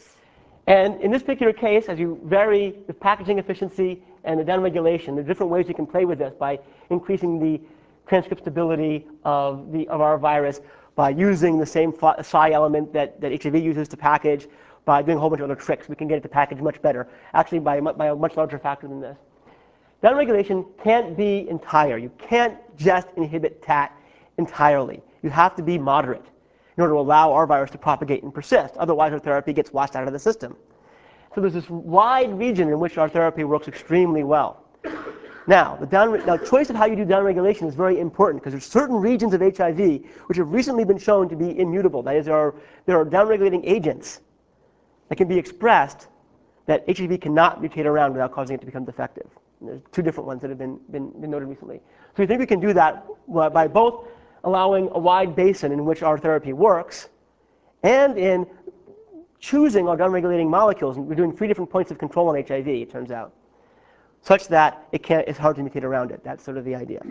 And in this particular case, as you vary the packaging efficiency and the downregulation, there are different ways you can play with this by increasing the transcript stability of, the, of our virus, by using the same psi element that, that H I V uses to package, by doing a whole bunch of other tricks. We can get it to package much better, actually by, by a much larger factor than this. Downregulation can't be entire. You can't just inhibit T A T entirely. You have to be moderate in order to allow our virus to propagate and persist. Otherwise, our therapy gets washed out of the system. So there's this wide region in which our therapy works extremely well. Now, the down, now, choice of how you do downregulation is very important because there's certain regions of H I V which have recently been shown to be immutable. That is, there are, there are downregulating agents that can be expressed that H I V cannot mutate around without causing it to become defective. And there's two different ones that have been, been, been noted recently. So we think we can do that by both allowing a wide basin in which our therapy works and in choosing our downregulating molecules. And we're doing three different points of control on H I V, it turns out, such that it can't, it's hard to mutate around it. That's sort of the idea.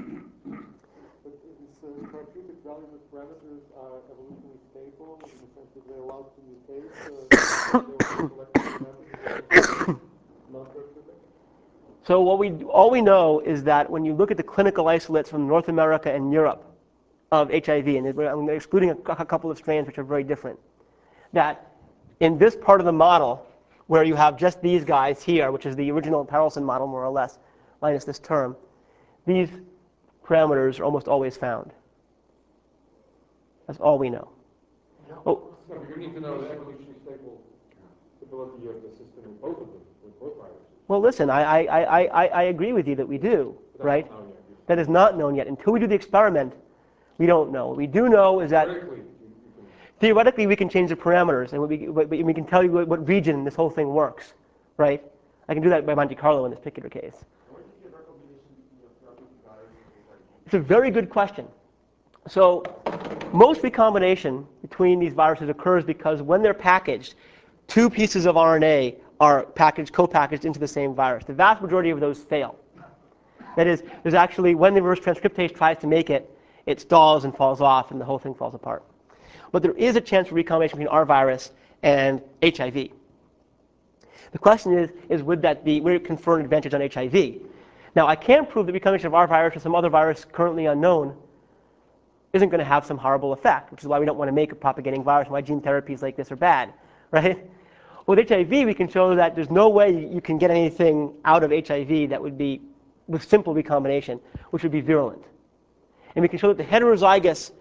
But is uh, therapeutic value of parameters are evolutionally stable in the sense that they're allowed to mutate? Uh, they will select parameters non-therapeutic? So what we, all we know is that when you look at the clinical isolates from North America and Europe of H I V, and I'm excluding a, a couple of strains which are very different, that in this part of the model, where you have just these guys here, which is the original Perelstein model, more or less, minus this term, these parameters are almost always found. That's all we know. Oh. No, but you need to know the evolutionary stable stability of the system with both of them, with both viruses. Well, listen, I, I, I, I, I agree with you that we do, But right? That's not known yet. That is not known yet. Until we do the experiment, we don't know. What we do know is that Theoretically, you, you can theoretically we can change the parameters, and we, we, we can tell you what, what region this whole thing works, right? I can do that by Monte Carlo in this particular case. It's a very good question. So most recombination between these viruses occurs because when they're packaged, two pieces of R N A are packaged, co-packaged into the same virus. The vast majority of those fail. That is, there's actually, when the reverse transcriptase tries to make it, it stalls and falls off, and the whole thing falls apart. But there is a chance for recombination between our virus and H I V. The question is, is would that be, would it confer an advantage on H I V? Now, I can't prove that recombination of our virus with some other virus currently unknown isn't going to have some horrible effect, which is why we don't want to make a propagating virus, why gene therapies like this are bad, right? With H I V, we can show that there's no way you can get anything out of H I V that would be with simple recombination, which would be virulent. And we can show that the heterozygous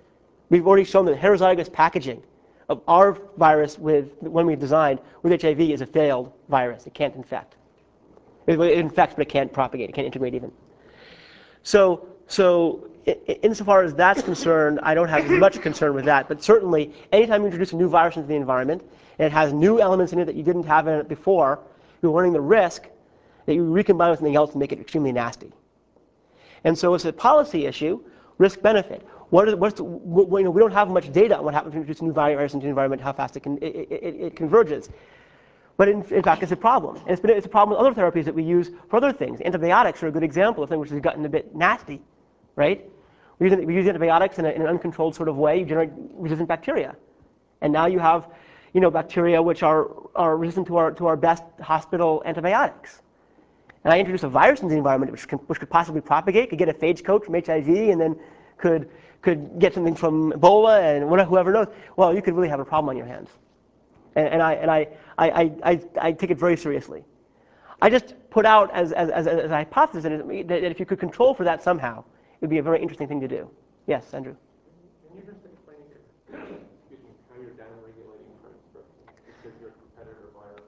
We've already shown that heterozygous packaging of our virus with one we've designed with H I V is a failed virus. It can't infect. It, it infects, but it can't propagate. It can't integrate even. So, so insofar as that's concerned, I don't have as much concern with that. But certainly, anytime you introduce a new virus into the environment, and it has new elements in it that you didn't have in it before, you're running the risk that you recombine with something else and make it extremely nasty. And so it's a policy issue, risk-benefit. What is, what's the, what, you know, we don't have much data on what happens when you introduce a new virus into the environment, how fast it, can, it, it, it converges. But in, in fact, it's a problem. And it's, been, it's a problem with other therapies that we use for other things. Antibiotics are a good example of things which has gotten a bit nasty, right? We use, we use antibiotics in, a, in an uncontrolled sort of way, you generate resistant bacteria. And now you have, you know, bacteria which are, are resistant to our, to our best hospital antibiotics. And I introduce a virus into the environment which, can, which could possibly propagate, could get a phage coat from H I V, and then could, could get something from Ebola, and whatever, whoever knows. Well, you could really have a problem on your hands. And, and, I, and I, I, I, I take it very seriously. I just put out as, as, as, as a hypothesis that, that if you could control for that somehow, it would be a very interesting thing to do. Yes, Andrew? Can you just explain, excuse me, how you're down-regulating transcription? Because your competitor virus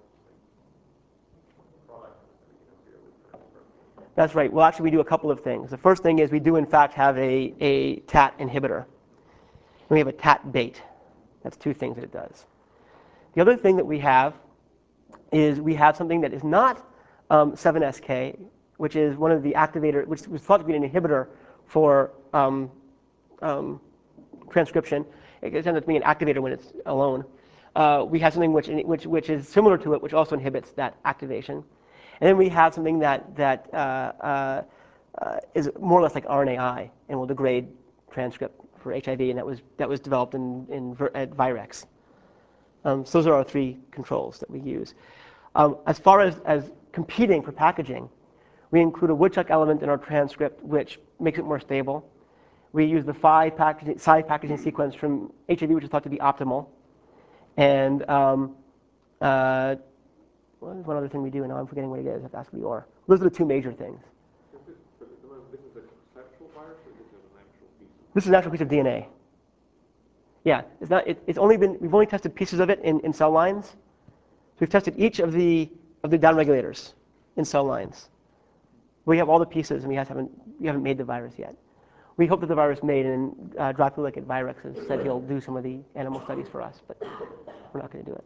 product interfere with transcription. That's right. Well, actually, we do a couple of things. The first thing is we do, in fact, have a, a T A T inhibitor. And we have a T A T bait. That's two things that it does. The other thing that we have is we have something that is not um, seven S K, which is one of the activator, which was thought to be an inhibitor for um, um, transcription. It ends up being an activator when it's alone. Uh, we have something which, which, which is similar to it, which also inhibits that activation. And then we have something that, that uh, uh, uh, is more or less like R N A I and will degrade transcript for H I V, and that was, that was developed in, in, at Virex. Um, so those are our three controls that we use. Um, as far as, as competing for packaging, we include a Woodchuck element in our transcript, which makes it more stable. We use the Phi packaging, Psi packaging sequence from H I V, which is thought to be optimal. And um, uh, what is one other thing we do? And now I'm forgetting what it is. I have to ask Lior. Those are the two major things. Is this, but at the moment, this is a conceptual virus, or this is an actual piece of This is an actual piece of D N A. Yeah, it's not. It, it's only been. We've only tested pieces of it in, in cell lines. So we've tested each of the of the downregulators in cell lines. We have all the pieces, and we haven't we haven't made the virus yet. We hope that the virus made, and uh, Draculic at Virex has said he'll do some of the animal studies for us, but we're not going to do it.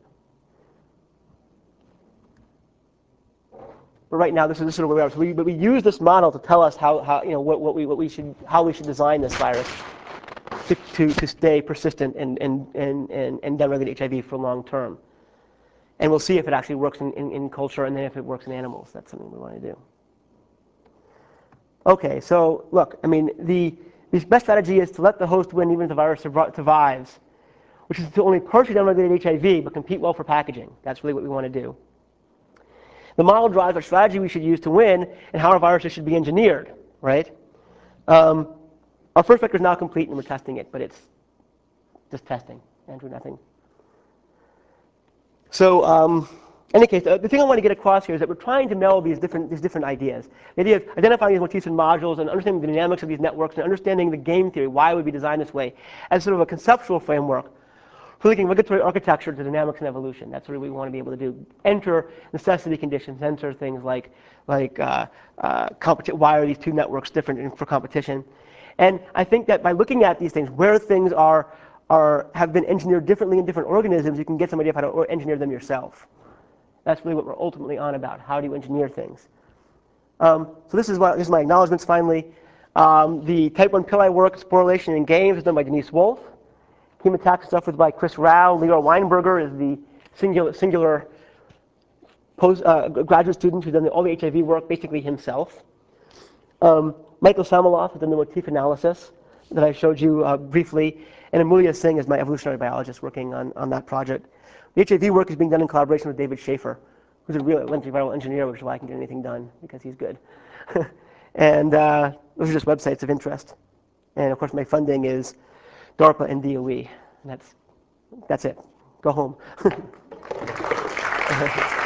But right now, this is, this is sort of where we are. So we, but we use this model to tell us how, how you know what, what we what we should how we should design this virus to to, to stay persistent and and and and, and downregulate H I V for long term. And we'll see if it actually works in, in, in culture, and then if it works in animals. That's something we want to do. Okay, so look, I mean, the, the best strategy is to let the host win even if the virus survives, which is to only partially downregulate H I V, but compete well for packaging. That's really what we want to do. The model drives our strategy we should use to win and how our viruses should be engineered, right? Um, our first vector is now complete, and we're testing it, but it's just testing. Andrew, nothing. So, um, in any case, uh, the thing I want to get across here is that we're trying to meld these different, these different ideas. The idea of identifying these motifs and modules and understanding the dynamics of these networks and understanding the game theory, why would be designed this way, as sort of a conceptual framework for linking regulatory architecture to dynamics and evolution. That's what we want to be able to do. Enter necessity conditions, enter things like, like uh, uh, why are these two networks different in, for competition. And I think that by looking at these things, where things are, are, have been engineered differently in different organisms, you can get some idea of how to engineer them yourself. That's really what we're ultimately on about. How do you engineer things? Um, so this is, what, this is my acknowledgments finally. Um, the type one pili work, sporulation in games, is done by Denise Wolf. Chemotaxis stuff was by Chris Rao. Leor Weinberger is the singular, singular post, uh, graduate student who's done the, all the H I V work basically himself. Um, Michael Samoloff has done the motif analysis that I showed you uh, briefly. And Amelia Singh is my evolutionary biologist working on, on that project. The H I V work is being done in collaboration with David Schaefer, who's a real lentiviral engineer, which is why I can get anything done, because he's good. And uh, those are just websites of interest. And of course, my funding is DARPA and D O E. And that's, that's it. Go home.